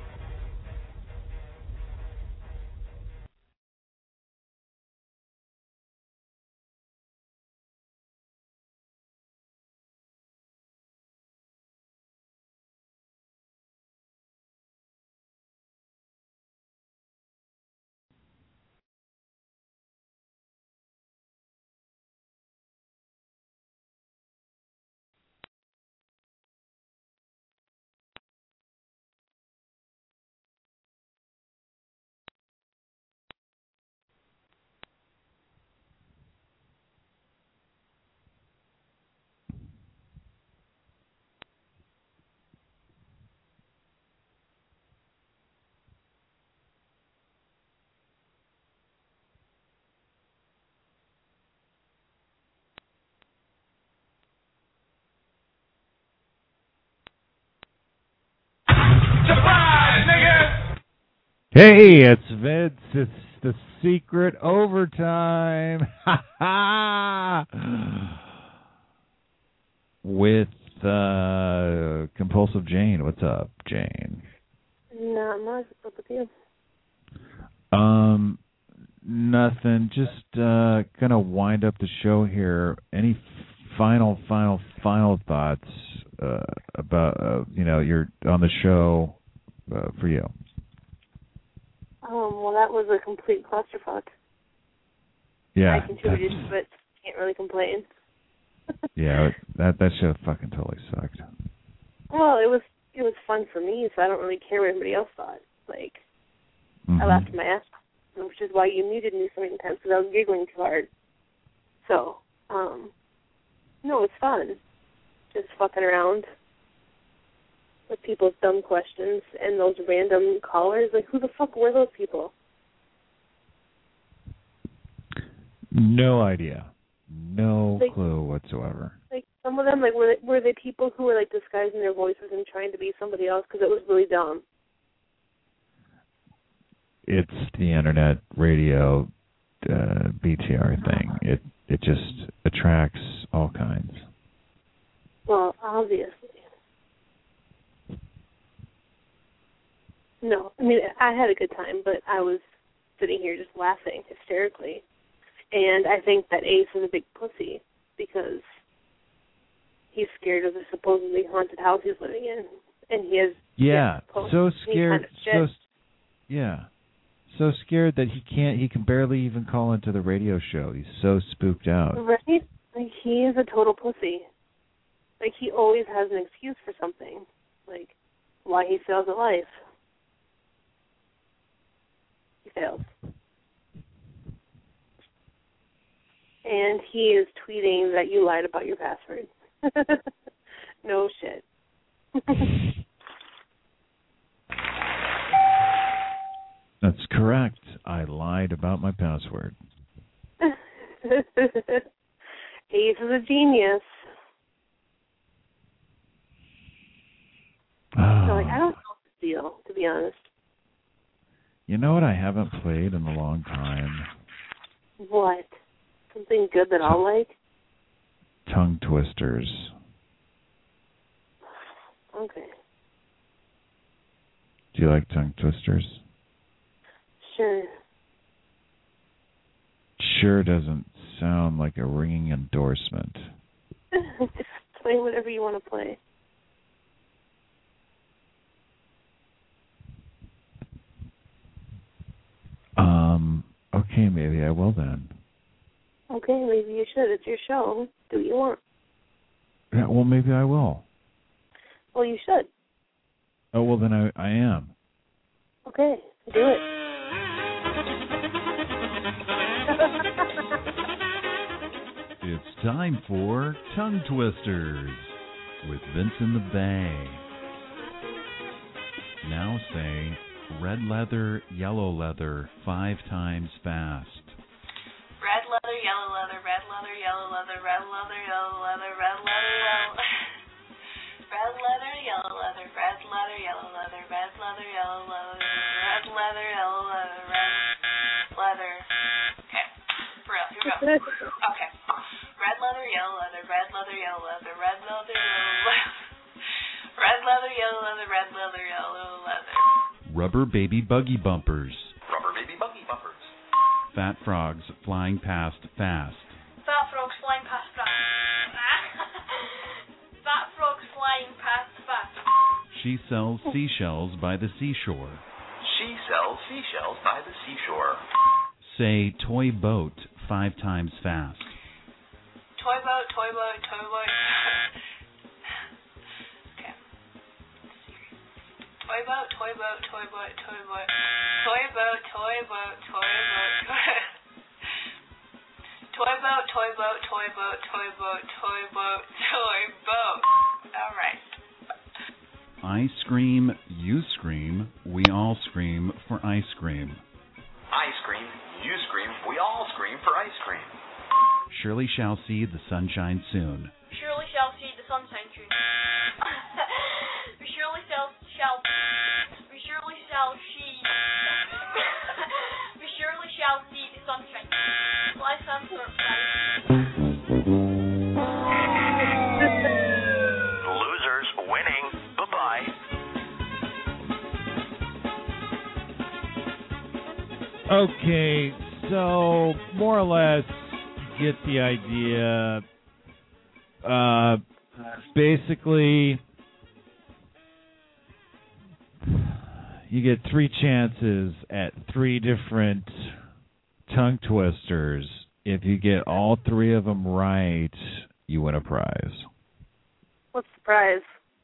Hey, it's Vince. It's the secret overtime. Ha ha! With uh, Compulsive Jane. What's up, Jane? Not much. What's with you? Um, nothing. Just uh, gonna wind up the show here. Any final, final, final thoughts uh, about uh, you know you're on the show uh, for you? Um, well, that was a complete clusterfuck. Yeah. I contributed to it. Can't really complain. Yeah, that that show fucking totally sucked. Well, it was it was fun for me, so I don't really care what everybody else thought. Like, mm-hmm. I laughed my ass off, which is why you muted me so many times, because I was giggling too hard. So, um, no, it's fun. Just fucking around with people's dumb questions and those random callers. Like, who the fuck were those people? No idea. No like, clue whatsoever. Like, some of them, like, were they, were they people who were, like, disguising their voices and trying to be somebody else? Because it was really dumb. It's the internet radio uh, B T R thing. It it just attracts all kinds. Well, obviously. No, I mean, I had a good time, but I was sitting here just laughing hysterically. And I think that Ace is a big pussy because he's scared of the supposedly haunted house he's living in. And he has... Yeah, so scared. Kind of so Yeah. So scared that he can't, he can barely even call into the radio show. He's so spooked out. Right? Like, he is a total pussy. Like, he always has an excuse for something. Like, why he fails at life. He fails. And he is tweeting that you lied about your password. No shit. That's correct. I lied about my password. Ace is a genius. Oh. So, like, I don't know the deal, to be honest. You know what I haven't played in a long time? What? Something good that I'll like? Tongue twisters. Okay. Do you like tongue twisters? Sure. Sure doesn't sound like a ringing endorsement. Just play whatever you want to play. Um, okay, maybe I will then. Okay, maybe you should. It's your show. Do what you want. Yeah, well, maybe I will. Well, you should. Oh, well, then I, I am. Okay, do it. It's time for Tongue Twisters with Vince in the Bay. Now say red leather, yellow leather five times fast. Red leather, yellow leather, red leather, yellow leather, red leather, yellow leather, red leather, yellow red leather, yellow leather, red leather, yellow leather, red leather, yellow leather, red leather, yellow leather, red leather. Okay, for real, here we go. Okay, red leather, yellow leather, red leather, yellow leather, red leather, yellow leather, red leather, yellow leather, red leather, yellow leather. Rubber baby buggy bumpers. Rubber baby buggy bumpers. Fat frogs flying past fast. Fat frogs flying past fast. Fat frogs flying past fast. She sells seashells by the seashore. She sells seashells by the seashore. Say toy boat five times fast. Toy boat, toy boat, toy boat. Okay. Toy boat, toy boat, toy boat, toy boat. Toy boat, toy boat, toy boat. Toy boat, toy boat, toy boat, toy boat, toy boat, toy boat. All right. I scream, you scream, we all scream for ice cream. I scream, you scream, we all scream for ice cream. Surely shall see the sunshine soon. Surely shall see the sunshine soon. We surely shall, shall, we surely shall see, we surely shall see the sunshine. Life sounds sort of Losers winning. Bye-bye. Okay, so more or less get the idea. Uh, basically, you get three chances at three different tongue twisters. If you get all three of them right, you win a prize. What's the prize?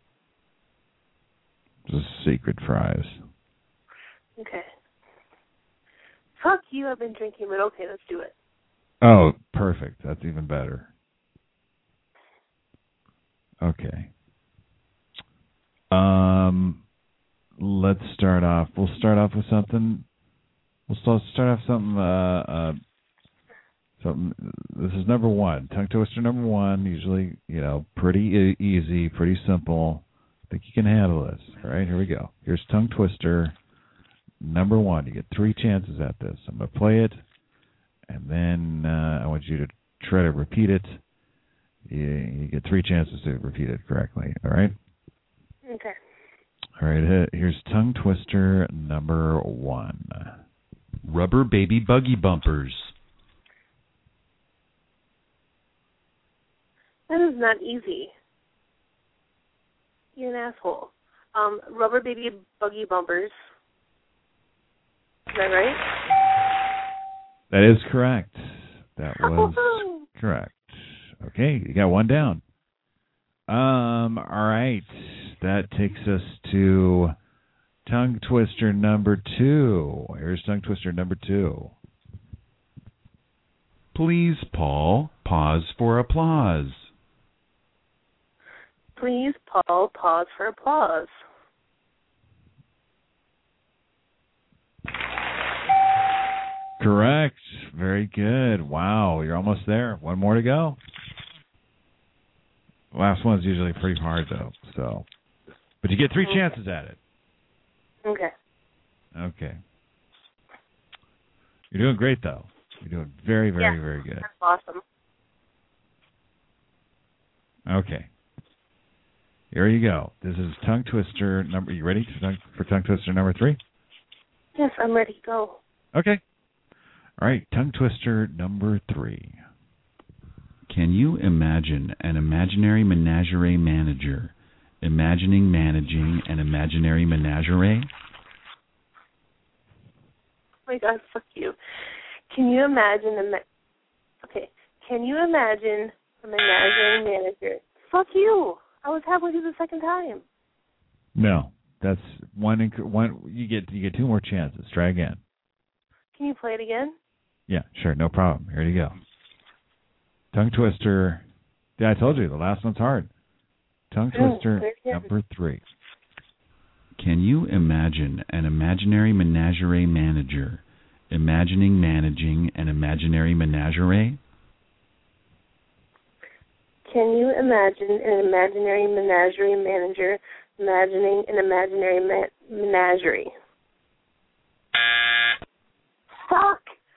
It's a secret prize. Okay. Fuck you, I've been drinking, but okay, let's do it. Oh, perfect. That's even better. Okay. Um, let's start off. We'll start off with something. We'll start start off something. Uh, uh, something. This is number one. Tongue twister number one. Usually, you know, pretty e- easy, pretty simple. I think you can handle this. All right, here we go. Here's tongue twister number one. You get three chances at this. I'm gonna play it, and then uh, I want you to try to repeat it. You, you get three chances to repeat it correctly. All right. Okay. All right. Here's tongue twister number one. Rubber baby buggy bumpers. That is not easy. You're an asshole. Um, rubber baby buggy bumpers. Is that right? That is correct. That was correct. Okay, you got one down. Um, all right. That takes us to tongue twister number two. Here's tongue twister number two. Please, Paul, pause for applause. Please, Paul, pause for applause. Correct. Very good. Wow, you're almost there. One more to go. Last one's usually pretty hard, though. So, but you get three Okay. chances at it. Okay. Okay. You're doing great, though. You're doing very, very, Yeah, very good. That's awesome. Okay. Here you go. This is tongue twister number. You ready for tongue, for tongue twister number three? Yes, I'm ready to go. Okay. All right. Tongue twister number three. Can you imagine an imaginary menagerie manager imagining managing an imaginary menagerie? Oh my God, fuck you. Can you imagine a ma- okay? Can you imagine a menagerie manager? Fuck you. I was halfway through the second time. No, that's one. Inc- one. You get you get two more chances. Try again. Can you play it again? Yeah, sure, no problem. Here you go. Tongue twister. Yeah, I told you the last one's hard. Tongue Mm, twister play it again. number three. Can you imagine an imaginary menagerie manager imagining managing an imaginary menagerie? Can you imagine an imaginary menagerie manager imagining an imaginary ma- menagerie? Fuck.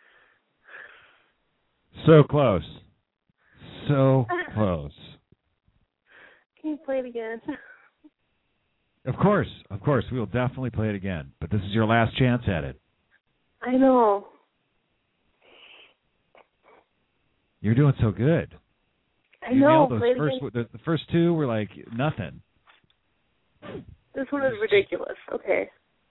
So close. So close. Can you play it again? Of course, of course, we will definitely play it again. But this is your last chance at it. I know. You're doing so good. I You know. nailed those Play it first. again. The, the first two were like nothing. This one is ridiculous. Okay.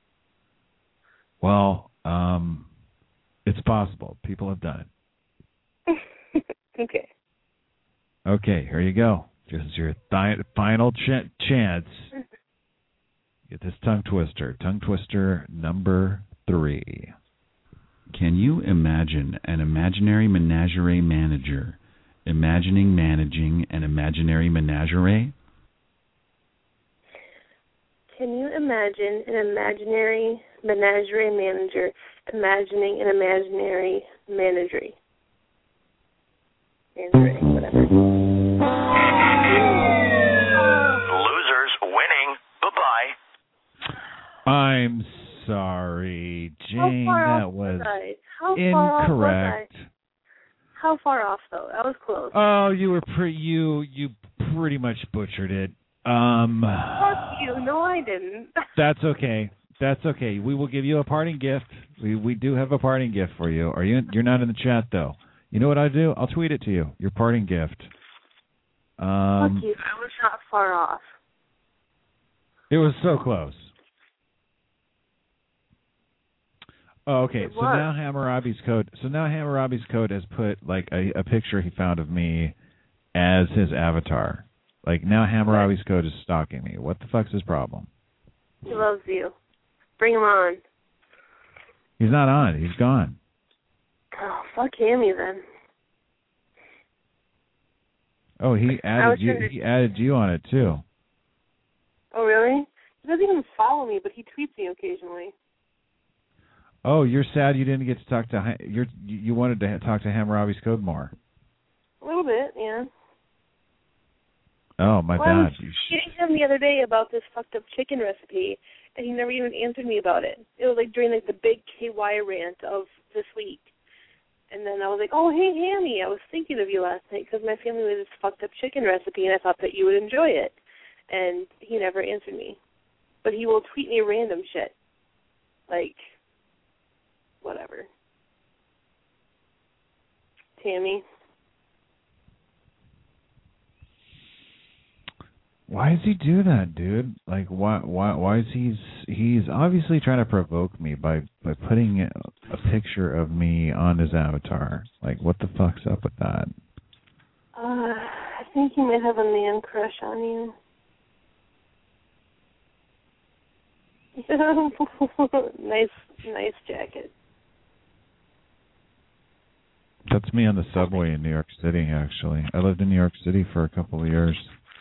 Well, um, it's possible. People have done it. Okay. Okay, here you go. This is your th- final ch- chance. Get this tongue twister. Tongue twister number three. Can you imagine an imaginary menagerie manager imagining managing an imaginary menagerie? Can you imagine an imaginary menagerie manager imagining an imaginary menagerie? Menagerie, whatever. Losers winning. Bye-bye. I'm sorry, Jane. How far That off was I? How far off was incorrect. I? How far off though? I was close. Oh, you were pretty. You you pretty much butchered it. Um, Fuck you. No, I didn't. That's okay. That's okay. We will give you a parting gift. We we do have a parting gift for you. Are you? You're not in the chat though. You know what I do? I'll tweet it to you. Your parting gift. Um, Fuck you. I was not far off. It was so close. Oh, okay. It So was. now Hammurabi's code. So now Hammurabi's code has put like a, a picture he found of me as his avatar. Like now Hammurabi's code is stalking me. What the fuck's his problem? He loves you. Bring him on. He's not on. He's gone. Oh, fuck Hammy then. Oh, he was added you. trying to- He added you on it too. Oh, really? He doesn't even follow me, but he tweets me occasionally. Oh, you're sad you didn't get to talk to. Ha- You're you wanted to ha- talk to Hammurabi's code more. A little bit, yeah. Oh, my Well, I was bad. You sh- kidding him the other day about this fucked up chicken recipe, and he never even answered me about it. It was like during like the big K Y rant of this week. And then I was like, oh, hey, Hammy, I was thinking of you last night because my family made this fucked up chicken recipe, and I thought that you would enjoy it. And he never answered me. But he will tweet me random shit. Like, whatever. Tammy. Why does he do that, dude? Like, why? Why? Why is he's he's obviously trying to provoke me by by putting a, a picture of me on his avatar. Like, what the fuck's up with that? Uh, I think he might have a man crush on you. nice, nice jacket. That's me on the subway in New York City, actually. I lived in New York City for a couple of years.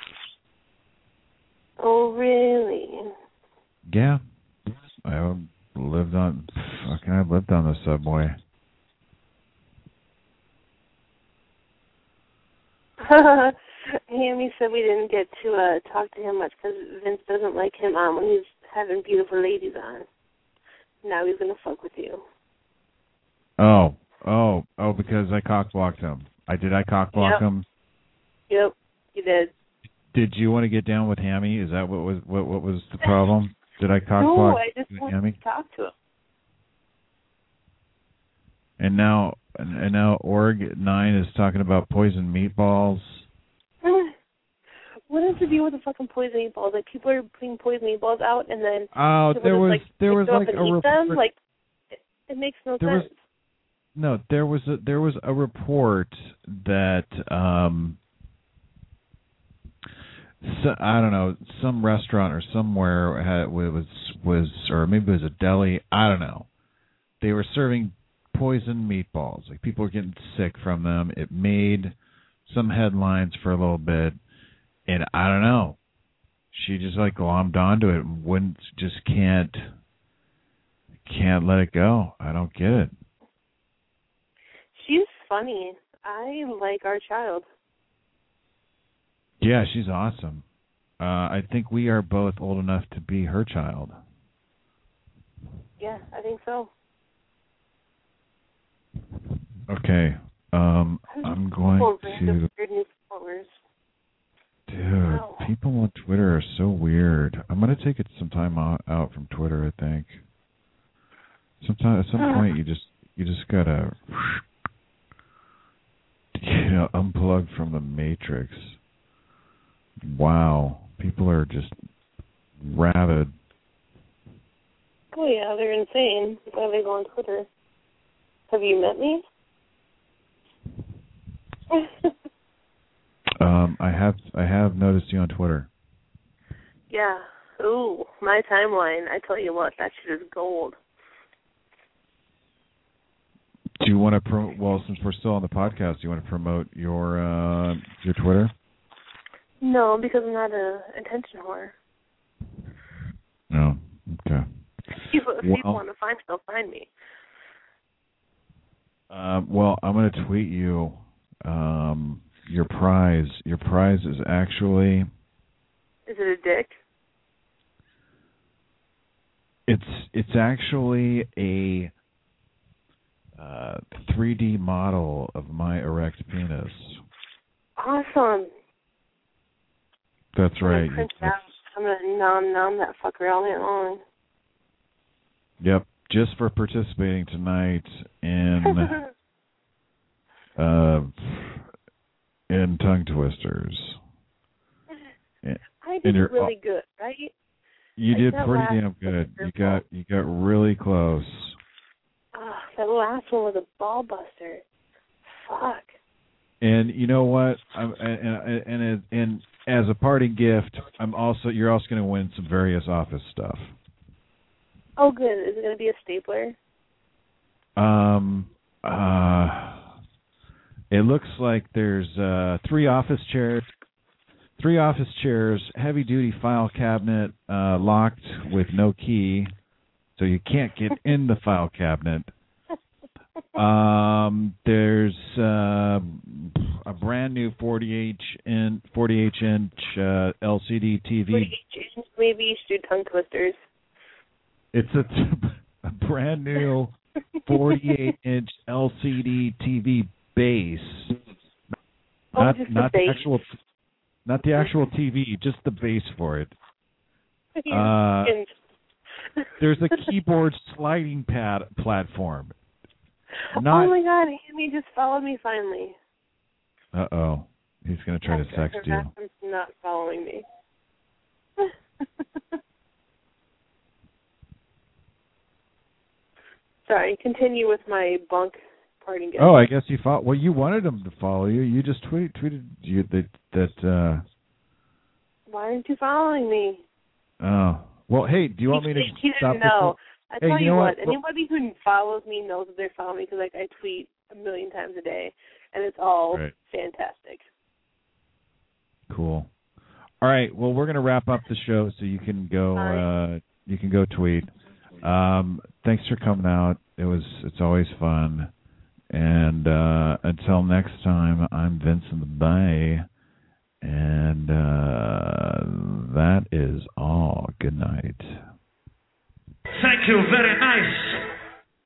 Oh, really? Yeah. I lived on, fucking, I lived on the subway. Hammy said we didn't get to uh, talk to him much because Vince doesn't like him on when he's having beautiful ladies on. Now he's going to fuck with you. Oh, oh, oh, because I cockblocked him. I Did I cockblock Yep. him? Yep, you did. Did you want to get down with Hammy? Is that what was what, what was the problem? Did I cockblock No, I just wanted Hammy? to talk to him. And now, and now Org nine is talking about poison meatballs. What is the deal with the fucking poison meatballs? Like, people are putting poison meatballs out, and then Oh, people there just, was like, there pick was them up like and a eat them? report. Like, it, it makes no There was- sense. No, there was a, there was a report that um, so, I don't know, some restaurant or somewhere had, was was or maybe it was a deli. I don't know. They were serving poison meatballs. Like, people were getting sick from them. It made some headlines for a little bit, and I don't know. She just like glommed onto it and wouldn't just can't can't let it go. I don't get it. She's funny. I like our child. Yeah, she's awesome. Uh, I think we are both old enough to be her child. Yeah, I think so. Okay, um, I'm going People to... random weird new followers. Dude, people on Twitter are so weird. I'm going to take it some time out, out from Twitter, I think. Sometime, at some point, you just you just got to... You know, unplug from the matrix. Wow, people are just rabid. Oh yeah, they're insane. Why they go on Twitter? Have you met me? um, I have I have noticed you on Twitter. Yeah. Ooh, my timeline. I tell you what, that shit is gold. Do you want to pro? Well, since we're still on the podcast, do you want to promote your uh, your Twitter? No, because I'm not a attention whore. No. Okay. People, if Well- people want to find me, they'll find me. Uh, well, I'm going to tweet you um, your prize. Your prize is actually Is it a dick? it's it's actually a uh, three D model of my erect penis. Awesome. That's right. I'm gonna print it That's- out. I'm gonna nom nom that fucker all night long. Yep. Just for participating tonight in uh, in tongue twisters. I And did you're- really good, right? You Like did that pretty last damn one good. was You got you got really close. Oh, that last one was a ball buster. Fuck. And you know what? I'm, and, and and and as a party gift, I'm also you're also going to win some various office stuff. Oh, good. Is it gonna be a stapler? Um, uh, it looks like there's uh, three office chairs, three office chairs, heavy duty file cabinet, uh, locked with no key, so you can't get in the file cabinet. Um, there's uh, a brand new forty-eight inch, forty-eight inch uh, L C D T V. Maybe you should do tongue twisters. It's a, a brand new forty-eight inch L C D T V base. Oh, Not just the not the base. actual, not the actual T V, just the base for it. You're Uh, fucking- There's a keyboard sliding pad platform. Oh Not. my god, Amy just followed me finally. Uh oh, he's gonna try to After sext you. her husband's not following me. Sorry, continue with my bunk party guest. Oh, I guess you thought. Well, you wanted him to follow you. You just tweet, tweeted you that that. uh Why aren't you following me? Oh, well, hey, do you want me to he, he stop didn't know. I Hey, tell you you know what, what? anybody who follows me knows that they're following me because like I tweet a million times a day, and it's all Right. fantastic. Cool. All right. Well, we're going to wrap up the show, so you can go. Uh, you can go tweet. Um, thanks for coming out. It was. It's always fun. And uh, until next time, I'm Vincent the Bay, and uh, that is all. Good night. Thank you very nice.